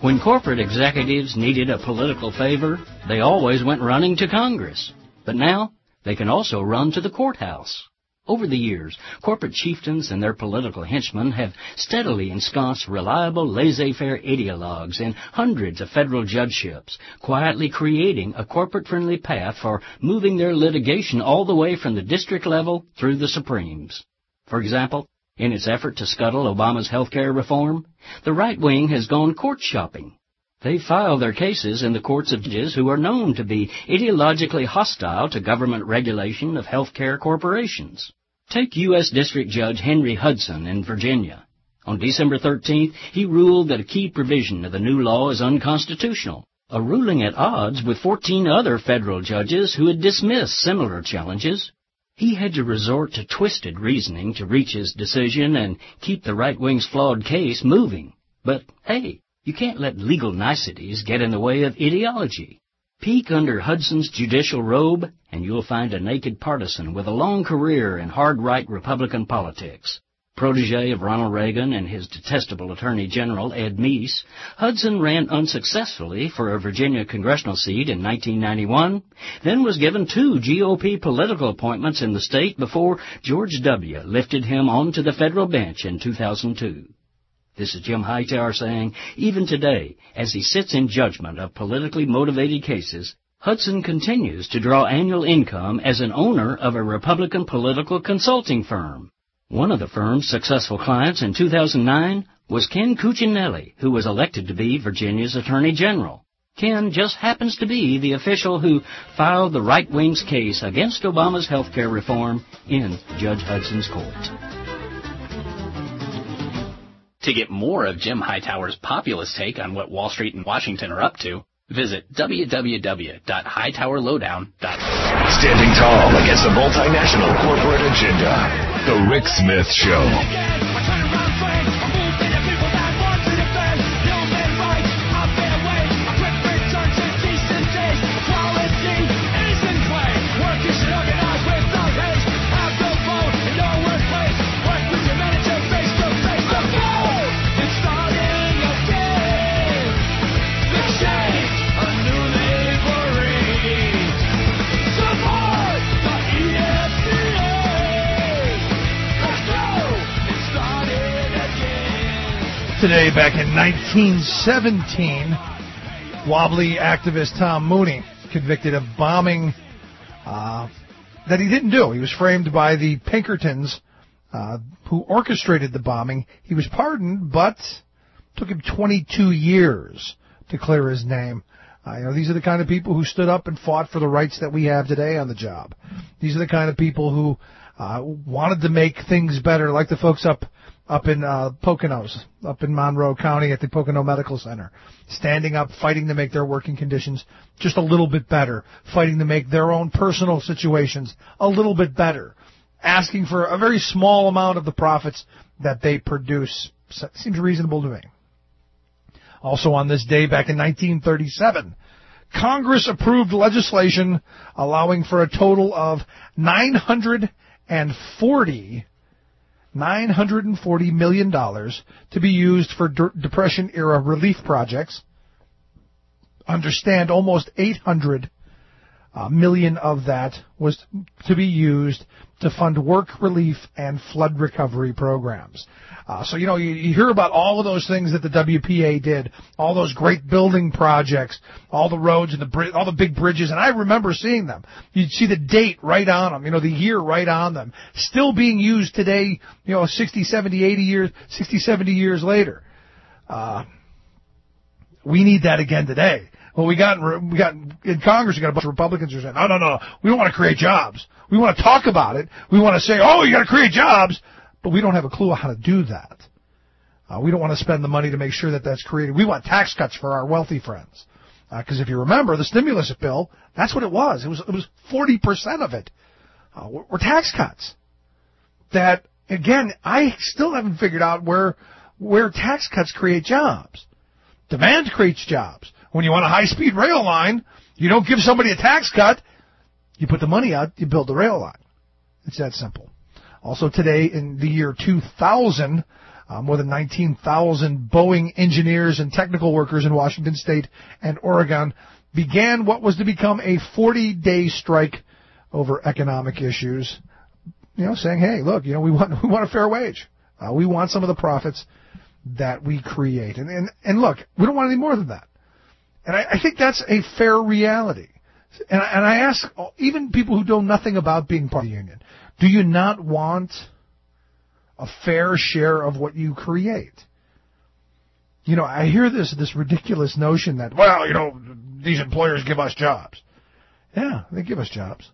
When corporate executives needed a political favor, they always went running to Congress. But now, they can also run to the courthouse. Over the years, corporate chieftains and their political henchmen have steadily ensconced reliable laissez-faire ideologues in hundreds of federal judgeships, quietly creating a corporate-friendly path for moving their litigation all the way from the district level through the Supremes. For example, in its effort to scuttle Obama's health care reform, the right wing has gone court shopping. They file their cases in the courts of judges who are known to be ideologically hostile to government regulation of health care corporations. Take U.S. District Judge Henry Hudson in Virginia. On December 13th, he ruled that a key provision of the new law is unconstitutional, a ruling at odds with 14 other federal judges who had dismissed similar challenges. He had to resort to twisted reasoning to reach his decision and keep the right wing's flawed case moving. But, hey, you can't let legal niceties get in the way of ideology. Peek under Hudson's judicial robe, and you'll find a naked partisan with a long career in hard-right Republican politics. Protege of Ronald Reagan and his detestable Attorney General, Ed Meese, Hudson ran unsuccessfully for a Virginia congressional seat in 1991, then was given 2 GOP political appointments in the state before George W. lifted him onto the federal bench in 2002. This is Jim Hightower saying, even today, as he sits in judgment of politically motivated cases, Hudson continues to draw annual income as an owner of a Republican political consulting firm. One of the firm's successful clients in 2009 was Ken Cuccinelli, who was elected to be Virginia's Attorney General. Ken just happens to be the official who filed the right wing's case against Obama's health care reform in Judge Hudson's court. To get more of Jim Hightower's populist take on what Wall Street and Washington are up to, visit www.hightowerlowdown.com. Standing tall against the multinational corporate agenda. The Rick Smith Show. Today, back in 1917, wobbly activist Tom Mooney, convicted of bombing that he didn't do. He was framed by the Pinkertons who orchestrated the bombing. He was pardoned, but took him 22 years to clear his name. These are the kind of people who stood up and fought for the rights that we have today on the job. These are the kind of people who wanted to make things better, like the folks up in Poconos, up in Monroe County at the Pocono Medical Center, standing up, fighting to make their working conditions just a little bit better, fighting to make their own personal situations a little bit better, asking for a very small amount of the profits that they produce. Seems reasonable to me. Also on this day, back in 1937, Congress approved legislation allowing for a total of $940 million to be used for Depression-era relief projects. Understand, almost 800 million of that was to be used to fund work relief and flood recovery programs. So you hear about all of those things that the WPA did, all those great building projects, all the roads and all the big bridges, and I remember seeing them. You'd see the date right on them, the year right on them, still being used today, 60, 70, 80 years, 60, 70 years later. We need that again today. Well, we got in Congress, we got a bunch of Republicans who are saying, no, we don't want to create jobs. We want to talk about it. We want to say, you got to create jobs, but we don't have a clue how to do that. We don't want to spend the money to make sure that that's created. We want tax cuts for our wealthy friends. Because if you remember, the stimulus bill, that's what it was. It was 40% of it were tax cuts. That, again, I still haven't figured out where tax cuts create jobs. Demand creates jobs. When you want a high-speed rail line, you don't give somebody a tax cut. You put the money out, you build the rail line. It's that simple. Also today, in the year 2000, more than 19,000 Boeing engineers and technical workers in Washington State and Oregon began what was to become a 40-day strike over economic issues, saying, hey, look, we want a fair wage. We want some of the profits that we create. And look, we don't want any more than that. And I think that's a fair reality. And I ask even people who know nothing about being part of the union, do you not want a fair share of what you create? I hear this ridiculous notion that, these employers give us jobs. Yeah, they give us jobs.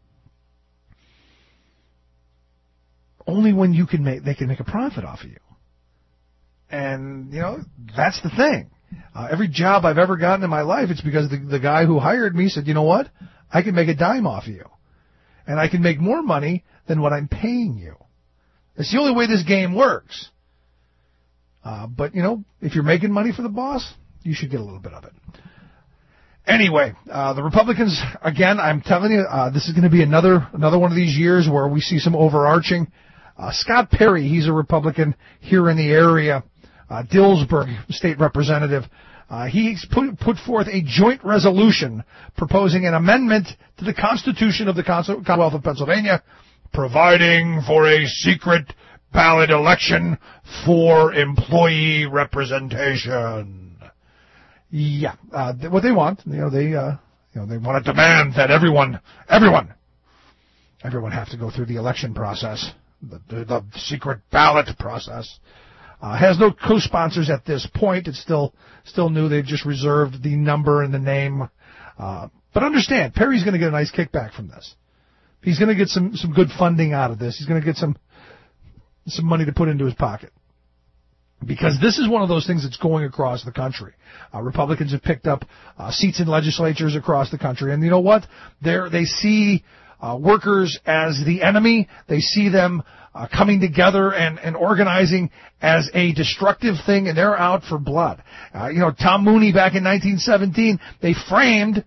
Only when they can make a profit off of you. And, that's the thing. Every job I've ever gotten in my life, it's because the guy who hired me said, you know what? I can make a dime off of you. And I can make more money than what I'm paying you. It's the only way this game works. But, if you're making money for the boss, you should get a little bit of it. Anyway, the Republicans, again, I'm telling you, this is going to be another one of these years where we see some overarching. Scott Perry, he's a Republican here in the area, Dillsburg state representative. He's put forth a joint resolution proposing an amendment to the Constitution of the Commonwealth of Pennsylvania, providing for a secret ballot election for employee representation. Yeah, what they want, they want to demand that everyone have to go through the election process, the secret ballot process. Has no co-sponsors at this point. It's still new. They've just reserved the number and the name. But understand, Perry's going to get a nice kickback from this. He's going to get some good funding out of this. He's going to get some money to put into his pocket. Because this is one of those things that's going across the country. Republicans have picked up seats in legislatures across the country. And you know what? They see workers as the enemy. They see them coming together and organizing as a destructive thing, and they're out for blood. Tom Mooney back in 1917, they framed,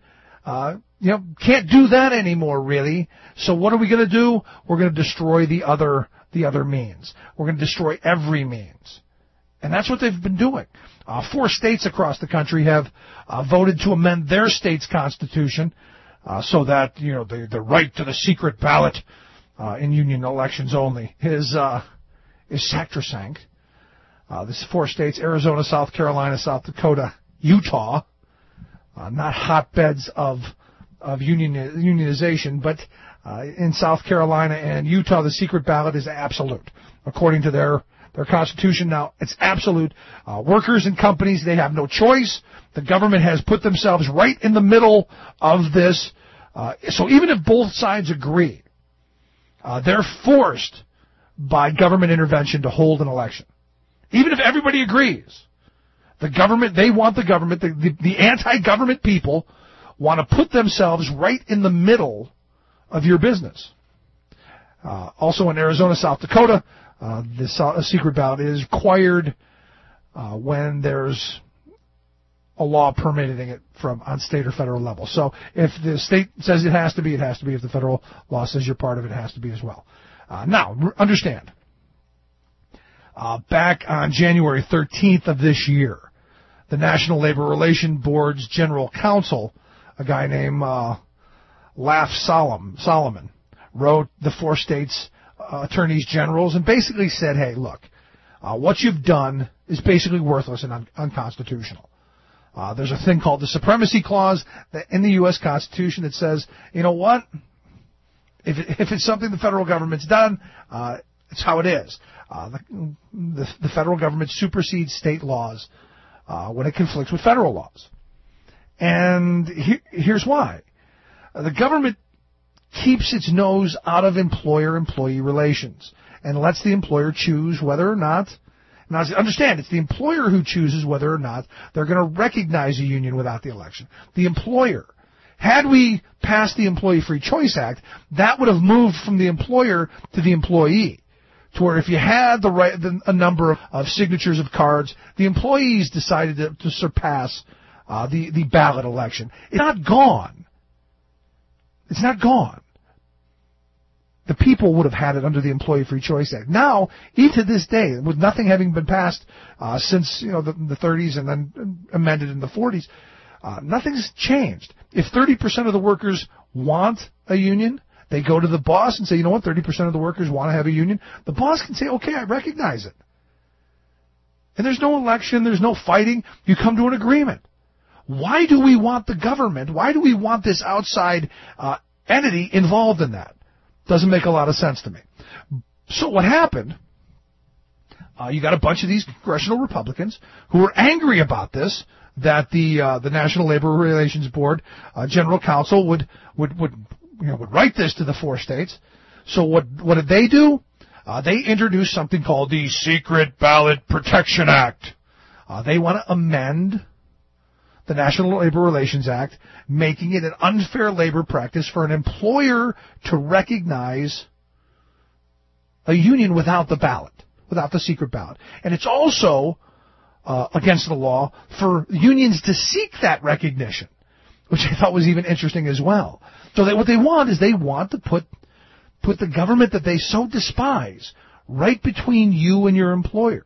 can't do that anymore, really. So what are we going to do? We're going to destroy the other means. We're going to destroy every means. And that's what they've been doing. 4 states across the country have voted to amend their state's constitution so that the right to the secret ballot in union elections only is sacrosanct. This 4 states: Arizona, South Carolina, South Dakota, Utah, not hotbeds of unionization, but in South Carolina and Utah, the secret ballot is absolute, according to their constitution. Now, it's absolute. Workers and companies, they have no choice. The government has put themselves right in the middle of this. So even if both sides agree, they're forced by government intervention to hold an election. Even if everybody agrees, the government, the anti-government people want to put themselves right in the middle of your business. Also in Arizona, South Dakota, the secret ballot is required when there's a law permitting it on state or federal level. So if the state says it has to be, it has to be. If the federal law says you're part of it, it has to be as well. Now, understand, back on January 13th of this year, the National Labor Relations Board's General Counsel, a guy named Laff Solomon, wrote the 4 states' attorneys generals and basically said, hey, look, what you've done is basically worthless and unconstitutional. There's a thing called the Supremacy Clause in the U.S. Constitution that says, you know what, if it's something the federal government's done, it's how it is. The federal government supersedes state laws when it conflicts with federal laws. And here's why. The government keeps its nose out of employer-employee relations and lets the employer choose whether or not. Now, understand, it's the employer who chooses whether or not they're going to recognize a union without the election. The employer. Had we passed the Employee Free Choice Act, that would have moved from the employer to the employee, to where if you had a number of signatures of cards, the employees decided to surpass the ballot election. It's not gone. It's not gone. The people would have had it under the Employee Free Choice Act. Now, even to this day, with nothing having been passed since the 30s and then amended in the 40s, nothing's changed. If 30% of the workers want a union, they go to the boss and say, you know what, 30% of the workers want to have a union. The boss can say, okay, I recognize it. And there's no election, there's no fighting. You come to an agreement. Why do we want the government? Why do we want this outside entity involved in that? Doesn't make a lot of sense to me. So what happened, you got a bunch of these congressional Republicans who were angry about this, that the National Labor Relations Board General Counsel would write this to the 4 states. So what did they do? They introduced something called the Secret Ballot Protection Act. They want to amend the National Labor Relations Act, making it an unfair labor practice for an employer to recognize a union without the ballot, without the secret ballot. And it's also against the law for unions to seek that recognition, which I thought was even interesting as well. So what they want is they want to put the government that they so despise right between you and your employer,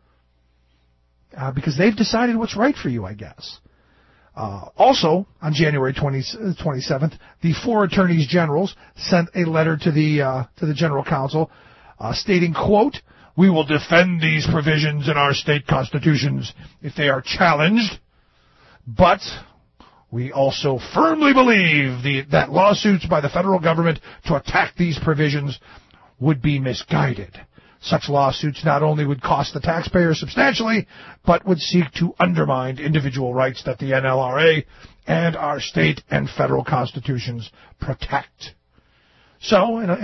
because they've decided what's right for you, I guess. Also, on January 27th, the 4 attorneys generals sent a letter to the general counsel stating, quote, "We will defend these provisions in our state constitutions if they are challenged, but we also firmly believe that lawsuits by the federal government to attack these provisions would be misguided. Such lawsuits not only would cost the taxpayer substantially, but would seek to undermine individual rights that the NLRA and our state and federal constitutions protect." So, in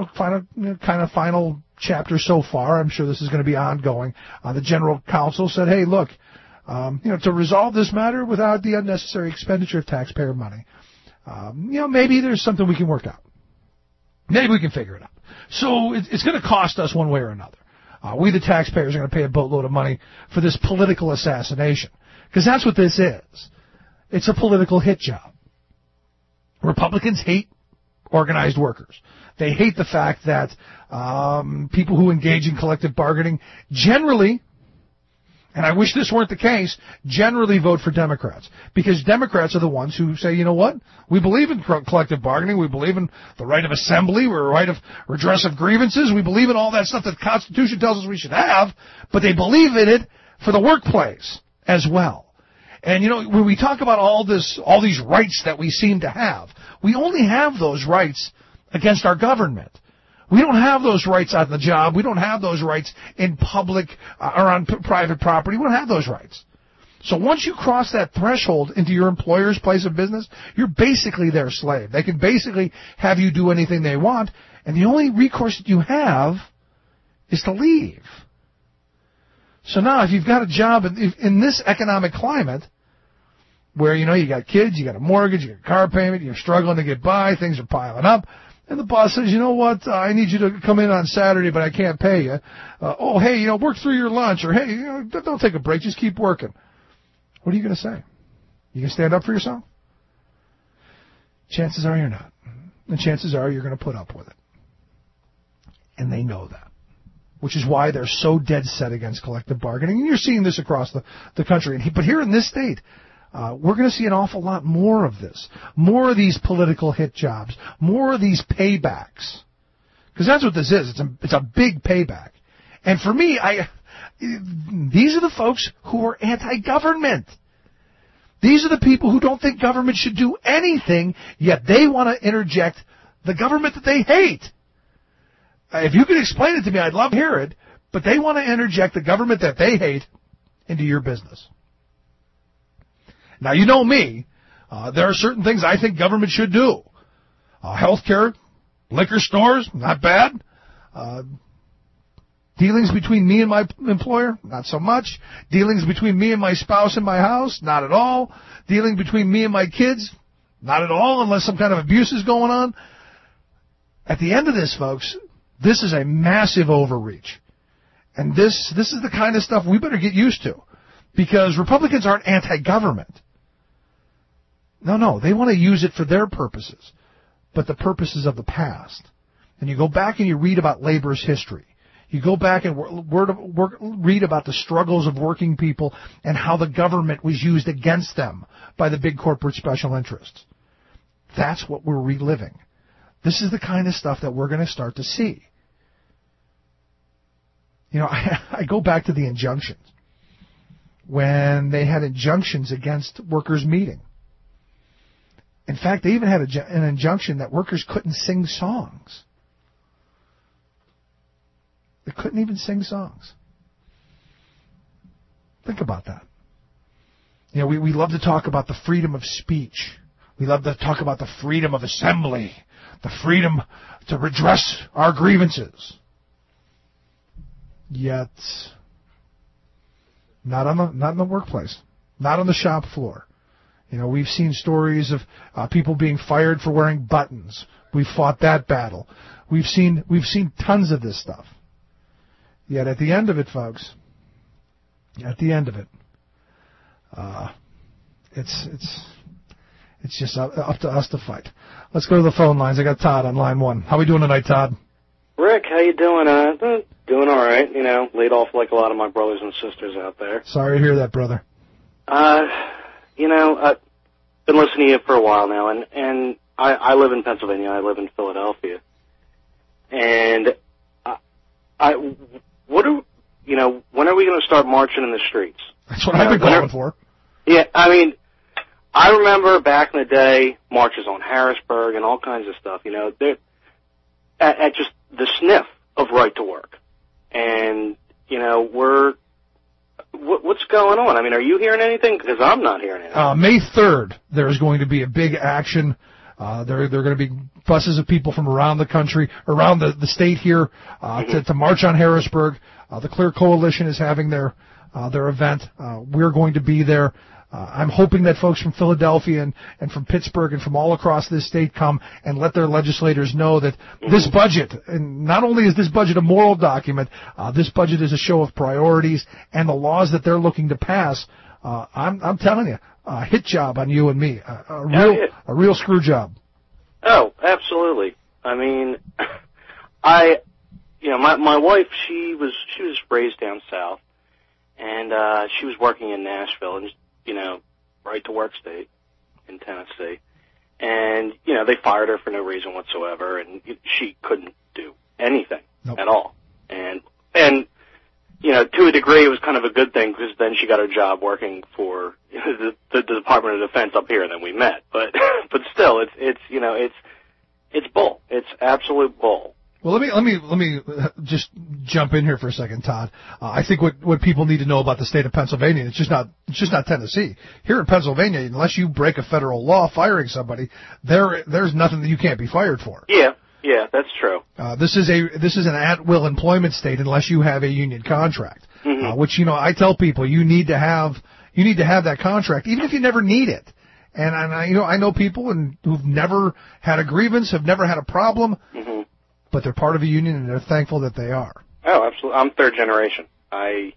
a final chapter so far, I'm sure this is going to be ongoing. The general counsel said, "Hey, look, to resolve this matter without the unnecessary expenditure of taxpayer money, maybe there's something we can work out. Maybe we can figure it out. So it's going to cost us one way or another. We, the taxpayers, are going to pay a boatload of money for this political assassination, because that's what this is. It's a political hit job. Republicans hate organized workers. They hate the fact that people who engage in collective bargaining generally, and I wish this weren't the case, generally vote for Democrats. Because Democrats are the ones who say, you know what, we believe in collective bargaining, we believe in the right of assembly, the right of redress of grievances, we believe in all that stuff that the Constitution tells us we should have, but they believe in it for the workplace as well. And when we talk about all these rights that we seem to have, we only have those rights against our government. We don't have those rights on the job. We don't have those rights in public or on private property. We don't have those rights. So once you cross that threshold into your employer's place of business, you're basically their slave. They can basically have you do anything they want, and the only recourse that you have is to leave. So now if you've got a job in this economic climate where, you got kids, you got a mortgage, you got a car payment, you're struggling to get by, things are piling up, and the boss says, you know what, I need you to come in on Saturday, but I can't pay you. Work through your lunch, or hey, don't take a break, just keep working. What are you going to say? You going to stand up for yourself? Chances are you're not. And chances are you're going to put up with it. And they know that. Which is why they're so dead set against collective bargaining. And you're seeing this across the country. But here in this state, we're going to see an awful lot more of this. More of these political hit jobs. More of these paybacks. Because that's what this is. It's a big payback. And for me, these are the folks who are anti-government. These are the people who don't think government should do anything, yet they want to interject the government that they hate. If you could explain it to me, I'd love to hear it, but they want to interject the government that they hate into your business. Now, you know me. There are certain things I think government should do. Healthcare, liquor stores, not bad. Dealings between me and my employer, not so much. Dealings between me and my spouse in my house, not at all. Dealing between me and my kids, not at all, unless some kind of abuse is going on. At the end of this, folks, this is a massive overreach. And this is the kind of stuff we better get used to. Because Republicans aren't anti-government. No, they want to use it for their purposes. But the purposes of the past. and you go back and you read about labor's history, you go back and read about the struggles of working people and how the government was used against them by the big corporate special interests. That's what we're reliving. This is the kind of stuff that we're going to start to see. You know, I go back to the injunctions. When they had injunctions against workers meeting. In fact, they even had an injunction that workers couldn't sing songs. They couldn't even sing songs. Think about that. You know, we love to talk about the freedom of speech. We love to talk about the freedom of assembly, the freedom to redress our grievances. Yet, not in the workplace, not on the shop floor. You know, we've seen stories of people being fired for wearing buttons. We've fought that battle. We've seen tons of this stuff. Yet at the end of it, folks, it's just up to us to fight. Let's go to the phone lines. I got Todd on line 1. How we doing tonight, Todd? Rick, how you doing? Doing all right. You know, laid off like a lot of my brothers and sisters out there. Sorry to hear that, brother. You know, I've been listening to you for a while now, and I live in Pennsylvania. I live in Philadelphia, and when are we going to start marching in the streets? That's what I've been calling for. Yeah, I mean, I remember back in the day, marches on Harrisburg and all kinds of stuff. You know, at just the sniff of right to work, and you know, what's going on? I mean, are you hearing anything? Because I'm not hearing anything. May 3rd, there's going to be a big action. There are going to be buses of people from around the country, around the state here, to march on Harrisburg. The Clear Coalition is having their event. We're going to be there. I'm hoping that folks from Philadelphia and from Pittsburgh and from all across this state come and let their legislators know that this budget, and not only is this budget a moral document, this budget is a show of priorities and the laws that they're looking to pass. I'm telling you, a hit job on you and me, a real screw job. Oh, absolutely. I mean, my wife, she was raised down south, and she was working in Nashville, and you know, right to work state in Tennessee, and you know, they fired her for no reason whatsoever, and she couldn't do anything at all, and you know, to a degree, it was kind of a good thing because then she got a job working for the Department of Defense up here, and then we met. But still, it's bull. It's absolute bull. Well, let me just jump in here for a second, Todd. I think what people need to know about the state of Pennsylvania, it's just not Tennessee. Here in Pennsylvania, unless you break a federal law firing somebody, there's nothing that you can't be fired for. Yeah, that's true. This is an at-will employment state unless you have a union contract, which, you know, I tell people you need to have that contract even if you never need it. And I know people who've never had a grievance, have never had a problem, but they're part of a union and they're thankful that they are. Oh, absolutely. I'm third generation. I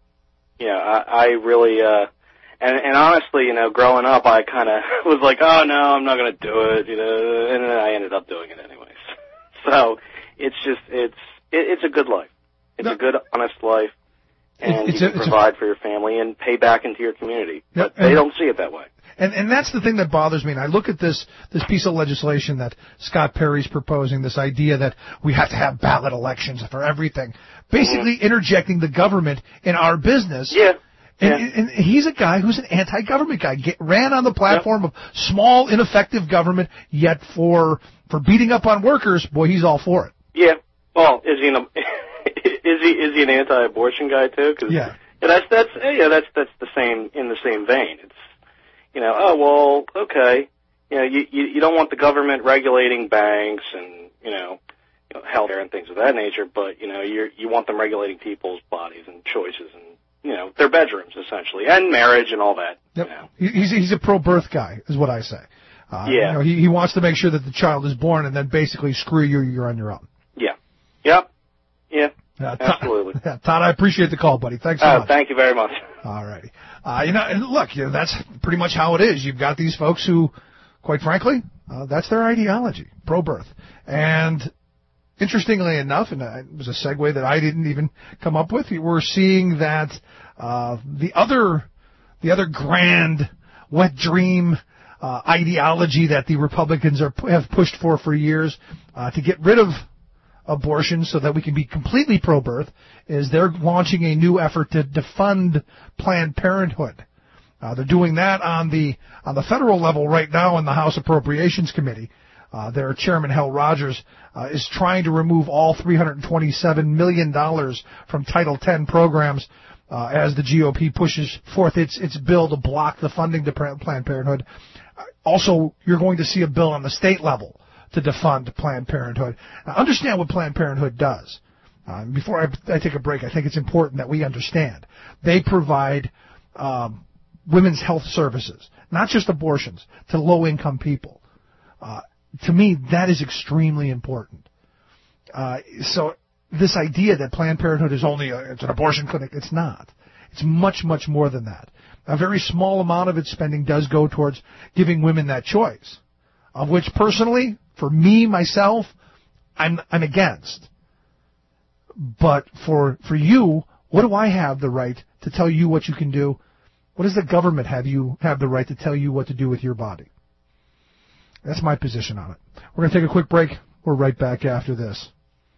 really, and honestly, you know, growing up, I kind of was like, oh no, I'm not going to do it, you know, and then I ended up doing it anyways. So it's a good life. It's a good, honest life, and you can provide for your family and pay back into your community. But they don't see it that way. And that's the thing that bothers me. And I look at this piece of legislation that Scott Perry's proposing, this idea that we have to have ballot elections for everything, basically interjecting the government in our business. Yeah. And he's a guy who's an anti-government guy. Ran on the platform of small, ineffective government, yet for beating up on workers, boy, he's all for it. Yeah. Well, is he an anti-abortion guy too? Cause that's the same, in the same vein. It's, you know, oh well, okay. You know, you don't want the government regulating banks and you know healthcare and things of that nature, but you know you want them regulating people's bodies and choices and you know their bedrooms essentially and marriage and all that. Yep. You know. He's a pro-birth guy, is what I say. You know, he wants to make sure that the child is born and then basically screw you, you're on your own. Yeah. Yep. Yeah. Absolutely. Todd, I appreciate the call, buddy. Thanks so much. Thank you very much. All righty. You know, and look, you know, that's pretty much how it is. You've got these folks who, quite frankly, that's their ideology, pro-birth. And interestingly enough, and it was a segue that I didn't even come up with, we're seeing that the other grand wet dream ideology that the Republicans have pushed for years to get rid of abortion so that we can be completely pro-birth is they're launching a new effort to defund Planned Parenthood. They're doing that on the federal level right now in the House Appropriations Committee. Their chairman, Hal Rogers, is trying to remove all $327 million from Title X programs as the GOP pushes forth its bill to block the funding to Planned Parenthood. Also, you're going to see a bill on the state level to defund Planned Parenthood. Now, understand what Planned Parenthood does. Before I take a break, I think it's important that we understand. They provide women's health services, not just abortions, to low-income people. To me, that is extremely important. So this idea that Planned Parenthood is only it's an abortion clinic, it's not. It's much, much more than that. A very small amount of its spending does go towards giving women that choice, of which personally, for me, myself, I'm against. But for you, what do I have the right to tell you what you can do? What does the government have the right to tell you what to do with your body? That's my position on it. We're going to take a quick break. We're right back after this.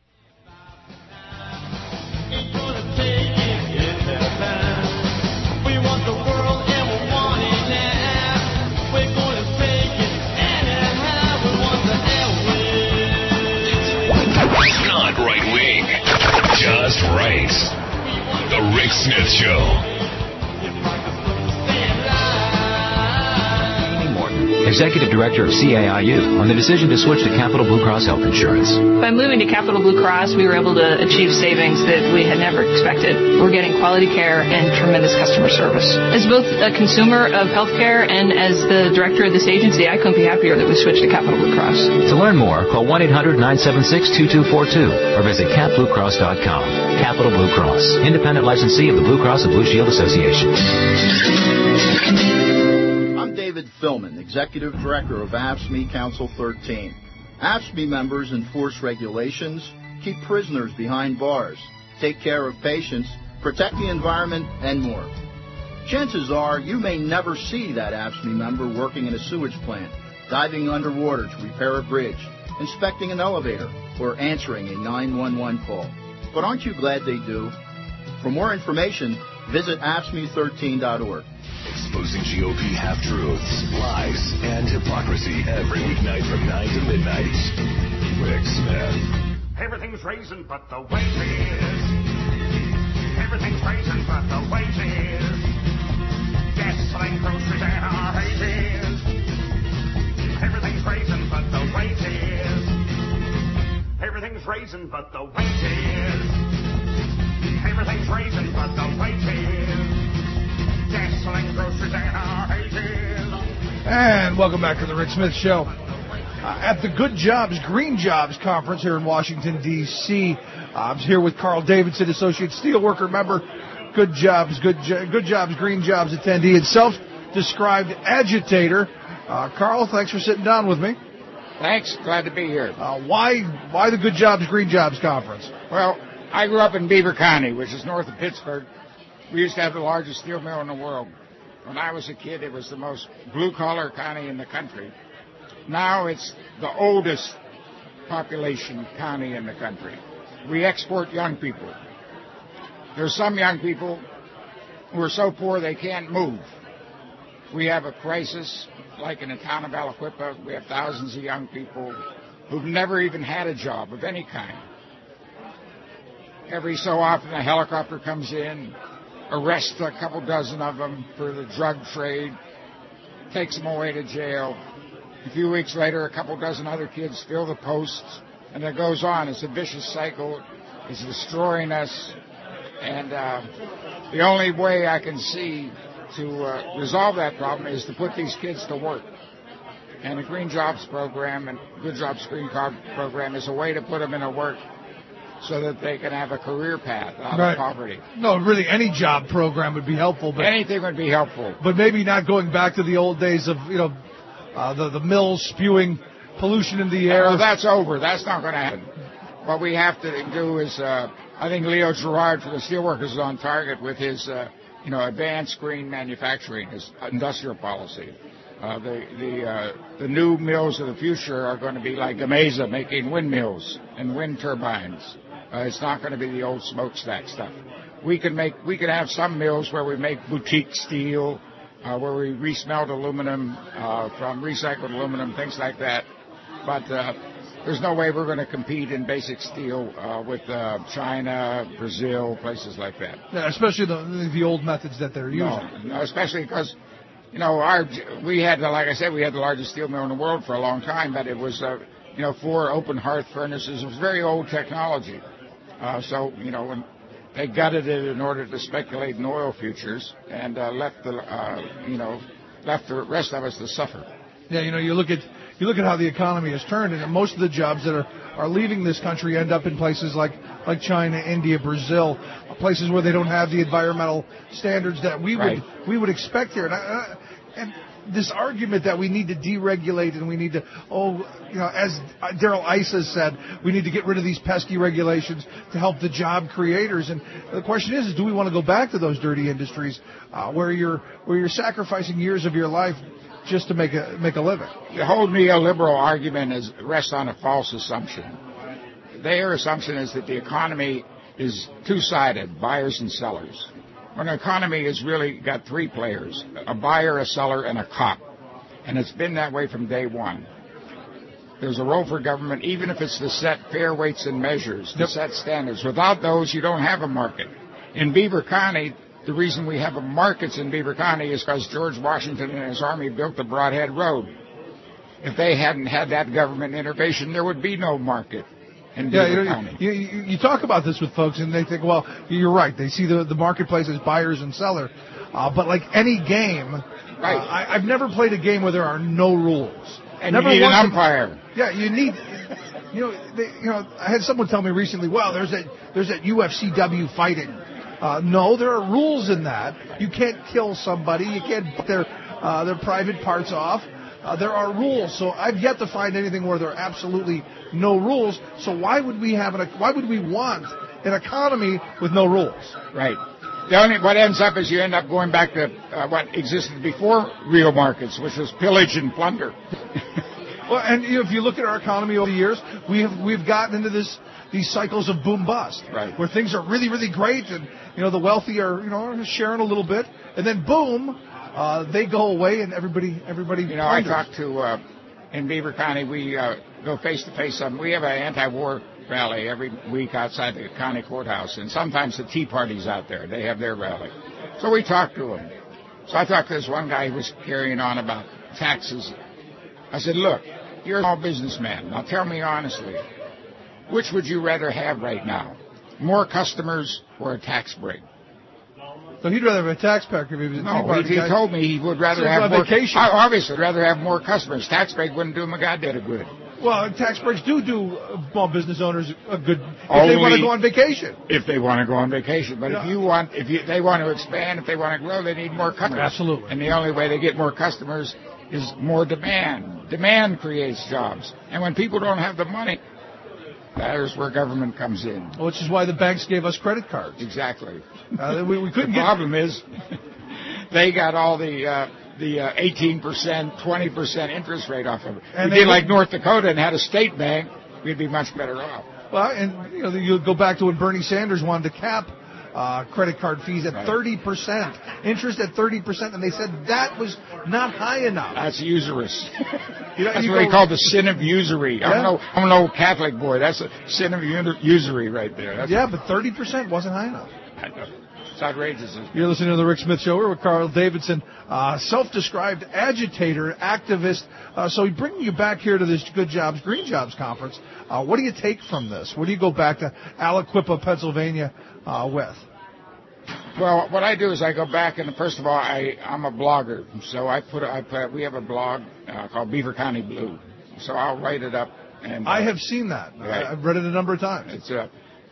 Not right wing, just right. The Rick Smith Show. Executive Director of CAIU, on the decision to switch to Capital Blue Cross Health Insurance. By moving to Capital Blue Cross, we were able to achieve savings that we had never expected. We're getting quality care and tremendous customer service. As both a consumer of healthcare and as the director of this agency, I couldn't be happier that we switched to Capital Blue Cross. To learn more, call 1-800-976-2242 or visit capbluecross.com. Capital Blue Cross, independent licensee of the Blue Cross and Blue Shield Association. David Philman, Executive Director of AFSCME Council 13. AFSCME members enforce regulations, keep prisoners behind bars, take care of patients, protect the environment, and more. Chances are you may never see that AFSCME member working in a sewage plant, diving underwater to repair a bridge, inspecting an elevator, or answering a 911 call. But aren't you glad they do? For more information, visit AFSCME13.org. Exposing GOP half-truths, lies, and hypocrisy every weeknight from 9 to midnight. Rick Smith. Everything's raising but the wages. Everything's raising but the wages. Gasoline, groceries, and our wages. Everything's raising but the wages. Everything's raising but the wages. Everything's raising but the wages. Gasoline, groceries, and our wages. And welcome back to the Rick Smith Show. At the Good Jobs, Green Jobs Conference here in Washington, D.C. I'm here with Carl Davidson, Associate Steelworker member, Good Jobs, Green Jobs attendee, and self-described agitator. Carl, thanks for sitting down with me. Thanks. Glad to be here. Why the Good Jobs, Green Jobs Conference? Well, I grew up in Beaver County, which is north of Pittsburgh. We used to have the largest steel mill in the world. When I was a kid, it was the most blue-collar county in the country. Now it's the oldest population county in the country. We export young people. There's some young people who are so poor they can't move. We have a crisis, like in the town of Aliquippa. We have thousands of young people who've never even had a job of any kind. Every so often a helicopter comes in, arrests a couple dozen of them for the drug trade, takes them away to jail. A few weeks later, a couple dozen other kids fill the posts, and it goes on. It's a vicious cycle. It's destroying us. And the only way I can see to resolve that problem is to put these kids to work. And the Green Jobs Program and Good Jobs Green Card Program is a way to put them into work so that they can have a career path out of poverty. No, really, any job program would be helpful. But anything would be helpful. But maybe not going back to the old days of, the mills spewing pollution in the air. Well, that's over. That's not going to happen. what we have to do is, I think Leo Gerard for the Steelworkers is on target with his, advanced green manufacturing, his industrial policy. The new mills of the future are going to be like Gamesa making windmills and wind turbines. It's not going to be the old smokestack stuff. We can have some mills where we make boutique steel, where we resmelt aluminum from recycled aluminum, things like that. But there's no way we're going to compete in basic steel with China, Brazil, places like that. Yeah, especially the old methods that they're using. No, especially because, we had the largest steel mill in the world for a long time, but it was, 4 open hearth furnaces. It was very old technology. When they gutted it in order to speculate in oil futures and left the rest of us to suffer. Yeah, you look at how the economy has turned, and most of the jobs that are leaving this country end up in places like China, India, Brazil, places where they don't have the environmental standards that we would expect here. And this argument that we need to deregulate and we need to, as Daryl Issa said, we need to get rid of these pesky regulations to help the job creators. And the question is do we want to go back to those dirty industries where you're sacrificing years of your life just to make a living? The whole neoliberal argument rests on a false assumption. Their assumption is that the economy is two-sided, buyers and sellers. When an economy has really got 3 players, a buyer, a seller, and a cop. And it's been that way from day one. There's a role for government, even if it's to set fair weights and measures, to set standards. Without those, you don't have a market. In Beaver County, the reason we have markets in Beaver County is because George Washington and his army built the Broadhead Road. If they hadn't had that government intervention, there would be no market. You talk about this with folks, and they think, well, you're right. They see the marketplace as buyers and sellers. But like any game, I've never played a game where there are no rules. And you need an umpire. Yeah, you need. I had someone tell me recently, well, there's that UFCW fighting. No, there are rules in that. You can't kill somebody. You can't put their private parts off. There are rules, so I've yet to find anything where there are absolutely no rules. So why would we want an economy with no rules? Right. What ends up is you end up going back to what existed before real markets, which was pillage and plunder. Well, and if you look at our economy over the years, we've gotten into these cycles of boom bust, right, where things are really, really great, and the wealthy are sharing a little bit, and then boom. They go away, and everybody. I talked to in Beaver County. We go face to face. We have an anti-war rally every week outside the county courthouse, and sometimes the Tea Party's out there. They have their rally, so we talk to them. So I talked to this one guy who was carrying on about taxes. I said, "Look, you're a small businessman. Now tell me honestly, which would you rather have right now? More customers or a tax break?" So he'd rather have a tax break if he was a Tea Party he guy. told me he would rather have more. Obviously, would rather have more customers. Tax break wouldn't do him a goddamn good. Well, tax breaks do small business owners a good if they want to go on vacation. If they want to go on vacation, but if they want to expand, if they want to grow, they need more customers. Absolutely. And the only way they get more customers is more demand. Demand creates jobs, and when people don't have the money, that is where government comes in. Which is why the banks gave us credit cards. Exactly. We couldn't the problem is they got all the 18%, 20% interest rate off of it. If we did like North Dakota and had a state bank, we'd be much better off. Well, and you go back to when Bernie Sanders wanted to cap credit card fees at 30%, interest at 30%, and they said that was not high enough. That's usurious. That's what they call the sin of usury. Yeah. I'm an old Catholic boy. That's a sin of usury right there. But 30% wasn't high enough. I know. It's outrageous. You're listening to the Rick Smith Show. We're with Carl Davidson, self-described agitator, activist. So we bring you back here to this Good Jobs, Green Jobs conference. What do you take from this? What do you go back to Aliquippa, Pennsylvania with? Well, what I do is I go back, and first of all, I'm a blogger. So we have a blog called Beaver County Blue. So I'll write it up. And I have seen that. Right. I've read it a number of times. It's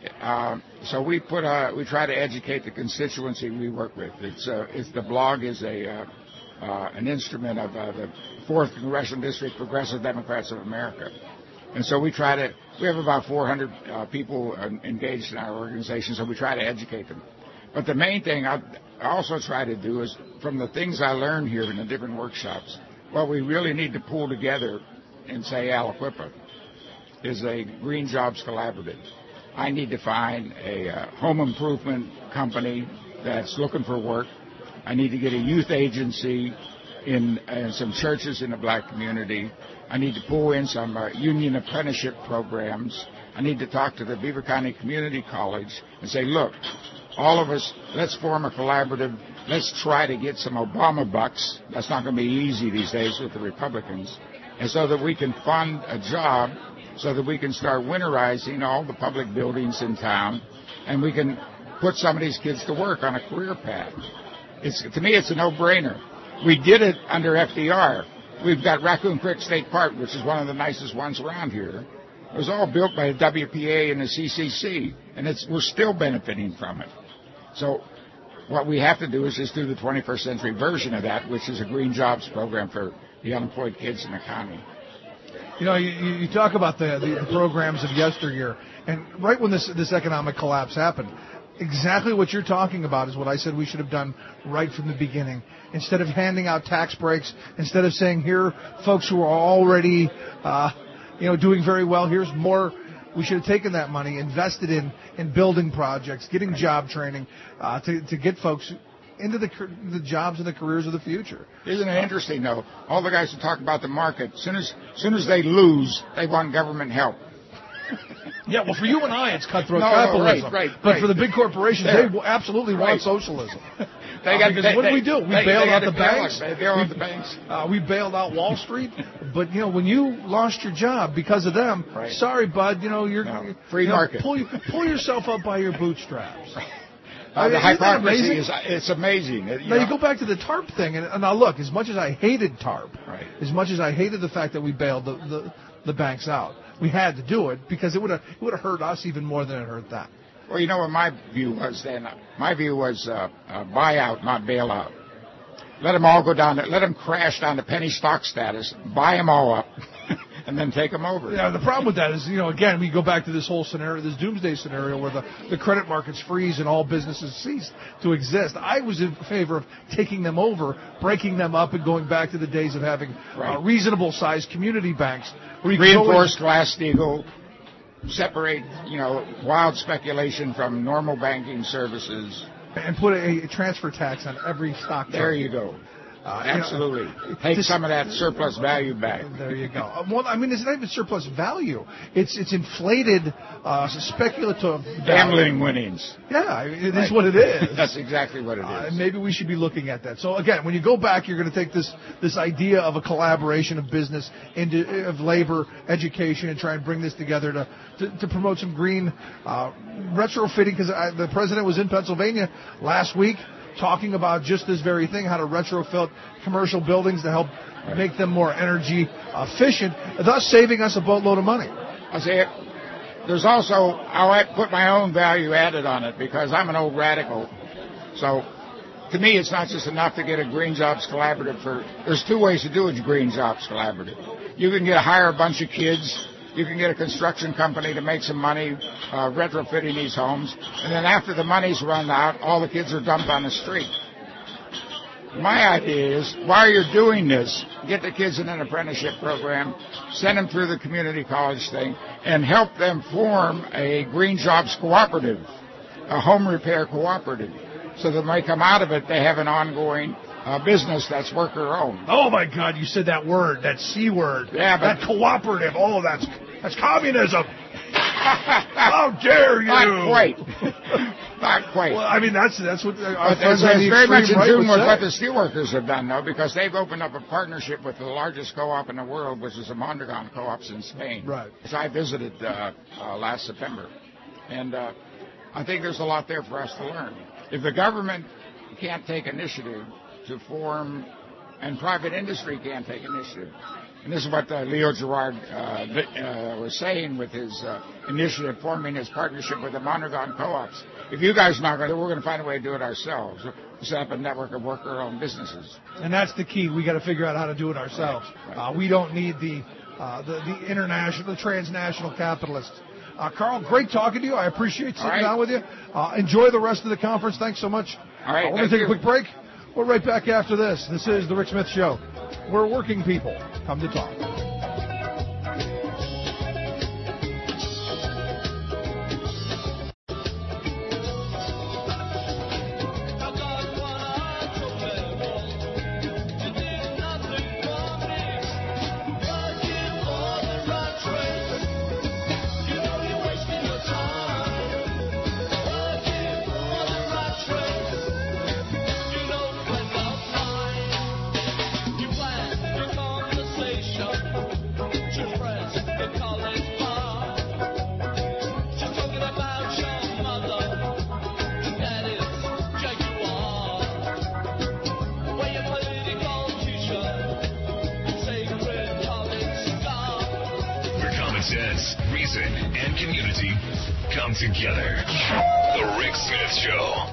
so we try to educate the constituency we work with. The blog is an instrument of the 4th Congressional District Progressive Democrats of America, And so we have about 400 people engaged in our organization, so we try to educate them. But the main thing I also try to do is, from the things I learned here in the different workshops, what we really need to pull together in, say, Aliquippa is a Green Jobs Collaborative. I need to find a home improvement company that's looking for work. I need to get a youth agency in some churches in the black community. I need to pull in some union apprenticeship programs. I need to talk to the Beaver County Community College and say, look, all of us, let's form a collaborative. Let's try to get some Obama bucks. That's not going to be easy these days with the Republicans. And so that we can fund a job so that we can start winterizing all the public buildings in town, and we can put some of these kids to work on a career path. To me, it's a no-brainer. We did it under FDR. We've got Raccoon Creek State Park, which is one of the nicest ones around here. It was all built by the WPA and the CCC, and we're still benefiting from it. So what we have to do is just do the 21st century version of that, which is a green jobs program for the unemployed kids in the county. You know, you talk about the programs of yesteryear, and right when this economic collapse happened, exactly what you're talking about is what I said we should have done right from the beginning. Instead of handing out tax breaks, instead of saying, here, folks who are already, doing very well, here's more. We should have taken that money, invested in building projects, getting job training, to get folks into the jobs and the careers of the future. Isn't it interesting, though? All the guys who talk about the market, as soon as they lose, they want government help. Yeah, well, for you and I, it's cutthroat capitalism. Right. But for the big corporations, they absolutely want socialism. Because what do we do? We bailed out the banks. They bail out the banks. We bailed out Wall Street. But, when you lost your job because of them, sorry, bud, you're free market. Pull yourself up by your bootstraps. The hypocrisy it's amazing. Now, you go back to the TARP thing, and now look, as much as I hated TARP, as much as I hated the fact that we bailed the banks out, we had to do it because it would have hurt us even more than it hurt them. Well, you know what my view was then? My view was buyout, not bailout. Let them all go down. Let them crash down to penny stock status. Buy them all up, and then take them over. Yeah, the problem with that is, again, we go back to this whole scenario, this doomsday scenario where the credit markets freeze and all businesses cease to exist. I was in favor of taking them over, breaking them up, and going back to the days of having reasonable-sized community banks. Reinforced Glass-Steagall, separate, wild speculation from normal banking services. And put a transfer tax on every stock. There you go. Absolutely. Take some of that surplus value back. There you go. Well, it's not even surplus value. It's inflated speculative gambling winnings. Yeah, it is what it is. That's exactly what it is. And maybe we should be looking at that. So again, when you go back, you're going to take this idea of a collaboration of business, of labor, education, and try and bring this together to promote some green retrofitting. Because the president was in Pennsylvania last week, talking about just this very thing, how to retrofit commercial buildings to help make them more energy efficient, thus saving us a boatload of money. I say there's also, I'll put my own value added on it because I'm an old radical. So to me, it's not just enough to get a Green Jobs Collaborative there's two ways to do a Green Jobs Collaborative. You can hire a bunch of kids. You can get a construction company to make some money retrofitting these homes. And then after the money's run out, all the kids are dumped on the street. My idea is, while you're doing this, get the kids in an apprenticeship program, send them through the community college thing, and help them form a Green Jobs Cooperative, a home repair cooperative, so that when they come out of it, they have an ongoing business that's worker-owned. Oh, my God, you said that word, that C word. Yeah, but that cooperative. Oh, that's communism. How dare you? Not quite. Not quite. Well, that's what our friends on the very much in extreme tune right with what the steelworkers have done, though, because they've opened up a partnership with the largest co-op in the world, which is the Mondragon Co-ops in Spain. Right. Which I visited last September. And I think there's a lot there for us to learn. If the government can't take initiative to form, and private industry can't take initiative, and this is what Leo Gerard was saying with his initiative, forming his partnership with the Mondragon Co-ops. If you guys are not going to do it, we're going to find a way to do it ourselves. Set up a network of worker-owned businesses. And that's the key. We got to figure out how to do it ourselves. Right. We don't need the the international, the transnational capitalists. Carl, great talking to you. I appreciate sitting down with you. Enjoy the rest of the conference. Thanks so much. All right. We're going to take a quick break. We're right back after this. This is The Rick Smith Show, where working people come to talk. Together. The Rick Smith Show.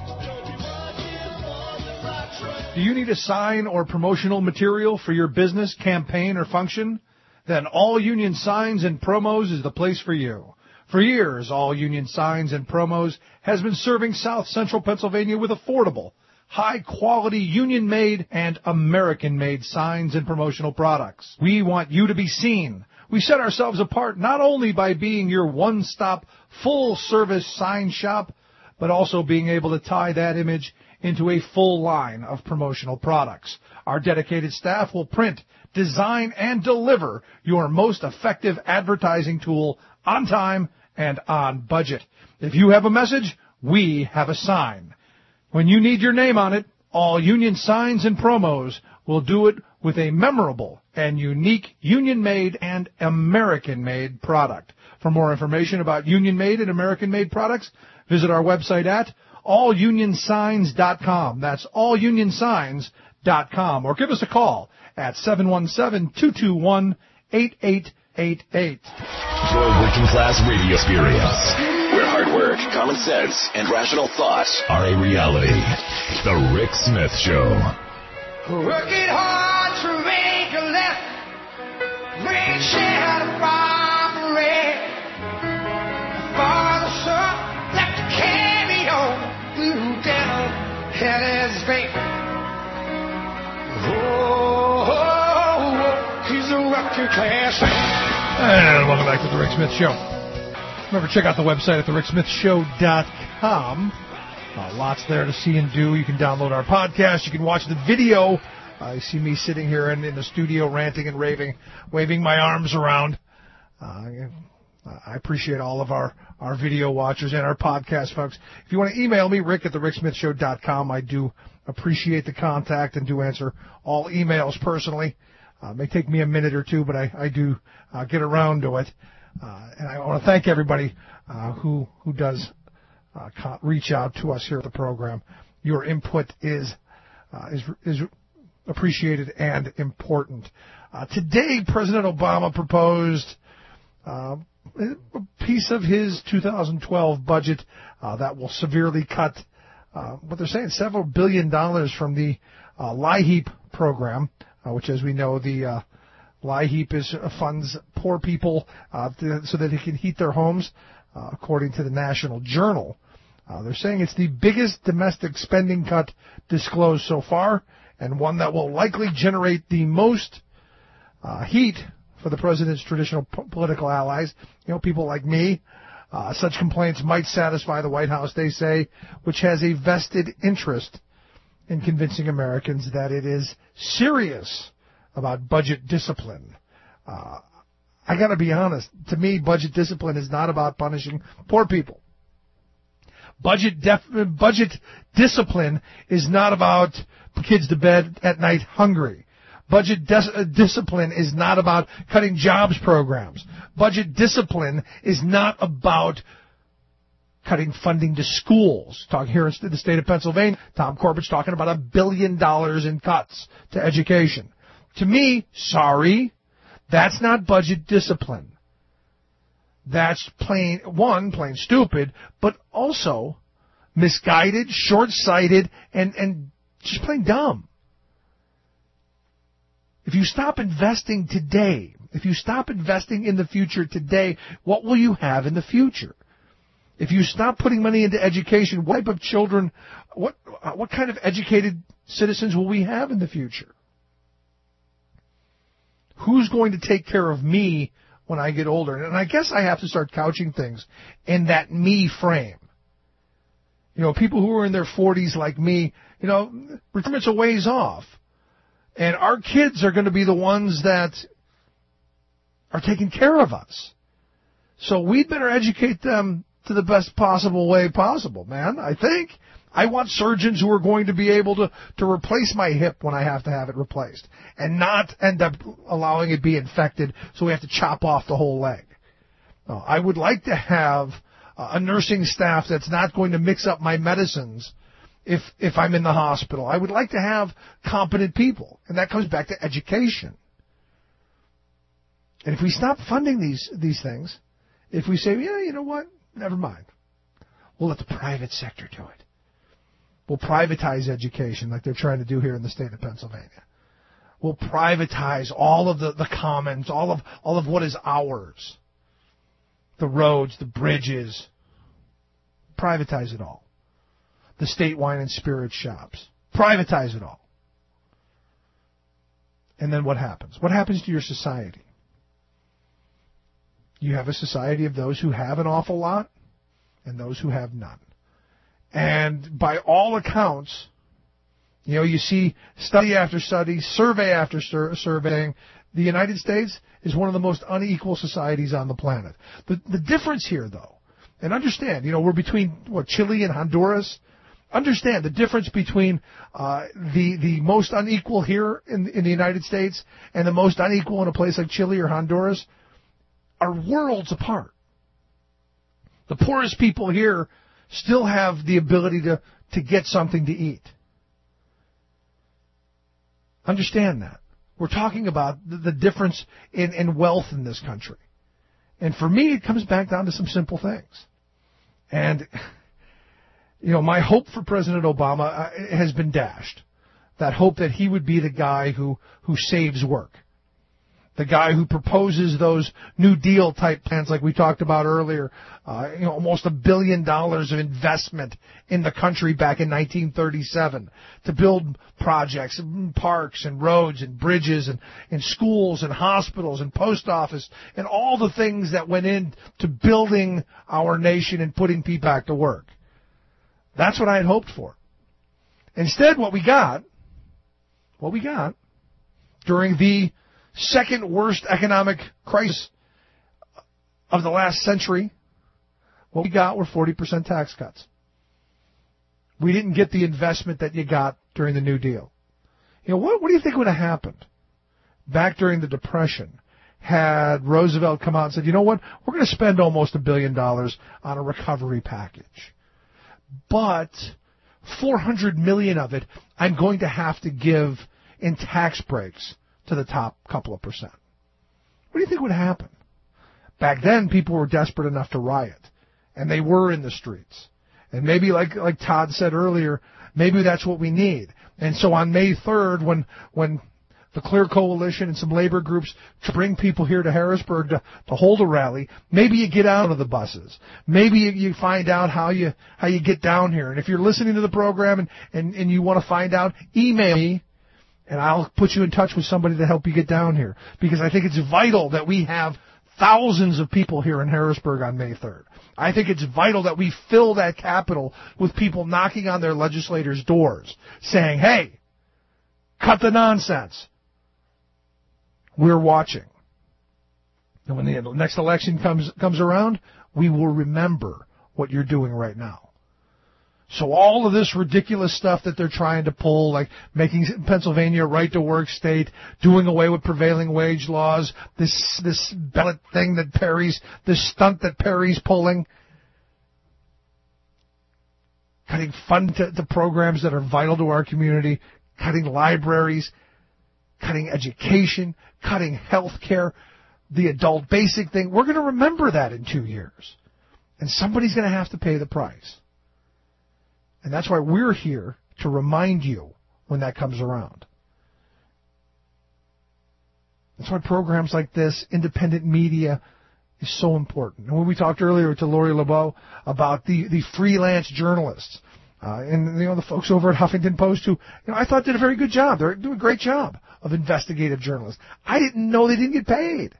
Do you need a sign or promotional material for your business, campaign, or function? Then All Union Signs and Promos is the place for you. For years, All Union Signs and Promos has been serving South Central Pennsylvania with affordable, high-quality, union-made and American-made signs and promotional products. We want you to be seen. We set ourselves apart not only by being your one-stop, full-service sign shop, but also being able to tie that image into a full line of promotional products. Our dedicated staff will print, design, and deliver your most effective advertising tool on time and on budget. If you have a message, we have a sign. When you need your name on it, All Union Signs and Promos will do it with a memorable and unique union-made and American-made product. For more information about union-made and American-made products, visit our website at allunionsigns.com. That's allunionsigns.com. Or give us a call at 717-221-8888. Your working class radio experience, where hard work, common sense, and rational thought are a reality. The Rick Smith Show. Working hard to make a left, reach out a robbery. Father, son, left to carry on, blue devil, hell is vain. Oh, he's a working class man. And welcome back to The Rick Smith Show. Remember, check out the website at thericksmithshow.com. Lots there to see and do. You can download our podcast. You can watch the video. You see me sitting here in the studio ranting and raving, waving my arms around. I appreciate all of our video watchers and our podcast folks. If you want to email me, Rick at thericksmithshow.com. I do appreciate the contact and do answer all emails personally. It may take me a minute or two, but I do get around to it. And I want to thank everybody who does reach out to us here at the program. Your input is appreciated and important. Today, President Obama proposed a piece of his 2012 budget that will severely cut what they're saying, several $1 billion from the LIHEAP program, which, as we know, the LIHEAP funds poor people so that they can heat their homes, according to the National Journal. They're saying it's the biggest domestic spending cut disclosed so far, and one that will likely generate the most heat for the president's traditional political allies, people like me. Such complaints might satisfy the White House, they say, which has a vested interest in convincing Americans that it is serious about budget discipline. I got to be honest. To me, budget discipline is not about punishing poor people. Budget discipline is not about kids to bed at night hungry. Budget discipline is not about cutting jobs programs. Budget discipline is not about cutting funding to schools. Talk here in the state of Pennsylvania, Tom Corbett's talking about $1 billion in cuts to education. To me, sorry, that's not budget discipline. That's plain stupid, but also misguided, short-sighted, and just plain dumb. If you stop investing today If you stop investing in the future today, what will you have in the future? If you stop putting money into education, what type of children, what kind of educated citizens will we have in the future? Who's going to take care of me when I get older? And I guess I have to start couching things in that me frame. You know, people who are in their 40s like me, you know, retirement's a ways off. And our kids are going to be the ones that are taking care of us. So we'd better educate them to the best possible way possible, man. I think I want surgeons who are going to be able to replace my hip when I have to have it replaced and not end up allowing it be infected so we have to chop off the whole leg. I would like to have a nursing staff that's not going to mix up my medicines if I'm in the hospital. I would like to have competent people, and that comes back to education. And if we stop funding these things, if we say, yeah, you know what, never mind, we'll let the private sector do it. We'll privatize education like they're trying to do here in the state of Pennsylvania. We'll privatize all of the commons, all of what is ours. The roads, the bridges. Privatize it all. The state wine and spirit shops. Privatize it all. And then what happens? What happens to your society? You have a society of those who have an awful lot and those who have none. And by all accounts, you know, you see study after study, survey after survey, the United States is one of the most unequal societies on the planet. The difference here, though, and understand, you know, we're between, Chile and Honduras. Understand the difference between the most unequal here in the United States and the most unequal in a place like Chile or Honduras are worlds apart. The poorest people here still have the ability to get something to eat. Understand that. We're talking about the difference in wealth in this country. And for me, it comes back down to some simple things. And, you know, my hope for President Obama has been dashed. That hope that he would be the guy who saves work. The guy who proposes those New Deal type plans like we talked about earlier, almost $1 billion of investment in the country back in 1937 to build projects, parks and roads and bridges and schools and hospitals and post office and all the things that went into building our nation and putting people back to work. That's what I had hoped for. Instead, what we got during the second worst economic crisis of the last century, what we got were 40% tax cuts. We didn't get the investment that you got during the New Deal. You know, what do you think would have happened back during the Depression had Roosevelt come out and said, you know what, we're going to spend almost $1 billion on a recovery package, but $400 million of it I'm going to have to give in tax breaks to the top couple of percent. What do you think would happen? Back then, people were desperate enough to riot, and they were in the streets. And maybe, like Todd said earlier, maybe that's what we need. And so on May 3rd, when the Clear Coalition and some labor groups bring people here to Harrisburg to hold a rally, maybe you get out of the buses. Maybe you find out how you get down here. And if you're listening to the program and you want to find out, email me. And I'll put you in touch with somebody to help you get down here. Because I think it's vital that we have thousands of people here in Harrisburg on May 3rd. I think it's vital that we fill that Capitol with people knocking on their legislators' doors, saying, hey, cut the nonsense. We're watching. And when the next election comes around, we will remember what you're doing right now. So all of this ridiculous stuff that they're trying to pull, like making Pennsylvania a right-to-work state, doing away with prevailing wage laws, this ballot thing that this stunt that Perry's pulling, cutting fund to programs that are vital to our community, cutting libraries, cutting education, cutting health care, the adult basic thing. We're going to remember that in 2 years. And somebody's going to have to pay the price. And that's why we're here to remind you when that comes around. That's why programs like this, independent media, is so important. And when we talked earlier to Lori LeBeau about the freelance journalists, and the folks over at Huffington Post who, I thought did a very good job. They're doing a great job of investigative journalists. I didn't know they didn't get paid.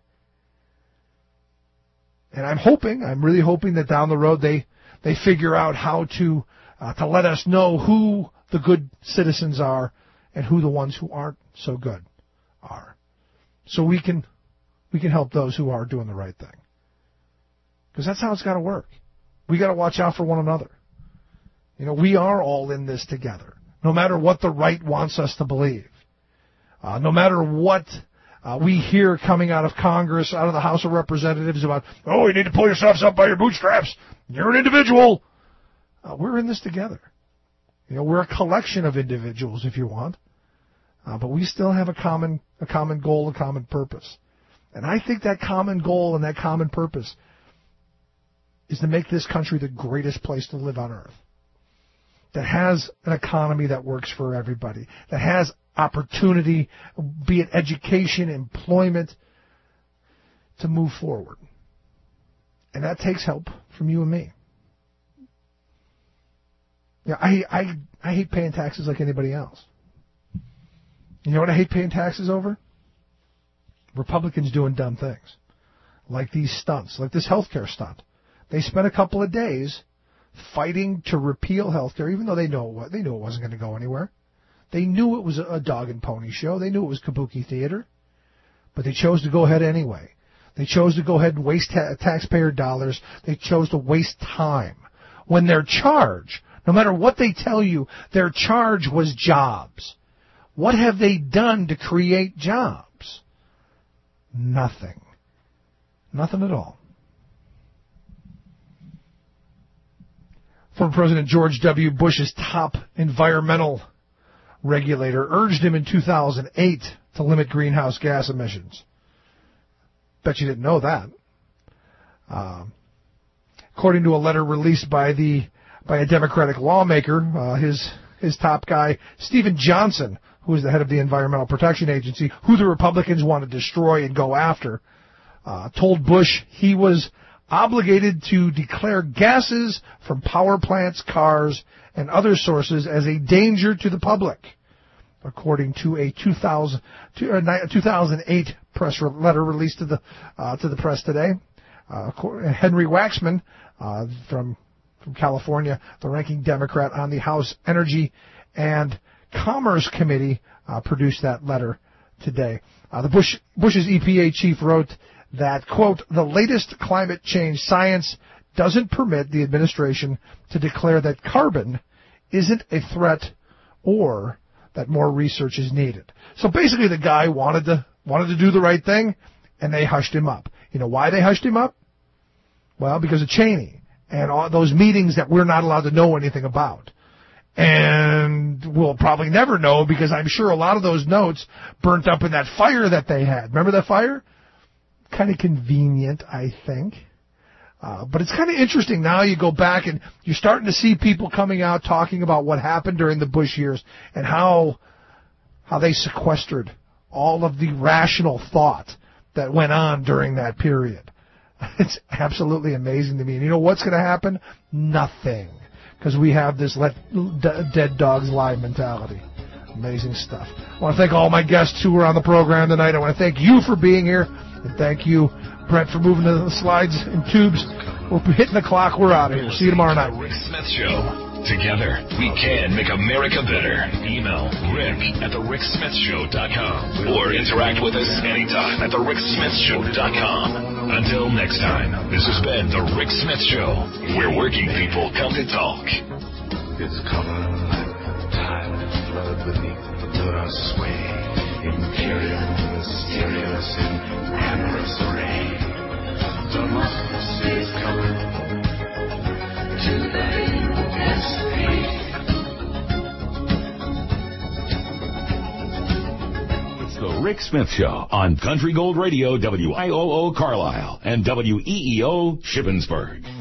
And I'm really hoping that down the road they figure out how to let us know who the good citizens are and who the ones who aren't so good are. So we can help those who are doing the right thing. Because that's how it's got to work. We got to watch out for one another. We are all in this together, no matter what the right wants us to believe. No matter what we hear coming out of Congress, out of the House of Representatives about, you need to pull yourselves up by your bootstraps. You're an individual. We're in this together. We're a collection of individuals, if you want. But we still have a common goal, a common purpose. And I think that common goal and that common purpose is to make this country the greatest place to live on earth. That has an economy that works for everybody, that has opportunity, be it education, employment, to move forward. And that takes help from you and me. I hate paying taxes like anybody else. You know what I hate paying taxes over? Republicans doing dumb things. Like these stunts, like this healthcare stunt. They spent a couple of days fighting to repeal healthcare, even though they knew it wasn't going to go anywhere. They knew it was a dog and pony show. They knew it was kabuki theater. But they chose to go ahead anyway. They chose to go ahead and waste taxpayer dollars. They chose to waste time. When their charge, no matter what they tell you, their charge was jobs. What have they done to create jobs? Nothing. Nothing at all. Former President George W. Bush's top environmental regulator urged him in 2008 to limit greenhouse gas emissions. Bet you didn't know that. According to a letter released by a Democratic lawmaker, his top guy, Stephen Johnson, who is the head of the Environmental Protection Agency, who the Republicans want to destroy and go after, told Bush he was obligated to declare gases from power plants, cars, and other sources as a danger to the public, according to a 2008 press letter released to the press today. Henry Waxman from California, the ranking Democrat on the House Energy and Commerce Committee, produced that letter today. Bush's EPA chief wrote that, quote, the latest climate change science doesn't permit the administration to declare that carbon isn't a threat or that more research is needed. So basically the guy wanted to do the right thing, and they hushed him up. You know why they hushed him up? Well, because of Cheney and all those meetings that we're not allowed to know anything about. And we'll probably never know, because I'm sure a lot of those notes burnt up in that fire that they had. Remember that fire? Kind of convenient, I think. But it's kind of interesting now. You go back and you're starting to see people coming out talking about what happened during the Bush years and how they sequestered all of the rational thought that went on during that period. It's absolutely amazing to me. And you know what's going to happen? Nothing. Because we have this let dead dogs lie mentality. Amazing stuff. I want to thank all my guests who were on the program tonight. I want to thank you for being here. And thank you, Brent, for moving the slides and tubes. We're hitting the clock. We're out of here. See you tomorrow night. Rick Smith Show. Together, we can make America better. Email rick@thericksmithshow.com or interact with us anytime at thericksmithshow.com. Until next time, this has been The Rick Smith Show, where working people come to talk. It's coming like a tide flood beneath the blur's sway. Imperial, mysterious, in amorous array. Democracy is coming to the USA. It's The Rick Smith Show on Country Gold Radio, WIOO Carlisle, and WEEO Shippensburg.